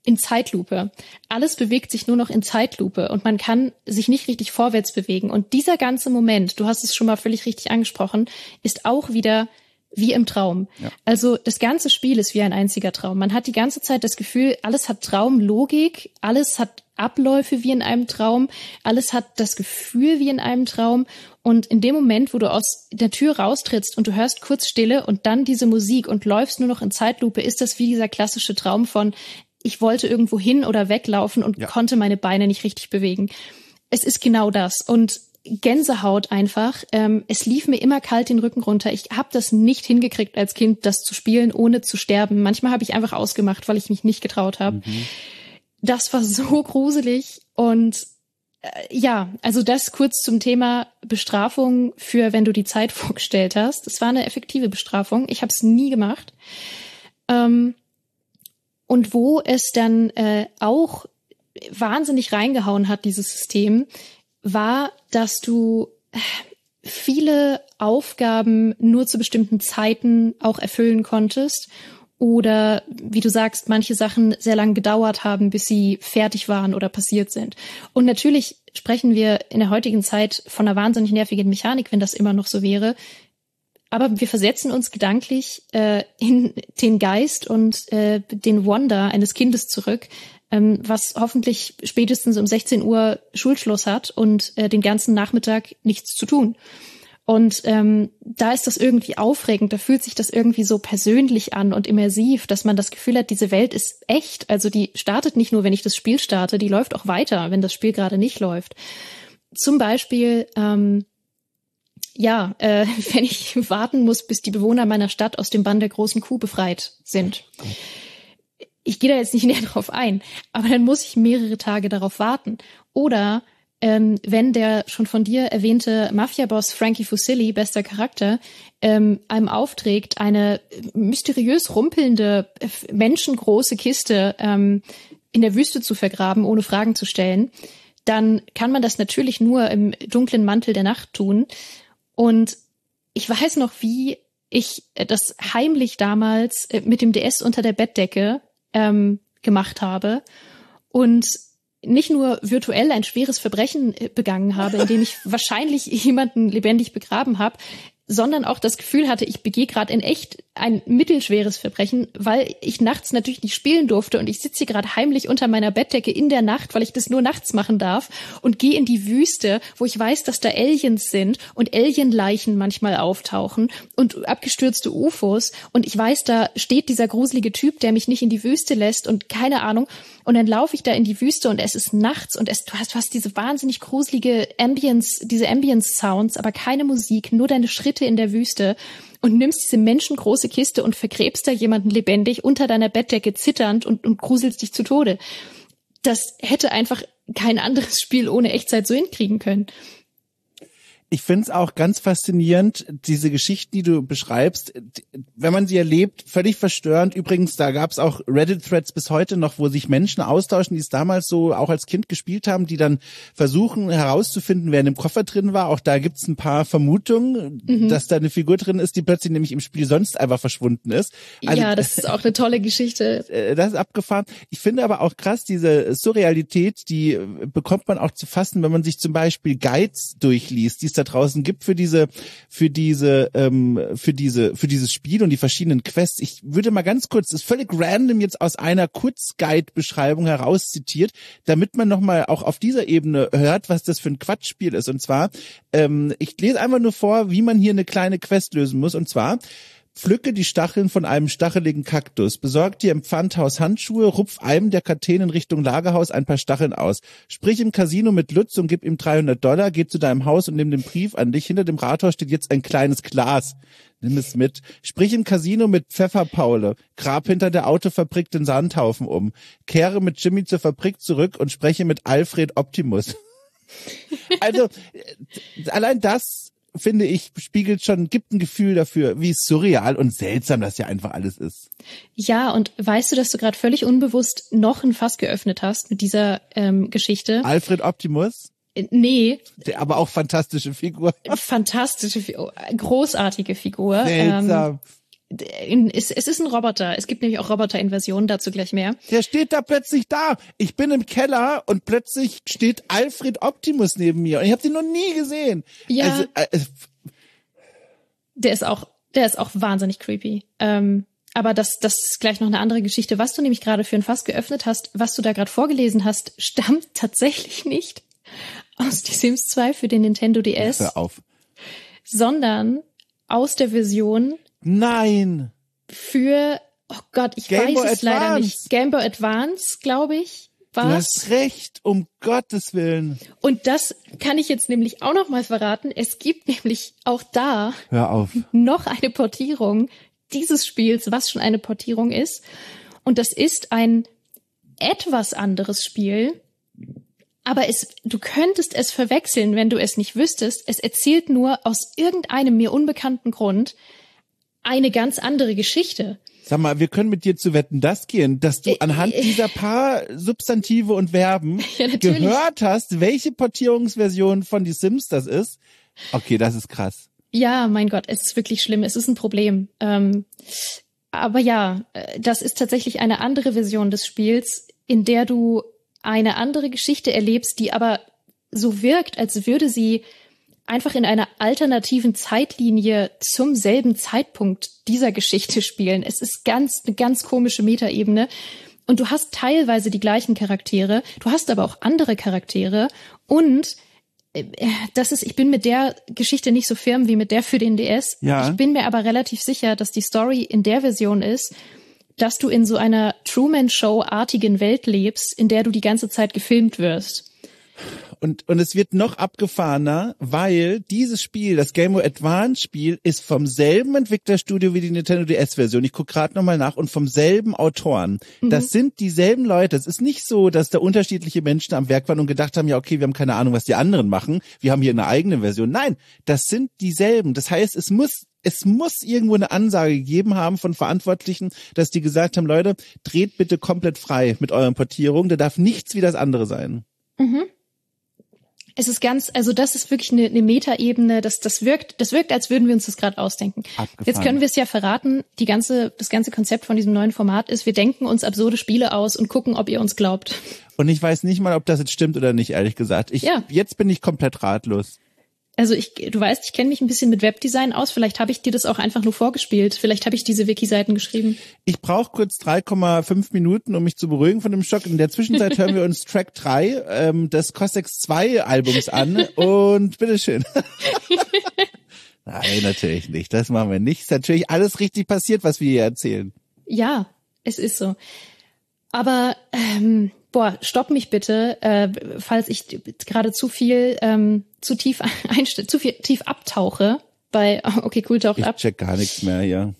in Zeitlupe. Alles bewegt sich nur noch in Zeitlupe und man kann sich nicht richtig vorwärts bewegen. Und dieser ganze Moment, du hast es schon mal völlig richtig angesprochen, ist auch wieder wie im Traum. Ja. Also das ganze Spiel ist wie ein einziger Traum. Man hat die ganze Zeit das Gefühl, alles hat Traumlogik, alles hat Abläufe wie in einem Traum, alles hat das Gefühl wie in einem Traum. Und in dem Moment, wo du aus der Tür raustrittst und du hörst kurz Stille und dann diese Musik und läufst nur noch in Zeitlupe, ist das wie dieser klassische Traum von ich wollte irgendwo hin oder weglaufen und ja. konnte meine Beine nicht richtig bewegen. Es ist genau das. Und Gänsehaut einfach. Ähm, es lief mir immer kalt den Rücken runter. Ich habe das nicht hingekriegt als Kind, das zu spielen, ohne zu sterben. Manchmal habe ich einfach ausgemacht, weil ich mich nicht getraut habe. Mhm. Das war so gruselig. Und äh, ja, also das kurz zum Thema Bestrafung für, wenn du die Zeit vorgestellt hast. Es war eine effektive Bestrafung. Ich habe es nie gemacht. Ähm, Und wo es dann äh, auch wahnsinnig reingehauen hat, dieses System, war, dass du viele Aufgaben nur zu bestimmten Zeiten auch erfüllen konntest oder, wie du sagst, manche Sachen sehr lang gedauert haben, bis sie fertig waren oder passiert sind. Und natürlich sprechen wir in der heutigen Zeit von einer wahnsinnig nervigen Mechanik, wenn das immer noch so wäre. Aber wir versetzen uns gedanklich äh, in den Geist und äh, den Wonder eines Kindes zurück, ähm, was hoffentlich spätestens um sechzehn Uhr Schulschluss hat und äh, den ganzen Nachmittag nichts zu tun. Und ähm, da ist das irgendwie aufregend, da fühlt sich das irgendwie so persönlich an und immersiv, dass man das Gefühl hat, diese Welt ist echt. Also die startet nicht nur, wenn ich das Spiel starte, die läuft auch weiter, wenn das Spiel gerade nicht läuft. Zum Beispiel ähm, Ja, äh, wenn ich warten muss, bis die Bewohner meiner Stadt aus dem Bann der großen Kuh befreit sind. Ich gehe da jetzt nicht näher drauf ein, aber dann muss ich mehrere Tage darauf warten. Oder ähm, wenn der schon von dir erwähnte Mafia-Boss Frankie Fusilli, bester Charakter, ähm, einem aufträgt, eine mysteriös rumpelnde, menschengroße Kiste ähm, in der Wüste zu vergraben, ohne Fragen zu stellen, dann kann man das natürlich nur im dunklen Mantel der Nacht tun. Und ich weiß noch, wie ich das heimlich damals mit dem D S unter der Bettdecke ähm, gemacht habe und nicht nur virtuell ein schweres Verbrechen begangen habe, indem ich wahrscheinlich jemanden lebendig begraben habe, sondern auch das Gefühl hatte, ich begehe gerade in echt ein mittelschweres Verbrechen, weil ich nachts natürlich nicht spielen durfte und ich sitze hier gerade heimlich unter meiner Bettdecke in der Nacht, weil ich das nur nachts machen darf und gehe in die Wüste, wo ich weiß, dass da Aliens sind und Alienleichen manchmal auftauchen und abgestürzte U F Os und ich weiß, da steht dieser gruselige Typ, der mich nicht in die Wüste lässt und keine Ahnung und dann laufe ich da in die Wüste und es ist nachts und es, du hast, du hast diese wahnsinnig gruselige Ambience, diese Ambience-Sounds, aber keine Musik, nur deine Schritte in der Wüste und nimmst diese menschengroße Kiste und vergräbst da jemanden lebendig unter deiner Bettdecke zitternd und, und gruselst dich zu Tode. Das hätte einfach kein anderes Spiel ohne Echtzeit so hinkriegen können. Ich finde es auch ganz faszinierend, diese Geschichten, die du beschreibst, wenn man sie erlebt, völlig verstörend. Übrigens, da gab es auch Reddit-Threads bis heute noch, wo sich Menschen austauschen, die es damals so auch als Kind gespielt haben, die dann versuchen herauszufinden, wer in dem Koffer drin war. Auch da gibt es ein paar Vermutungen, mhm. dass da eine Figur drin ist, die plötzlich nämlich im Spiel sonst einfach verschwunden ist. Also, ja, das ist auch eine tolle Geschichte. Das ist abgefahren. Ich finde aber auch krass, diese Surrealität, die bekommt man auch zu fassen, wenn man sich zum Beispiel Guides durchliest, die es da draußen gibt für diese, für diese, ähm, für diese, für dieses Spiel und die verschiedenen Quests. Ich würde mal ganz kurz, das ist völlig random jetzt aus einer Kurzguide-Beschreibung heraus zitiert, damit man nochmal auch auf dieser Ebene hört, was das für ein Quatschspiel ist. Und zwar, ähm, ich lese einfach nur vor, wie man hier eine kleine Quest lösen muss. Und zwar: Pflücke die Stacheln von einem stacheligen Kaktus. Besorg dir im Pfandhaus Handschuhe, rupf einem der Kakteen Richtung Lagerhaus ein paar Stacheln aus. Sprich im Casino mit Lutz und gib ihm dreihundert Dollar, geh zu deinem Haus und nimm den Brief an dich. Hinter dem Rathaus steht jetzt ein kleines Glas. Nimm es mit. Sprich im Casino mit Pfefferpaule. Grab hinter der Autofabrik den Sandhaufen um. Kehre mit Jimmy zur Fabrik zurück und spreche mit Alfred Optimus. Also, allein das, finde ich, spiegelt schon, gibt ein Gefühl dafür, wie surreal und seltsam das ja einfach alles ist. Ja, und weißt du, dass du gerade völlig unbewusst noch ein Fass geöffnet hast mit dieser ähm, Geschichte? Alfred Optimus? Äh, nee. Der, aber auch fantastische Figur. Fantastische Figur, großartige Figur. Seltsam. Ähm, es, es ist ein Roboter. Es gibt nämlich auch Roboter-Inversionen, dazu gleich mehr. Der steht da plötzlich da. Ich bin im Keller und plötzlich steht Alfred Optimus neben mir und ich habe den noch nie gesehen. Ja. Also, äh, der ist auch, der ist auch wahnsinnig creepy. Ähm, aber das, das ist gleich noch eine andere Geschichte. Was du nämlich gerade für ein Fass geöffnet hast, was du da gerade vorgelesen hast, stammt tatsächlich nicht aus Die Sims zwei für den Nintendo D S. Hör auf. Sondern aus der Version Nein. für, oh Gott, ich Game weiß Boy es leider Advance. nicht. Game Boy Advance, glaube ich, Du war's. hast recht, um Gottes Willen. Und das kann ich jetzt nämlich auch noch mal verraten. Es gibt nämlich auch da Hör auf. noch eine Portierung dieses Spiels, was schon eine Portierung ist. Und das ist ein etwas anderes Spiel. Aber es, du könntest es verwechseln, wenn du es nicht wüsstest. Es erzählt nur aus irgendeinem mir unbekannten Grund eine ganz andere Geschichte. Sag mal, wir können mit dir zu Wetten, das gehen, dass du anhand dieser paar Substantive und Verben Ja, natürlich. gehört hast, welche Portierungsversion von Die Sims das ist. Okay, das ist krass. Ja, mein Gott, es ist wirklich schlimm. Es ist ein Problem. Ähm, aber ja, äh, das ist tatsächlich eine andere Version des Spiels, in der du eine andere Geschichte erlebst, die aber so wirkt, als würde sie einfach in einer alternativen Zeitlinie zum selben Zeitpunkt dieser Geschichte spielen. Es ist ganz, eine ganz komische Metaebene. Und du hast teilweise die gleichen Charaktere, du hast aber auch andere Charaktere. Und äh, das ist, ich bin mit der Geschichte nicht so firm wie mit der für den D S. Ja. Ich bin mir aber relativ sicher, dass die Story in der Version ist, dass du in so einer Truman-Show-artigen Welt lebst, in der du die ganze Zeit gefilmt wirst. Und, und es wird noch abgefahrener, weil dieses Spiel, das Game Boy Advance Spiel, ist vom selben Entwicklerstudio wie die Nintendo D S Version. Ich gucke gerade nochmal nach und vom selben Autoren. Mhm. Das sind dieselben Leute. Es ist nicht so, dass da unterschiedliche Menschen am Werk waren und gedacht haben, ja okay, wir haben keine Ahnung, was die anderen machen. Wir haben hier eine eigene Version. Nein, das sind dieselben. Das heißt, es muss Es muss irgendwo eine Ansage gegeben haben von Verantwortlichen, dass die gesagt haben, Leute, dreht bitte komplett frei mit euren Portierungen. Da darf nichts wie das andere sein. Mhm. Es ist ganz, also das ist wirklich eine, eine Metaebene, das, das wirkt, das wirkt, als würden wir uns das gerade ausdenken. Abgefahren. Jetzt können wir es ja verraten, die ganze, das ganze Konzept von diesem neuen Format ist, wir denken uns absurde Spiele aus und gucken, ob ihr uns glaubt. Und ich weiß nicht mal, ob das jetzt stimmt oder nicht, ehrlich gesagt. Ich, ja. Jetzt bin ich komplett ratlos. Also ich, du weißt, ich kenne mich ein bisschen mit Webdesign aus. Vielleicht habe ich dir das auch einfach nur vorgespielt. Vielleicht habe ich diese Wiki-Seiten geschrieben. Ich brauche kurz drei Komma fünf Minuten, um mich zu beruhigen von dem Schock. In der Zwischenzeit hören wir uns Track drei ähm, des Cossacks zwei Albums an. Und bitteschön. Nein, natürlich nicht. Das machen wir nicht. Ist natürlich alles richtig passiert, was wir hier erzählen. Ja, es ist so. Aber ähm, boah, stopp mich bitte, äh, falls ich gerade zu viel, ähm, zu tief einstelle, zu viel tief abtauche bei okay, cool, taucht ich ab. Ich check gar nichts mehr hier.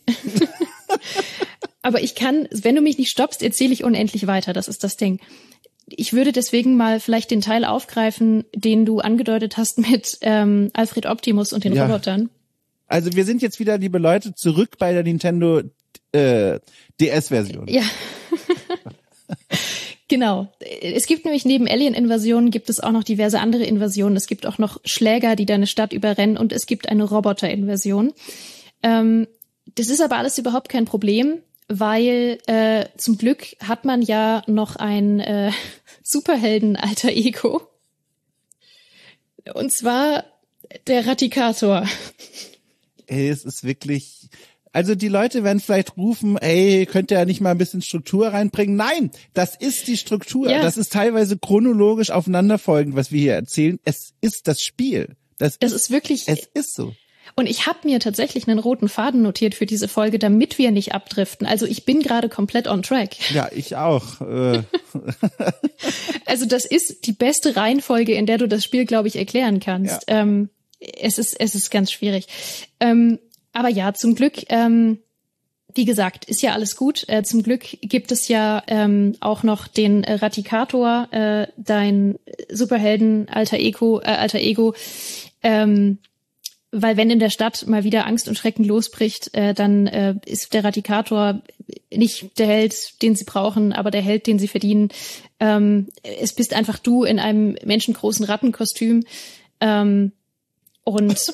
Aber ich kann, wenn du mich nicht stoppst, erzähle ich unendlich weiter. Das ist das Ding. Ich würde deswegen mal vielleicht den Teil aufgreifen, den du angedeutet hast mit ähm, Alfred Optimus und den ja. Robotern. Also wir sind jetzt wieder, liebe Leute, zurück bei der Nintendo äh, D S-Version. Ja. Genau. Es gibt nämlich neben Alien-Invasionen gibt es auch noch diverse andere Invasionen. Es gibt auch noch Schläger, die deine Stadt überrennen, und es gibt eine Roboter-Invasion. Ähm, das ist aber alles überhaupt kein Problem, weil äh, zum Glück hat man ja noch ein äh, Superhelden-Alter-Ego. Und zwar der Ratikator. Ey, es ist wirklich... Also die Leute werden vielleicht rufen, ey, könnt ihr ja nicht mal ein bisschen Struktur reinbringen? Nein, das ist die Struktur. Ja. Das ist teilweise chronologisch aufeinanderfolgend, was wir hier erzählen. Es ist das Spiel. Das, das ist, ist wirklich... Es ist so. Und ich habe mir tatsächlich einen roten Faden notiert für diese Folge, damit wir nicht abdriften. Also ich bin gerade komplett on track. Ja, ich auch. Also das ist die beste Reihenfolge, in der du das Spiel, glaube ich, erklären kannst. Ja. Ähm, es ist es ist ganz schwierig. Ähm, Aber ja, zum Glück, ähm, wie gesagt, ist ja alles gut. Äh, zum Glück gibt es ja ähm, auch noch den äh, Ratikator, äh, dein Superhelden alter Ego, äh, alter Ego. Ähm, weil wenn in der Stadt mal wieder Angst und Schrecken losbricht, äh, dann äh, ist der Ratikator nicht der Held, den sie brauchen, aber der Held, den sie verdienen. Ähm, es bist einfach du in einem menschengroßen Rattenkostüm. Ähm, und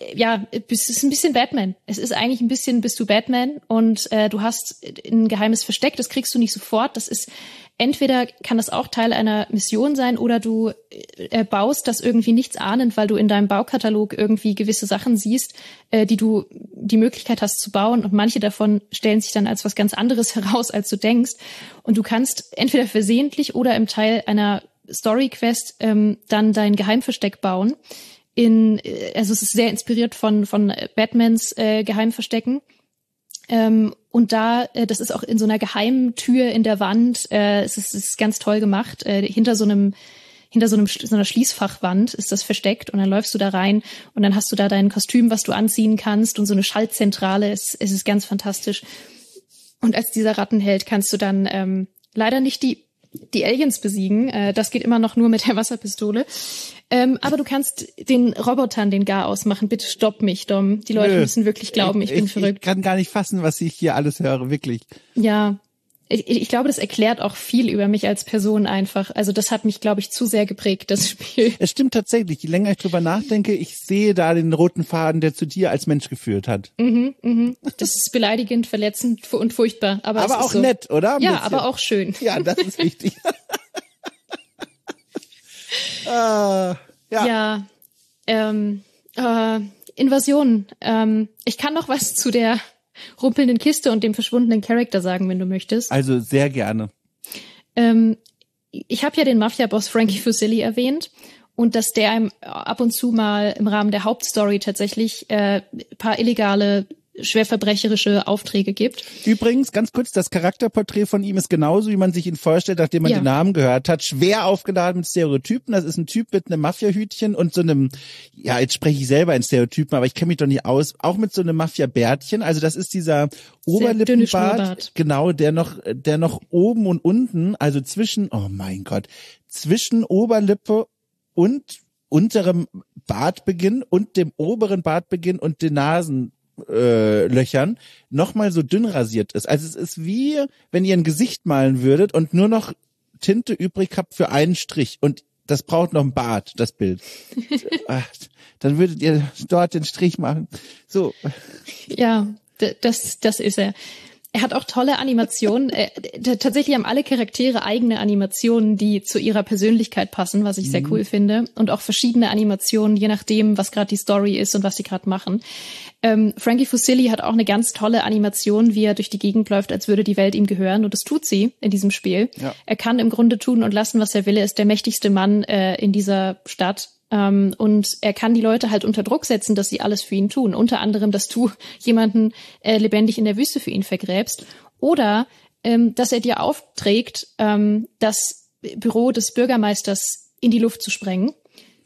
ja, es ist ein bisschen Batman. Es ist eigentlich ein bisschen, bist du Batman und äh, du hast ein geheimes Versteck, das kriegst du nicht sofort. Das ist, entweder kann das auch Teil einer Mission sein oder du äh, baust das irgendwie nichts ahnend, weil du in deinem Baukatalog irgendwie gewisse Sachen siehst, äh, die du die Möglichkeit hast zu bauen und manche davon stellen sich dann als was ganz anderes heraus, als du denkst. Und du kannst entweder versehentlich oder im Teil einer Story-Quest ähm, dann dein Geheimversteck bauen. In, also es ist sehr inspiriert von von Batmans äh, Geheimverstecken. Ähm, und da, äh, das ist auch in so einer geheimen Tür in der Wand. Äh, es, ist, es ist ganz toll gemacht. Äh, hinter so einem hinter so einem so einer Schließfachwand ist das versteckt und dann läufst du da rein und dann hast du da dein Kostüm, was du anziehen kannst und so eine Schaltzentrale. Es, es ist ganz fantastisch. Und als dieser Rattenheld kannst du dann ähm, leider nicht die die Aliens besiegen. Äh, das geht immer noch nur mit der Wasserpistole. Ähm, aber du kannst den Robotern den Gar ausmachen. Bitte stopp mich, Dom. Die Leute Nö. müssen wirklich glauben, ich, ich bin ich, verrückt. Ich kann gar nicht fassen, was ich hier alles höre, wirklich. Ja, ich, ich glaube, das erklärt auch viel über mich als Person einfach. Also das hat mich, glaube ich, zu sehr geprägt, das Spiel. Es stimmt tatsächlich. Je länger ich drüber nachdenke, ich sehe da den roten Faden, der zu dir als Mensch geführt hat. Mhm, mhm. Das ist beleidigend, verletzend und furchtbar. Aber, aber es auch ist so. nett, oder? Ja, aber auch schön. Ja, das ist wichtig. uh, ja, ja ähm, äh, Invasion. Ähm, ich kann noch was zu der rumpelnden Kiste und dem verschwundenen Charakter sagen, wenn du möchtest. Also sehr gerne. Ähm, ich habe ja den Mafia-Boss Frankie Fusilli erwähnt und dass der einem ab und zu mal im Rahmen der Hauptstory tatsächlich äh, paar illegale, schwerverbrecherische Aufträge gibt. Übrigens, ganz kurz, das Charakterporträt von ihm ist genauso, wie man sich ihn vorstellt, nachdem man ja. den Namen gehört hat. Schwer aufgeladen mit Stereotypen. Das ist ein Typ mit einem Mafia-Hütchen und so einem, ja, jetzt spreche ich selber in Stereotypen, aber ich kenne mich doch nicht aus, auch mit so einem Mafia-Bärtchen. Also das ist dieser Oberlippenbart, genau, der noch, der noch oben und unten, also zwischen, oh mein Gott, zwischen Oberlippe und unterem Bartbeginn und dem oberen Bartbeginn und den Nasen Äh, Löchern nochmal so dünn rasiert ist. Also es ist wie, wenn ihr ein Gesicht malen würdet und nur noch Tinte übrig habt für einen Strich und das braucht noch ein Bart, das Bild. Ach, dann würdet ihr dort den Strich machen. So. Ja, das, das ist er. Er hat auch tolle Animationen. äh, tatsächlich haben alle Charaktere eigene Animationen, die zu ihrer Persönlichkeit passen, was ich sehr cool finde. Und auch verschiedene Animationen, je nachdem, was gerade die Story ist und was sie gerade machen. Ähm, Frankie Fusilli hat auch eine ganz tolle Animation, wie er durch die Gegend läuft, als würde die Welt ihm gehören. Und das tut sie in diesem Spiel. Ja. Er kann im Grunde tun und lassen, was er will. Er ist der mächtigste Mann äh, in dieser Stadt. Um, und er kann die Leute halt unter Druck setzen, dass sie alles für ihn tun. Unter anderem, dass du jemanden äh, lebendig in der Wüste für ihn vergräbst. Oder ähm, dass er dir aufträgt, ähm, das Büro des Bürgermeisters in die Luft zu sprengen.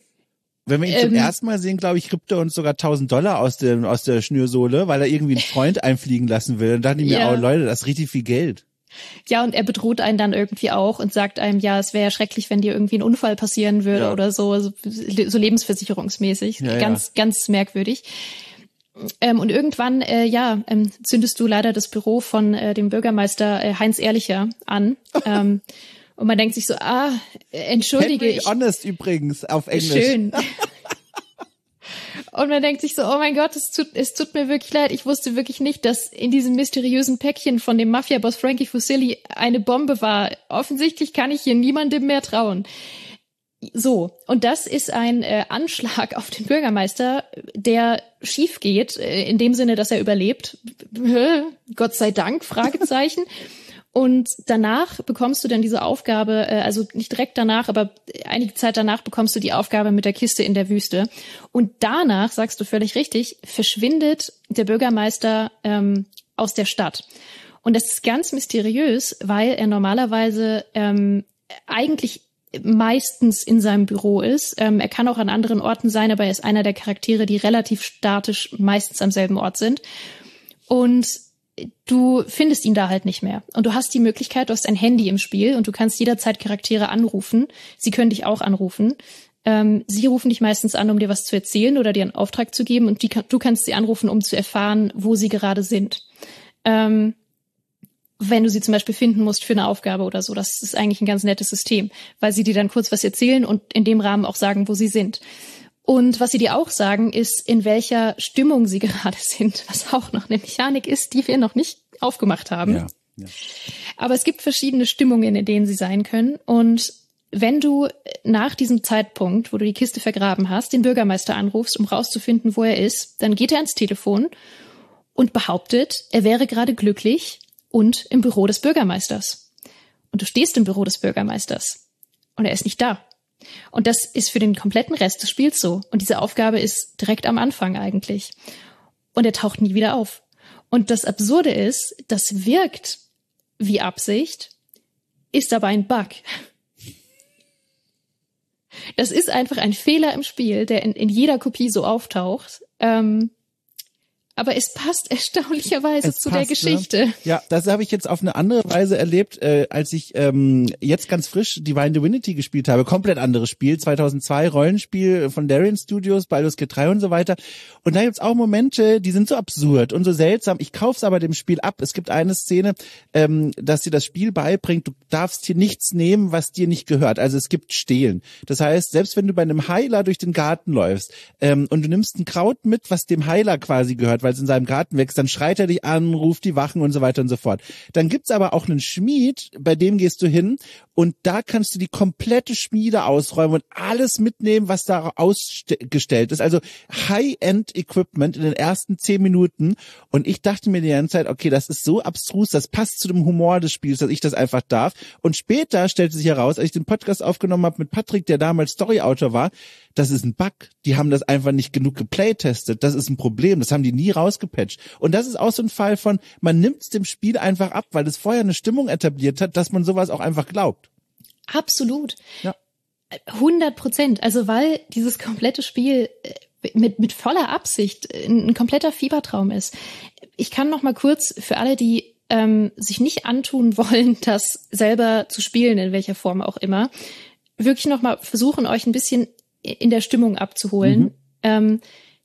Wenn wir ihn zum ähm, ersten Mal sehen, glaube ich, rippt er uns sogar tausend Dollar aus, dem, aus der Schnürsohle, weil er irgendwie einen Freund einfliegen lassen will. Und dann dachte ich mir, ja. oh Leute, das ist richtig viel Geld. Ja, und er bedroht einen dann irgendwie auch und sagt einem, ja, es wäre ja schrecklich, wenn dir irgendwie ein Unfall passieren würde ja. oder so, so, so lebensversicherungsmäßig. Ja, ganz, ja. ganz merkwürdig. Ähm, und irgendwann, äh, ja, ähm, zündest du leider das Büro von äh, dem Bürgermeister äh, Heinz Ehrlicher an. ähm, und man denkt sich so, ah, entschuldige. Henry ich, Honest übrigens auf Englisch. Schön. Und man denkt sich so, oh mein Gott, es tut, es tut mir wirklich leid. Ich wusste wirklich nicht, dass in diesem mysteriösen Päckchen von dem Mafia-Boss Frankie Fusilli eine Bombe war. Offensichtlich kann ich hier niemandem mehr trauen. So, und das ist ein äh, Anschlag auf den Bürgermeister, der schief geht, äh, in dem Sinne, dass er überlebt. Gott sei Dank, Fragezeichen. Und danach bekommst du dann diese Aufgabe, also nicht direkt danach, aber einige Zeit danach bekommst du die Aufgabe mit der Kiste in der Wüste. Und danach, sagst du völlig richtig, verschwindet der Bürgermeister ähm, aus der Stadt. Und das ist ganz mysteriös, weil er normalerweise ähm, eigentlich meistens in seinem Büro ist. Ähm, er kann auch an anderen Orten sein, aber er ist einer der Charaktere, die relativ statisch meistens am selben Ort sind. Und du findest ihn da halt nicht mehr. Und du hast die Möglichkeit, du hast ein Handy im Spiel und du kannst jederzeit Charaktere anrufen. Sie können dich auch anrufen. Ähm, sie rufen dich meistens an, um dir was zu erzählen oder dir einen Auftrag zu geben. Und die, du kannst sie anrufen, um zu erfahren, wo sie gerade sind. Ähm, wenn du sie zum Beispiel finden musst für eine Aufgabe oder so. Das ist eigentlich ein ganz nettes System, weil sie dir dann kurz was erzählen und in dem Rahmen auch sagen, wo sie sind. Und was sie dir auch sagen, ist, in welcher Stimmung sie gerade sind, was auch noch eine Mechanik ist, die wir noch nicht aufgemacht haben. Ja, ja. Aber es gibt verschiedene Stimmungen, in denen sie sein können. Und wenn du nach diesem Zeitpunkt, wo du die Kiste vergraben hast, den Bürgermeister anrufst, um rauszufinden, wo er ist, dann geht er ans Telefon und behauptet, er wäre gerade glücklich und im Büro des Bürgermeisters. Und du stehst im Büro des Bürgermeisters und er ist nicht da. Und das ist für den kompletten Rest des Spiels so. Und diese Aufgabe ist direkt am Anfang eigentlich. Und er taucht nie wieder auf. Und das Absurde ist, das wirkt wie Absicht, ist aber ein Bug. Das ist einfach ein Fehler im Spiel, der in, in jeder Kopie so auftaucht. Ähm, aber es passt erstaunlicherweise es zu passt, der Geschichte. Ne? Ja, das habe ich jetzt auf eine andere Weise erlebt, äh, als ich ähm, jetzt ganz frisch Divine Divinity gespielt habe. Komplett anderes Spiel, zweitausendzwei, Rollenspiel von Larian Studios, Baldur's Gate drei und so weiter. Und da gibt's auch Momente, die sind so absurd und so seltsam. Ich kauf's aber dem Spiel ab. Es gibt eine Szene, ähm, dass dir das Spiel beibringt, du darfst hier nichts nehmen, was dir nicht gehört. Also es gibt Stehlen. Das heißt, selbst wenn du bei einem Heiler durch den Garten läufst ähm, und du nimmst ein Kraut mit, was dem Heiler quasi gehört, weil es in seinem Garten wächst, dann schreit er dich an, ruft die Wachen und so weiter und so fort. Dann gibt's aber auch einen Schmied, bei dem gehst du hin und da kannst du die komplette Schmiede ausräumen und alles mitnehmen, was da ausgestellt ist. Also High-End-Equipment in den ersten zehn Minuten. Und ich dachte mir die ganze Zeit, okay, das ist so abstrus, das passt zu dem Humor des Spiels, dass ich das einfach darf. Und später stellte sich heraus, als ich den Podcast aufgenommen habe mit Patrick, der damals Story-Autor war, das ist ein Bug. Die haben das einfach nicht genug geplaytestet. Das ist ein Problem. Das haben die nie rausgepatcht. Und das ist auch so ein Fall von, man nimmt es dem Spiel einfach ab, weil es vorher eine Stimmung etabliert hat, dass man sowas auch einfach glaubt. Absolut. Ja. hundert Prozent. Also weil dieses komplette Spiel mit, mit voller Absicht ein, ein kompletter Fiebertraum ist. Ich kann noch mal kurz für alle, die ähm, sich nicht antun wollen, das selber zu spielen, in welcher Form auch immer, wirklich noch mal versuchen, euch ein bisschen in der Stimmung abzuholen, mhm. ähm,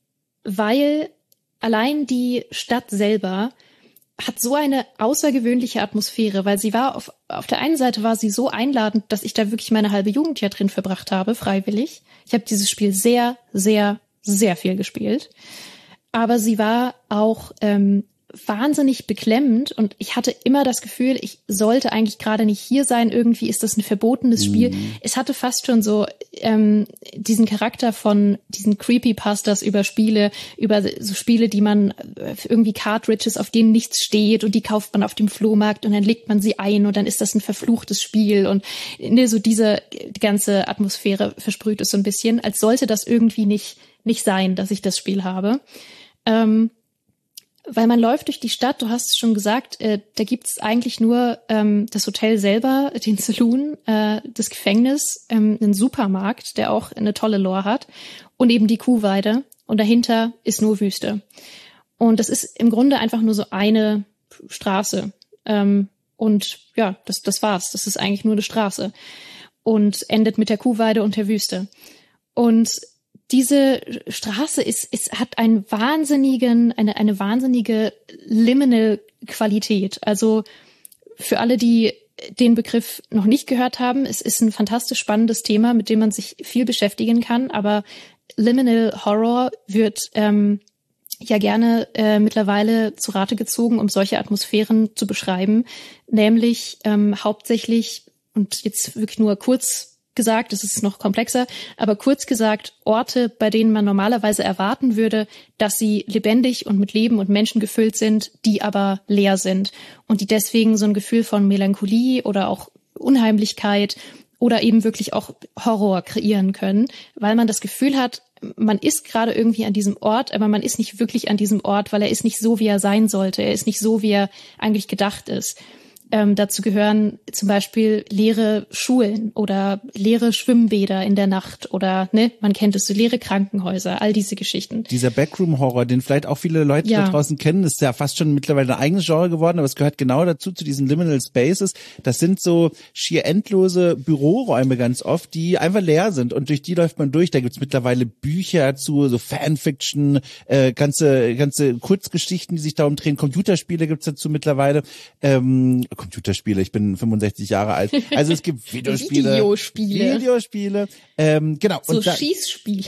weil allein die Stadt selber hat so eine außergewöhnliche Atmosphäre, weil sie war auf, auf der einen Seite war sie so einladend, dass ich da wirklich meine halbe Jugend ja drin verbracht habe, freiwillig. Ich habe dieses Spiel sehr, sehr, sehr viel gespielt. Aber sie war auch ähm, wahnsinnig beklemmend und ich hatte immer das Gefühl, ich sollte eigentlich gerade nicht hier sein. Irgendwie ist das ein verbotenes Spiel. Mhm. Es hatte fast schon so ähm, diesen Charakter von diesen Creepypastas über Spiele, über so Spiele, die man irgendwie Cartridges, auf denen nichts steht und die kauft man auf dem Flohmarkt und dann legt man sie ein und dann ist das ein verfluchtes Spiel und ne, so diese die ganze Atmosphäre versprüht es so ein bisschen, als sollte das irgendwie nicht nicht sein, dass ich das Spiel habe. Ähm, Weil man läuft durch die Stadt, du hast es schon gesagt, äh, da gibt's eigentlich nur ähm, das Hotel selber, den Saloon, äh, das Gefängnis, ähm, einen Supermarkt, der auch eine tolle Lore hat und eben die Kuhweide und dahinter ist nur Wüste. Und das ist im Grunde einfach nur so eine Straße ähm, und ja, das, das war's. Das ist eigentlich nur eine Straße und endet mit der Kuhweide und der Wüste. Und diese Straße ist, ist, hat einen wahnsinnigen, eine, eine wahnsinnige Liminal-Qualität. Also für alle, die den Begriff noch nicht gehört haben, es ist ein fantastisch spannendes Thema, mit dem man sich viel beschäftigen kann. Aber Liminal Horror wird ähm, ja gerne äh, mittlerweile zu Rate gezogen, um solche Atmosphären zu beschreiben. Nämlich ähm, hauptsächlich, und jetzt wirklich nur kurz gesagt, es ist noch komplexer, aber kurz gesagt, Orte, bei denen man normalerweise erwarten würde, dass sie lebendig und mit Leben und Menschen gefüllt sind, die aber leer sind und die deswegen so ein Gefühl von Melancholie oder auch Unheimlichkeit oder eben wirklich auch Horror kreieren können, weil man das Gefühl hat, man ist gerade irgendwie an diesem Ort, aber man ist nicht wirklich an diesem Ort, weil er ist nicht so, wie er sein sollte. Er ist nicht so, wie er eigentlich gedacht ist. Ähm, dazu gehören zum Beispiel leere Schulen oder leere Schwimmbäder in der Nacht oder, ne, man kennt es, so leere Krankenhäuser, all diese Geschichten. Dieser Backroom-Horror, den vielleicht auch viele Leute ja. da draußen kennen, ist ja fast schon mittlerweile ein eigenes Genre geworden, aber es gehört genau dazu, zu diesen Liminal Spaces. Das sind so schier endlose Büroräume ganz oft, die einfach leer sind und durch die läuft man durch. Da gibt's mittlerweile Bücher zu, so Fanfiction, äh, ganze ganze Kurzgeschichten, die sich darum drehen. Computerspiele gibt's dazu mittlerweile. Ähm, Computerspiele, ich bin fünfundsechzig Jahre alt. Also es gibt Videospiele. Videospiele. Videospiele. Ähm, genau. So und da, Schießspiele.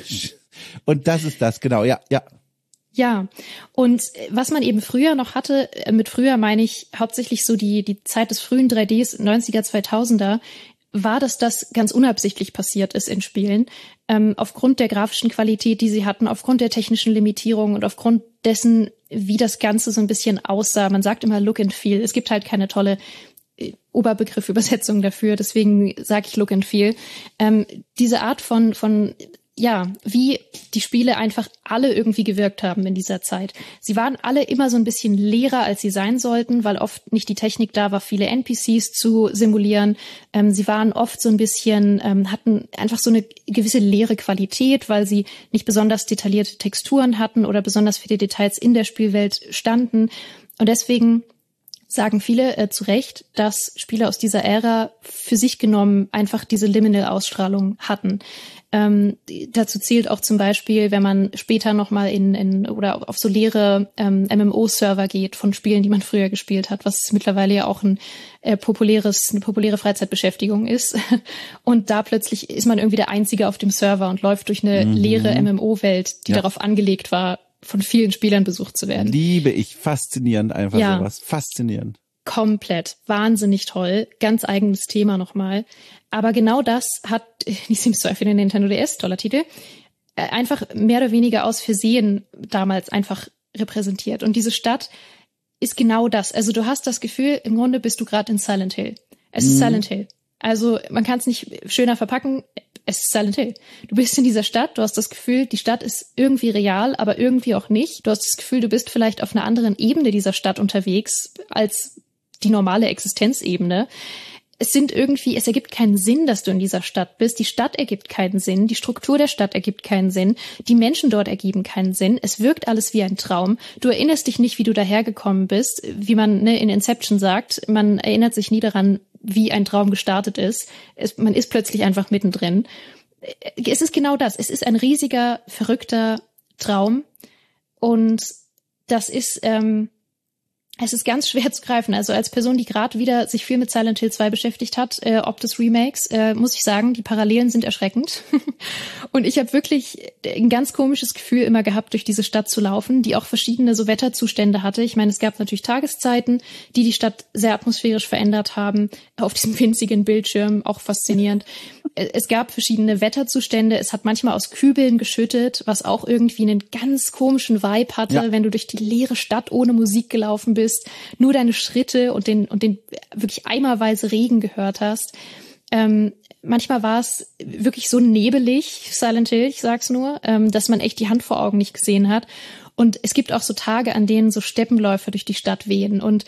Und das ist das, genau, ja, ja. Ja, und was man eben früher noch hatte, mit früher meine ich hauptsächlich so die die Zeit des frühen drei Ds, neunziger, zweitausender, war, dass das ganz unabsichtlich passiert ist in Spielen, ähm, aufgrund der grafischen Qualität, die sie hatten, aufgrund der technischen Limitierung und aufgrund dessen, wie das Ganze so ein bisschen aussah. Man sagt immer Look and Feel. Es gibt halt keine tolle äh, Oberbegriff-Übersetzung dafür, deswegen sage ich Look and Feel. Ähm, diese Art von von ja, wie die Spiele einfach alle irgendwie gewirkt haben in dieser Zeit. Sie waren alle immer so ein bisschen leerer, als sie sein sollten, weil oft nicht die Technik da war, viele N P Cs zu simulieren. Ähm, sie waren oft so ein bisschen, ähm, hatten einfach so eine gewisse leere Qualität, weil sie nicht besonders detaillierte Texturen hatten oder besonders viele Details in der Spielwelt standen. Und deswegen sagen viele äh, zu Recht, dass Spiele aus dieser Ära für sich genommen einfach diese Liminal-Ausstrahlung hatten. Ähm, dazu zählt auch zum Beispiel, wenn man später nochmal in, in oder auf so leere ähm, M M O-Server geht von Spielen, die man früher gespielt hat, was mittlerweile ja auch ein äh, populäres, eine populäre Freizeitbeschäftigung ist. Und da plötzlich ist man irgendwie der Einzige auf dem Server und läuft durch eine mhm. leere M M O-Welt, die ja. darauf angelegt war, von vielen Spielern besucht zu werden. Liebe ich, faszinierend einfach ja. sowas, faszinierend. Komplett, wahnsinnig toll, ganz eigenes Thema nochmal. Aber genau das hat die Sims zwei für den Nintendo D S, toller Titel, einfach mehr oder weniger aus Versehen damals einfach repräsentiert. Und diese Stadt ist genau das. Also du hast das Gefühl, im Grunde bist du gerade in Silent Hill. Es ist mhm. Silent Hill. Also man kann es nicht schöner verpacken. Es ist Silent Hill. Du bist in dieser Stadt, du hast das Gefühl, die Stadt ist irgendwie real, aber irgendwie auch nicht. Du hast das Gefühl, du bist vielleicht auf einer anderen Ebene dieser Stadt unterwegs als die normale Existenzebene. Es sind irgendwie, es ergibt keinen Sinn, dass du in dieser Stadt bist. Die Stadt ergibt keinen Sinn. Die Struktur der Stadt ergibt keinen Sinn. Die Menschen dort ergeben keinen Sinn. Es wirkt alles wie ein Traum. Du erinnerst dich nicht, wie du dahergekommen bist. Wie man ne, in Inception sagt, man erinnert sich nie daran, wie ein Traum gestartet ist. Es, man ist plötzlich einfach mittendrin. Es ist genau das. Es ist ein riesiger, verrückter Traum. Und das ist, ähm, es ist ganz schwer zu greifen. Also als Person, die gerade wieder sich viel mit Silent Hill zwei beschäftigt hat, äh, ob des Remakes, äh, muss ich sagen, die Parallelen sind erschreckend. Und ich habe wirklich ein ganz komisches Gefühl immer gehabt, durch diese Stadt zu laufen, die auch verschiedene so Wetterzustände hatte. Ich meine, es gab natürlich Tageszeiten, die die Stadt sehr atmosphärisch verändert haben, auf diesem winzigen Bildschirm, auch faszinierend. Es gab verschiedene Wetterzustände. Es hat manchmal aus Kübeln geschüttet, was auch irgendwie einen ganz komischen Vibe hatte, ja. wenn du durch die leere Stadt ohne Musik gelaufen bist, nur deine Schritte und den und den wirklich eimerweise Regen gehört hast. Ähm, manchmal war es wirklich so nebelig, Silent Hill, ich sag's nur, ähm, dass man echt die Hand vor Augen nicht gesehen hat. Und es gibt auch so Tage, an denen so Steppenläufe durch die Stadt wehen. Und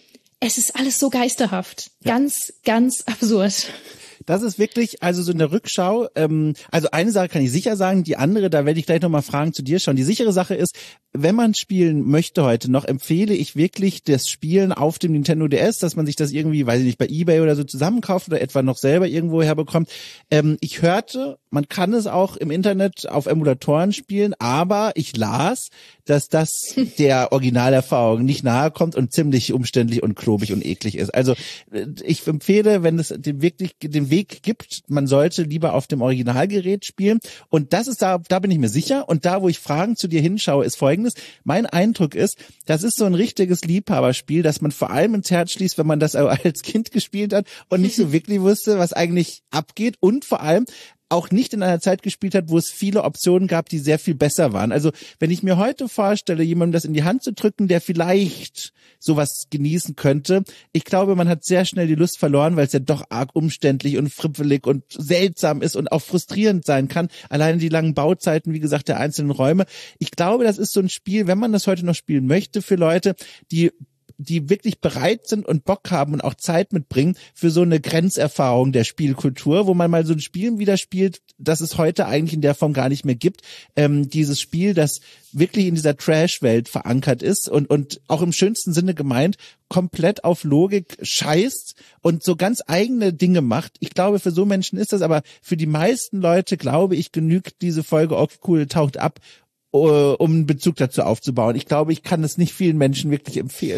es ist alles so geisterhaft. Ja. Ganz, ganz absurd. Das ist wirklich, also so in der Rückschau, ähm, also eine Sache kann ich sicher sagen, die andere, da werde ich gleich nochmal Fragen zu dir schauen. Die sichere Sache ist, wenn man spielen möchte heute noch, empfehle ich wirklich das Spielen auf dem Nintendo D S, dass man sich das irgendwie, weiß ich nicht, bei eBay oder so zusammenkauft oder etwa noch selber irgendwo herbekommt. Ähm, ich hörte, man kann es auch im Internet auf Emulatoren spielen, aber ich las, dass das der Originalerfahrung nicht nahe kommt und ziemlich umständlich und klobig und eklig ist. Also ich empfehle, wenn es den wirklich den Weg gibt, man sollte lieber auf dem Originalgerät spielen. Und das ist da, da bin ich mir sicher. Und da, wo ich Fragen zu dir hinschaue, ist Folgendes. Mein Eindruck ist, das ist so ein richtiges Liebhaberspiel, das man vor allem ins Herz schließt, wenn man das als Kind gespielt hat und nicht so wirklich wusste, was eigentlich abgeht. Und vor allem auch nicht in einer Zeit gespielt hat, wo es viele Optionen gab, die sehr viel besser waren. Also wenn ich mir heute vorstelle, jemandem das in die Hand zu drücken, der vielleicht sowas genießen könnte, ich glaube, man hat sehr schnell die Lust verloren, weil es ja doch arg umständlich und frippelig und seltsam ist und auch frustrierend sein kann. Alleine die langen Bauzeiten, wie gesagt, der einzelnen Räume. Ich glaube, das ist so ein Spiel, wenn man das heute noch spielen möchte, für Leute, die die wirklich bereit sind und Bock haben und auch Zeit mitbringen für so eine Grenzerfahrung der Spielkultur, wo man mal so ein Spiel wieder spielt, das es heute eigentlich in der Form gar nicht mehr gibt. Ähm, dieses Spiel, das wirklich in dieser Trash-Welt verankert ist und und auch im schönsten Sinne gemeint, komplett auf Logik scheißt und so ganz eigene Dinge macht. Ich glaube, für so Menschen ist das, aber für die meisten Leute, glaube ich, genügt diese Folge okay, cool, taucht ab, um einen Bezug dazu aufzubauen. Ich glaube, ich kann es nicht vielen Menschen wirklich empfehlen.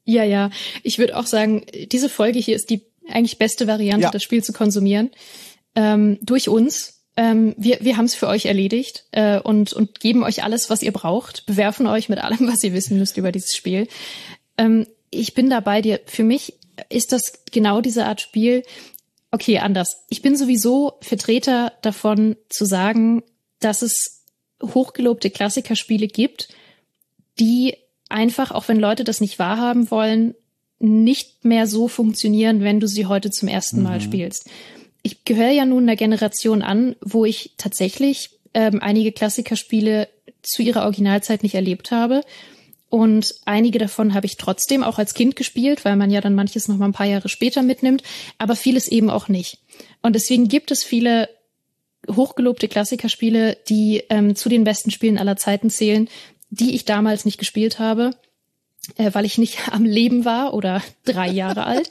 Ja, ja. Ich würde auch sagen, diese Folge hier ist die eigentlich beste Variante, ja. das Spiel zu konsumieren. Ähm, durch uns. Ähm, wir wir haben es für euch erledigt äh, und und geben euch alles, was ihr braucht, bewerfen euch mit allem, was ihr wissen müsst über dieses Spiel. Ähm, ich bin da bei dir. Für mich ist das genau diese Art Spiel. Okay, anders. Ich bin sowieso Vertreter davon zu sagen, dass es hochgelobte Klassikerspiele gibt, die einfach, auch wenn Leute das nicht wahrhaben wollen, nicht mehr so funktionieren, wenn du sie heute zum ersten Mal mhm. spielst. Ich gehöre ja nun einer Generation an, wo ich tatsächlich ähm, einige Klassikerspiele zu ihrer Originalzeit nicht erlebt habe. Und einige davon habe ich trotzdem auch als Kind gespielt, weil man ja dann manches noch mal ein paar Jahre später mitnimmt, aber vieles eben auch nicht. Und deswegen gibt es viele hochgelobte Klassikerspiele, die ähm, zu den besten Spielen aller Zeiten zählen, die ich damals nicht gespielt habe, äh, weil ich nicht am Leben war oder drei Jahre alt.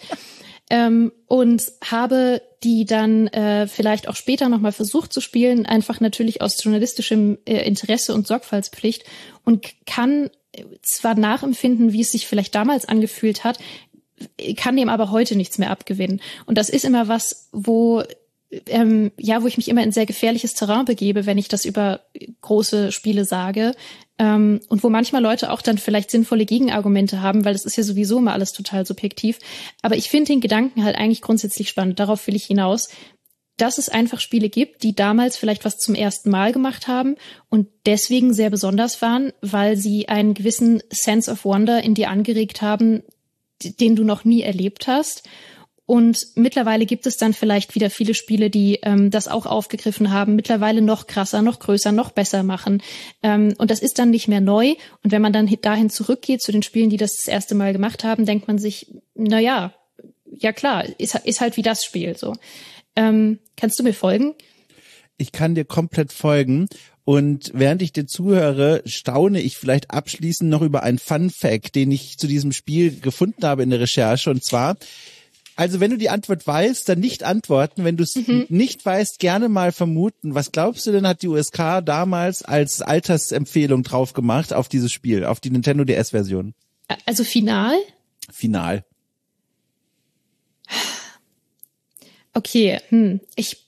Ähm, und habe die dann äh, vielleicht auch später nochmal versucht zu spielen, einfach natürlich aus journalistischem äh, Interesse und Sorgfaltspflicht und kann zwar nachempfinden, wie es sich vielleicht damals angefühlt hat, kann dem aber heute nichts mehr abgewinnen. Und das ist immer was, wo ähm, ja, wo ich mich immer in sehr gefährliches Terrain begebe, wenn ich das über große Spiele sage. Ähm, und wo manchmal Leute auch dann vielleicht sinnvolle Gegenargumente haben, weil das ist ja sowieso immer alles total subjektiv. Aber ich finde den Gedanken halt eigentlich grundsätzlich spannend. Darauf will ich hinaus, dass es einfach Spiele gibt, die damals vielleicht was zum ersten Mal gemacht haben und deswegen sehr besonders waren, weil sie einen gewissen Sense of Wonder in dir angeregt haben, den du noch nie erlebt hast. Und mittlerweile gibt es dann vielleicht wieder viele Spiele, die ähm, das auch aufgegriffen haben, mittlerweile noch krasser, noch größer, noch besser machen. Ähm, und das ist dann nicht mehr neu. Und wenn man dann dahin zurückgeht zu den Spielen, die das das erste Mal gemacht haben, denkt man sich, na ja, ja klar, ist, ist halt wie das Spiel so. Ähm, kannst du mir folgen? Ich kann dir komplett folgen. Und während ich dir zuhöre, staune ich vielleicht abschließend noch über einen Fun-Fact, den ich zu diesem Spiel gefunden habe in der Recherche. Und zwar, also wenn du die Antwort weißt, dann nicht antworten. Wenn du es mhm. nicht weißt, gerne mal vermuten. Was glaubst du denn, hat die U S K damals als Altersempfehlung drauf gemacht auf dieses Spiel, auf die Nintendo D S-Version? Also final? Final. Okay, hm, ich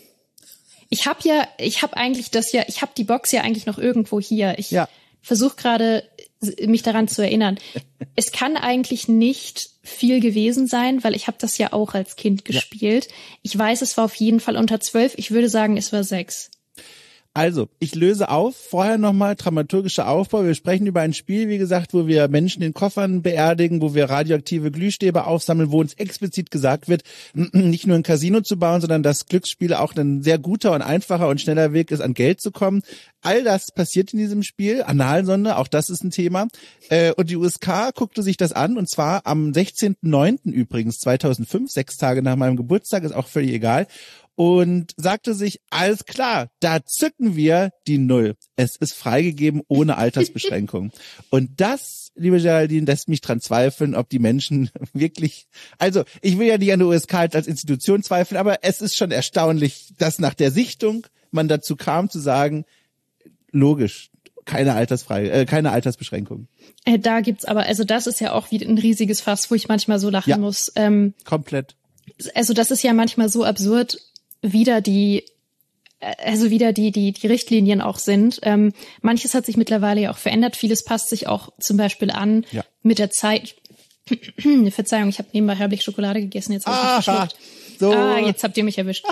ich habe ja, ich habe eigentlich das ja, ich habe die Box ja eigentlich noch irgendwo hier. Ich ja. versuche gerade, mich daran zu erinnern. Es kann eigentlich nicht viel gewesen sein, weil ich habe das ja auch als Kind gespielt. Ja. Ich weiß, es war auf jeden Fall unter zwölf. Ich würde sagen, es war sechs. Also, ich löse auf. Vorher nochmal dramaturgischer Aufbau. Wir sprechen über ein Spiel, wie gesagt, wo wir Menschen in Koffern beerdigen, wo wir radioaktive Glühstäbe aufsammeln, wo uns explizit gesagt wird, nicht nur ein Casino zu bauen, sondern dass Glücksspiele auch ein sehr guter und einfacher und schneller Weg ist, an Geld zu kommen. All das passiert in diesem Spiel. Analsonde, auch das ist ein Thema. Und die U S K guckte sich das an, und zwar am sechzehnten neunten übrigens zweitausendfünf, sechs Tage nach meinem Geburtstag, ist auch völlig egal. Und sagte sich, alles klar, da zücken wir die Null. Es ist freigegeben ohne Altersbeschränkung. Und das, liebe Geraldine, lässt mich dran zweifeln, ob die Menschen wirklich, also ich will ja nicht an der U S K als Institution zweifeln, aber es ist schon erstaunlich, dass nach der Sichtung man dazu kam zu sagen, logisch, keine Altersfrei, äh, keine Altersbeschränkung. Äh, da gibt's aber, also das ist ja auch wieder ein riesiges Fass, wo ich manchmal so lachen ja, muss. Ähm, komplett. Also das ist ja manchmal so absurd, wieder die, also wieder die, die, die Richtlinien auch sind. Ähm, manches hat sich mittlerweile ja auch verändert. Vieles passt sich auch zum Beispiel an ja. mit der Zeit. Verzeihung, ich habe nebenbei herblich Schokolade gegessen. Jetzt habe ich mich verschluckt. So. Ah, jetzt habt ihr mich erwischt.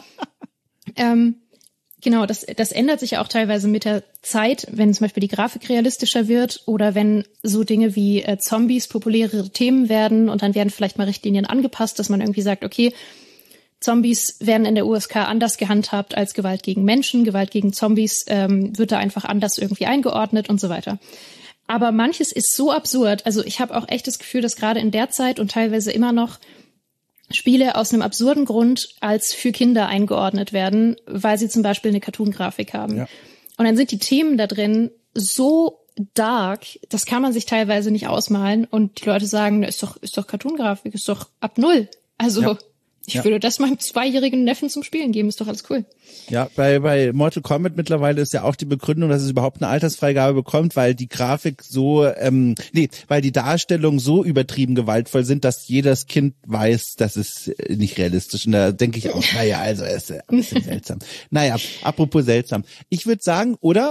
ähm, genau, das, das ändert sich ja auch teilweise mit der Zeit, wenn zum Beispiel die Grafik realistischer wird oder wenn so Dinge wie äh, Zombies populärere Themen werden und dann werden vielleicht mal Richtlinien angepasst, dass man irgendwie sagt, okay, Zombies werden in der U S K anders gehandhabt als Gewalt gegen Menschen. Gewalt gegen Zombies ähm, wird da einfach anders irgendwie eingeordnet und so weiter. Aber manches ist so absurd. Also ich habe auch echt das Gefühl, dass gerade in der Zeit und teilweise immer noch Spiele aus einem absurden Grund als für Kinder eingeordnet werden, weil sie zum Beispiel eine Cartoon-Grafik haben. Ja. Und dann sind die Themen da drin so dark, das kann man sich teilweise nicht ausmalen. Und die Leute sagen, ist doch, ist doch Cartoon-Grafik, ist doch ab null. Also... Ja. Ich ja. würde das meinem zweijährigen Neffen zum Spielen geben, ist doch alles cool. Ja, bei bei Mortal Kombat mittlerweile ist ja auch die Begründung, dass es überhaupt eine Altersfreigabe bekommt, weil die Grafik so, ähm, nee, weil die Darstellungen so übertrieben gewaltvoll sind, dass jedes Kind weiß, das ist nicht realistisch. Und da denke ich auch, naja, also es ist ein bisschen seltsam. Naja, apropos seltsam. Ich würde sagen, oder?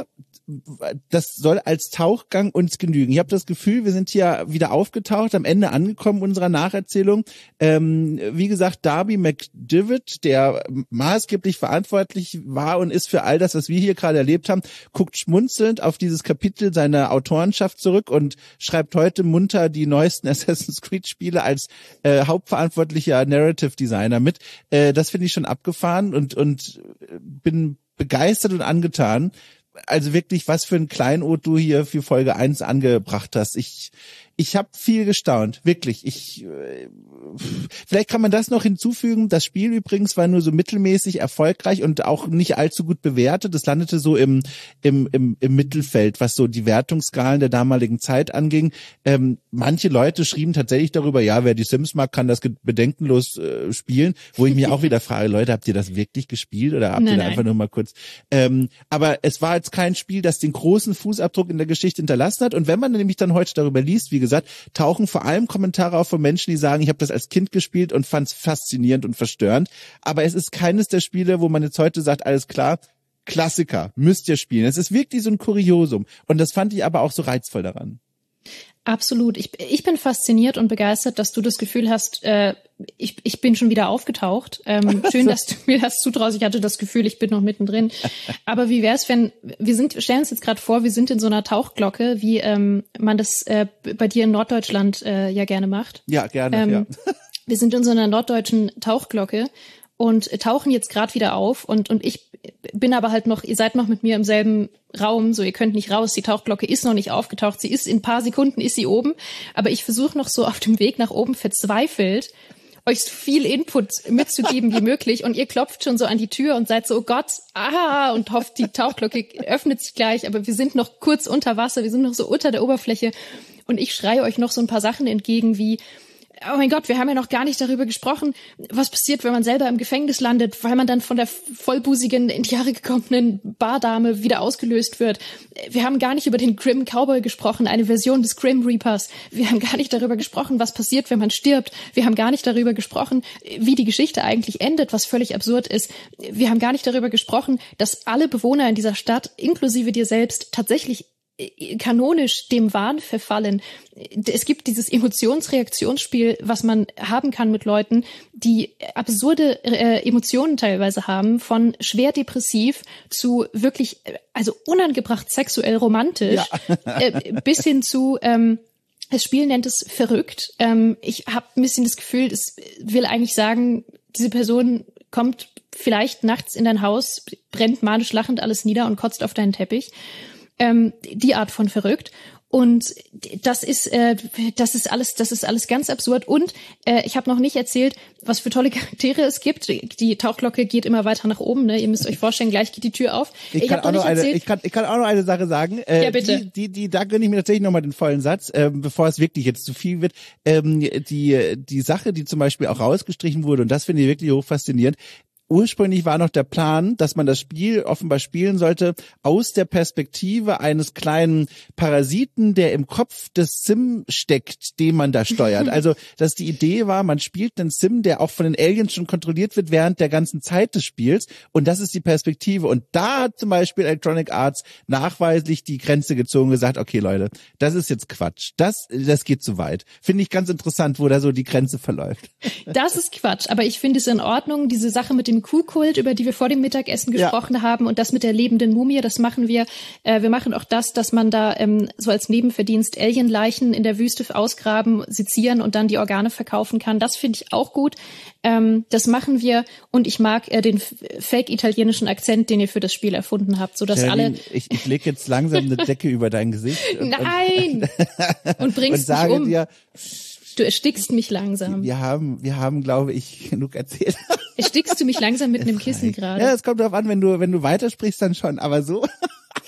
Das soll als Tauchgang uns genügen. Ich habe das Gefühl, wir sind hier wieder aufgetaucht, am Ende angekommen unserer Nacherzählung. Ähm, wie gesagt, Darby McDivitt, der maßgeblich verantwortlich war und ist für all das, was wir hier gerade erlebt haben, guckt schmunzelnd auf dieses Kapitel seiner Autorenschaft zurück und schreibt heute munter die neuesten Assassin's Creed Spiele als äh, hauptverantwortlicher Narrative Designer mit. Äh, das finde ich schon abgefahren und und bin begeistert und angetan. Also wirklich, was für ein Kleinod du hier für Folge eins angebracht hast. Ich ich habe viel gestaunt, wirklich. Ich äh, vielleicht kann man das noch hinzufügen. Das Spiel übrigens war nur so mittelmäßig erfolgreich und auch nicht allzu gut bewertet. Es landete so im im im, im Mittelfeld, was so die Wertungsskalen der damaligen Zeit anging. Ähm, manche Leute schrieben tatsächlich darüber, ja, wer die Sims mag, kann das bedenkenlos äh, spielen. Wo ich mir auch wieder frage, Leute, habt ihr das wirklich gespielt oder habt nein, ihr da nein. einfach nur mal kurz? Ähm, aber es war jetzt kein Spiel, das den großen Fußabdruck in der Geschichte hinterlassen hat. Und wenn man nämlich dann heute darüber liest, wie gesagt, tauchen vor allem Kommentare auf von Menschen, die sagen, ich habe das als Kind gespielt und fand es faszinierend und verstörend. Aber es ist keines der Spiele, wo man jetzt heute sagt, alles klar, Klassiker, müsst ihr spielen. Es ist wirklich so ein Kuriosum. Und das fand ich aber auch so reizvoll daran. Absolut. Ich, ich bin fasziniert und begeistert, dass du das Gefühl hast, äh, ich, ich bin schon wieder aufgetaucht. Ähm, schön, dass du mir das zutraust. Ich hatte das Gefühl, ich bin noch mittendrin. Aber wie wäre es, wenn, wir sind, stellen uns jetzt gerade vor, wir sind in so einer Tauchglocke, wie ähm, man das äh, bei dir in Norddeutschland äh, ja gerne macht. Ja, gerne, ähm, ja. Wir sind in so einer norddeutschen Tauchglocke und tauchen jetzt gerade wieder auf und und ich bin aber halt noch, ihr seid noch mit mir im selben Raum, so ihr könnt nicht raus, die Tauchglocke ist noch nicht aufgetaucht, sie ist in ein paar Sekunden, ist sie oben, aber ich versuche noch so auf dem Weg nach oben verzweifelt, euch so viel Input mitzugeben wie möglich und ihr klopft schon so an die Tür und seid so, oh Gott, ah, und hofft, die Tauchglocke öffnet sich gleich, aber wir sind noch kurz unter Wasser, wir sind noch so unter der Oberfläche und ich schreie euch noch so ein paar Sachen entgegen wie, oh mein Gott, wir haben ja noch gar nicht darüber gesprochen, was passiert, wenn man selber im Gefängnis landet, weil man dann von der vollbusigen, in die Jahre gekommenen Bardame wieder ausgelöst wird. Wir haben gar nicht über den Grim Cowboy gesprochen, eine Version des Grim Reapers. Wir haben gar nicht darüber gesprochen, was passiert, wenn man stirbt. Wir haben gar nicht darüber gesprochen, wie die Geschichte eigentlich endet, was völlig absurd ist. Wir haben gar nicht darüber gesprochen, dass alle Bewohner in dieser Stadt, inklusive dir selbst, tatsächlich kanonisch dem Wahn verfallen. Es gibt dieses Emotionsreaktionsspiel, was man haben kann mit Leuten, die absurde äh, Emotionen teilweise haben, von schwer depressiv zu wirklich, also unangebracht sexuell romantisch, ja. äh, bis hin zu ähm, das Spiel nennt es verrückt. Ähm, ich habe ein bisschen das Gefühl, es will eigentlich sagen, diese Person kommt vielleicht nachts in dein Haus, brennt manisch lachend alles nieder und kotzt auf deinen Teppich. Ähm, die Art von verrückt. Und das ist äh, das ist alles das ist alles ganz absurd. Und äh, ich habe noch nicht erzählt, was für tolle Charaktere es gibt. Die Tauchglocke geht immer weiter nach oben. Ne? Ihr müsst euch vorstellen, gleich geht die Tür auf. Ich, ich, kann, auch noch eine, ich, kann, ich kann auch noch eine Sache sagen. Äh, ja, bitte. Die, die, die, da gönne ich mir tatsächlich nochmal den vollen Satz, äh, bevor es wirklich jetzt zu viel wird. Ähm, die, die Sache, die zum Beispiel auch rausgestrichen wurde, und das finde ich wirklich hoch faszinierend, ursprünglich war noch der Plan, dass man das Spiel offenbar spielen sollte aus der Perspektive eines kleinen Parasiten, der im Kopf des Sim steckt, den man da steuert. Also, dass die Idee war, man spielt einen Sim, der auch von den Aliens schon kontrolliert wird während der ganzen Zeit des Spiels. Und das ist die Perspektive. Und da hat zum Beispiel Electronic Arts nachweislich die Grenze gezogen und gesagt, okay Leute, das ist jetzt Quatsch. Das, das geht zu weit. Finde ich ganz interessant, wo da so die Grenze verläuft. Das ist Quatsch. Aber ich finde es in Ordnung, diese Sache mit dem Kuhkult, über die wir vor dem Mittagessen gesprochen ja. haben, und das mit der lebenden Mumie, das machen wir. Äh, wir machen auch das, dass man da ähm, so als Nebenverdienst Alienleichen in der Wüste ausgraben, sezieren und dann die Organe verkaufen kann. Das finde ich auch gut. Ähm, das machen wir, und ich mag äh, den fake-italienischen Akzent, den ihr für das Spiel erfunden habt, sodass Geraldine, alle... Ich, ich lege jetzt langsam eine Decke über dein Gesicht. Und, Nein! Und, und bringst und mich um. Dir, du erstickst mich langsam. Wir haben, wir haben, glaube ich, genug erzählt. Erstickst du mich langsam mit einem Kissen gerade? Ja, es kommt darauf an, wenn du, wenn du weitersprichst, dann schon, aber so.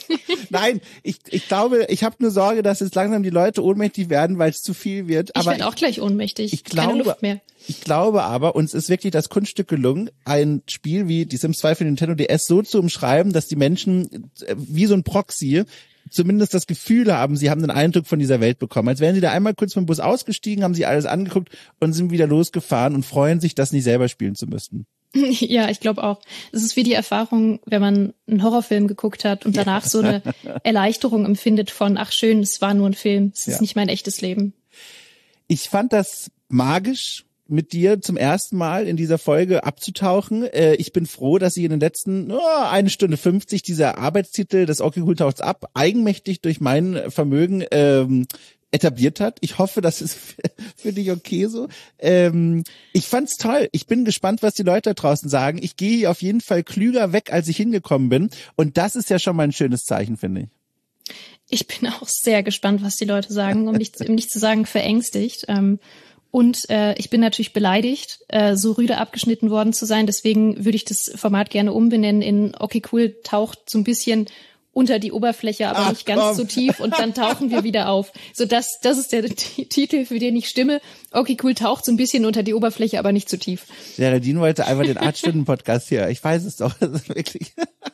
Nein, ich, ich glaube, ich habe nur Sorge, dass jetzt langsam die Leute ohnmächtig werden, weil es zu viel wird. Aber ich werde auch gleich ohnmächtig. Ich glaube, Keine Luft mehr. Ich glaube aber, uns ist wirklich das Kunststück gelungen, ein Spiel wie die Sims zwei für den Nintendo D S so zu umschreiben, dass die Menschen wie so ein Proxy zumindest das Gefühl haben, sie haben den Eindruck von dieser Welt bekommen. Als wären sie da einmal kurz vom Bus ausgestiegen, haben sie alles angeguckt und sind wieder losgefahren und freuen sich, das nicht selber spielen zu müssen. Ja, ich glaube auch. Es ist wie die Erfahrung, wenn man einen Horrorfilm geguckt hat und danach ja. so eine Erleichterung empfindet von, ach schön, es war nur ein Film, es ist ja. nicht mein echtes Leben. Ich fand das magisch, mit dir zum ersten Mal in dieser Folge abzutauchen. Äh, ich bin froh, dass sie in den letzten oh, eine Stunde fünfzig dieser Arbeitstitel des Okay Cool taucht's ab eigenmächtig durch mein Vermögen ähm, etabliert hat. Ich hoffe, das ist für dich okay so. Ähm, ich fand's toll. Ich bin gespannt, was die Leute da draußen sagen. Ich gehe hier auf jeden Fall klüger weg, als ich hingekommen bin. Und das ist ja schon mal ein schönes Zeichen, finde ich. Ich bin auch sehr gespannt, was die Leute sagen, um nicht, um nicht zu sagen verängstigt. Ähm, Und äh, ich bin natürlich beleidigt, äh, so rüde abgeschnitten worden zu sein. Deswegen würde ich das Format gerne umbenennen in Okay Cool taucht so ein bisschen unter die Oberfläche, aber Ach, nicht ganz komm. so tief. Und dann tauchen wir wieder auf. So das, das ist der T- Titel, für den ich stimme. Okay Cool taucht so ein bisschen unter die Oberfläche, aber nicht zu tief. Geraldine wollte einfach den acht-Stunden-Podcast hier. Ich weiß es doch. Das ist wirklich...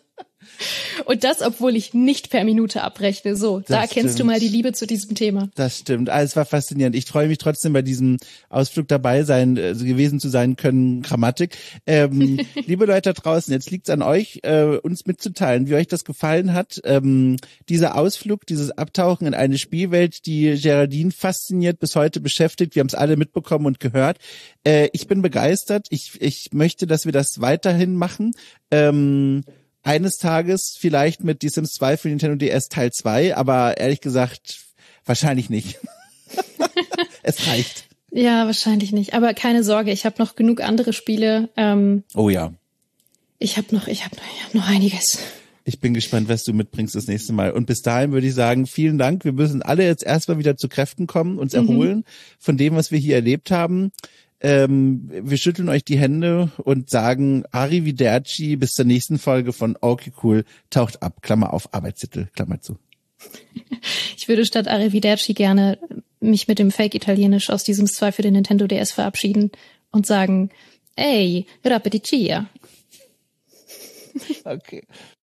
Und das, obwohl ich nicht per Minute abrechne. So, das da erkennst stimmt. du mal die Liebe zu diesem Thema. Das stimmt. Also, es war faszinierend. Ich freue mich trotzdem, bei diesem Ausflug dabei sein, äh, gewesen zu sein können, Grammatik. Ähm, liebe Leute da draußen, jetzt liegt's an euch, äh, uns mitzuteilen, wie euch das gefallen hat. Ähm, dieser Ausflug, dieses Abtauchen in eine Spielwelt, die Geraldine fasziniert, bis heute beschäftigt. Wir haben es alle mitbekommen und gehört. Äh, ich bin begeistert. Ich, ich möchte, dass wir das weiterhin machen. Ähm, Eines Tages vielleicht mit Die Sims zwei für Nintendo D S Teil zwei, aber ehrlich gesagt, wahrscheinlich nicht. Es reicht. Ja, wahrscheinlich nicht. Aber keine Sorge, ich habe noch genug andere Spiele. Ähm, oh ja. Ich habe noch, ich habe noch, ich hab noch einiges. Ich bin gespannt, was du mitbringst das nächste Mal. Und bis dahin würde ich sagen, vielen Dank. Wir müssen alle jetzt erstmal wieder zu Kräften kommen, uns erholen mhm. von dem, was wir hier erlebt haben. Ähm, wir schütteln euch die Hände und sagen Arrivederci bis zur nächsten Folge von Okay Cool taucht ab, Klammer auf, Arbeitstitel, Klammer zu. Ich würde statt Arrivederci gerne mich mit dem Fake-Italienisch aus diesem zwei für den Nintendo D S verabschieden und sagen, ey, Rapeticia. Okay.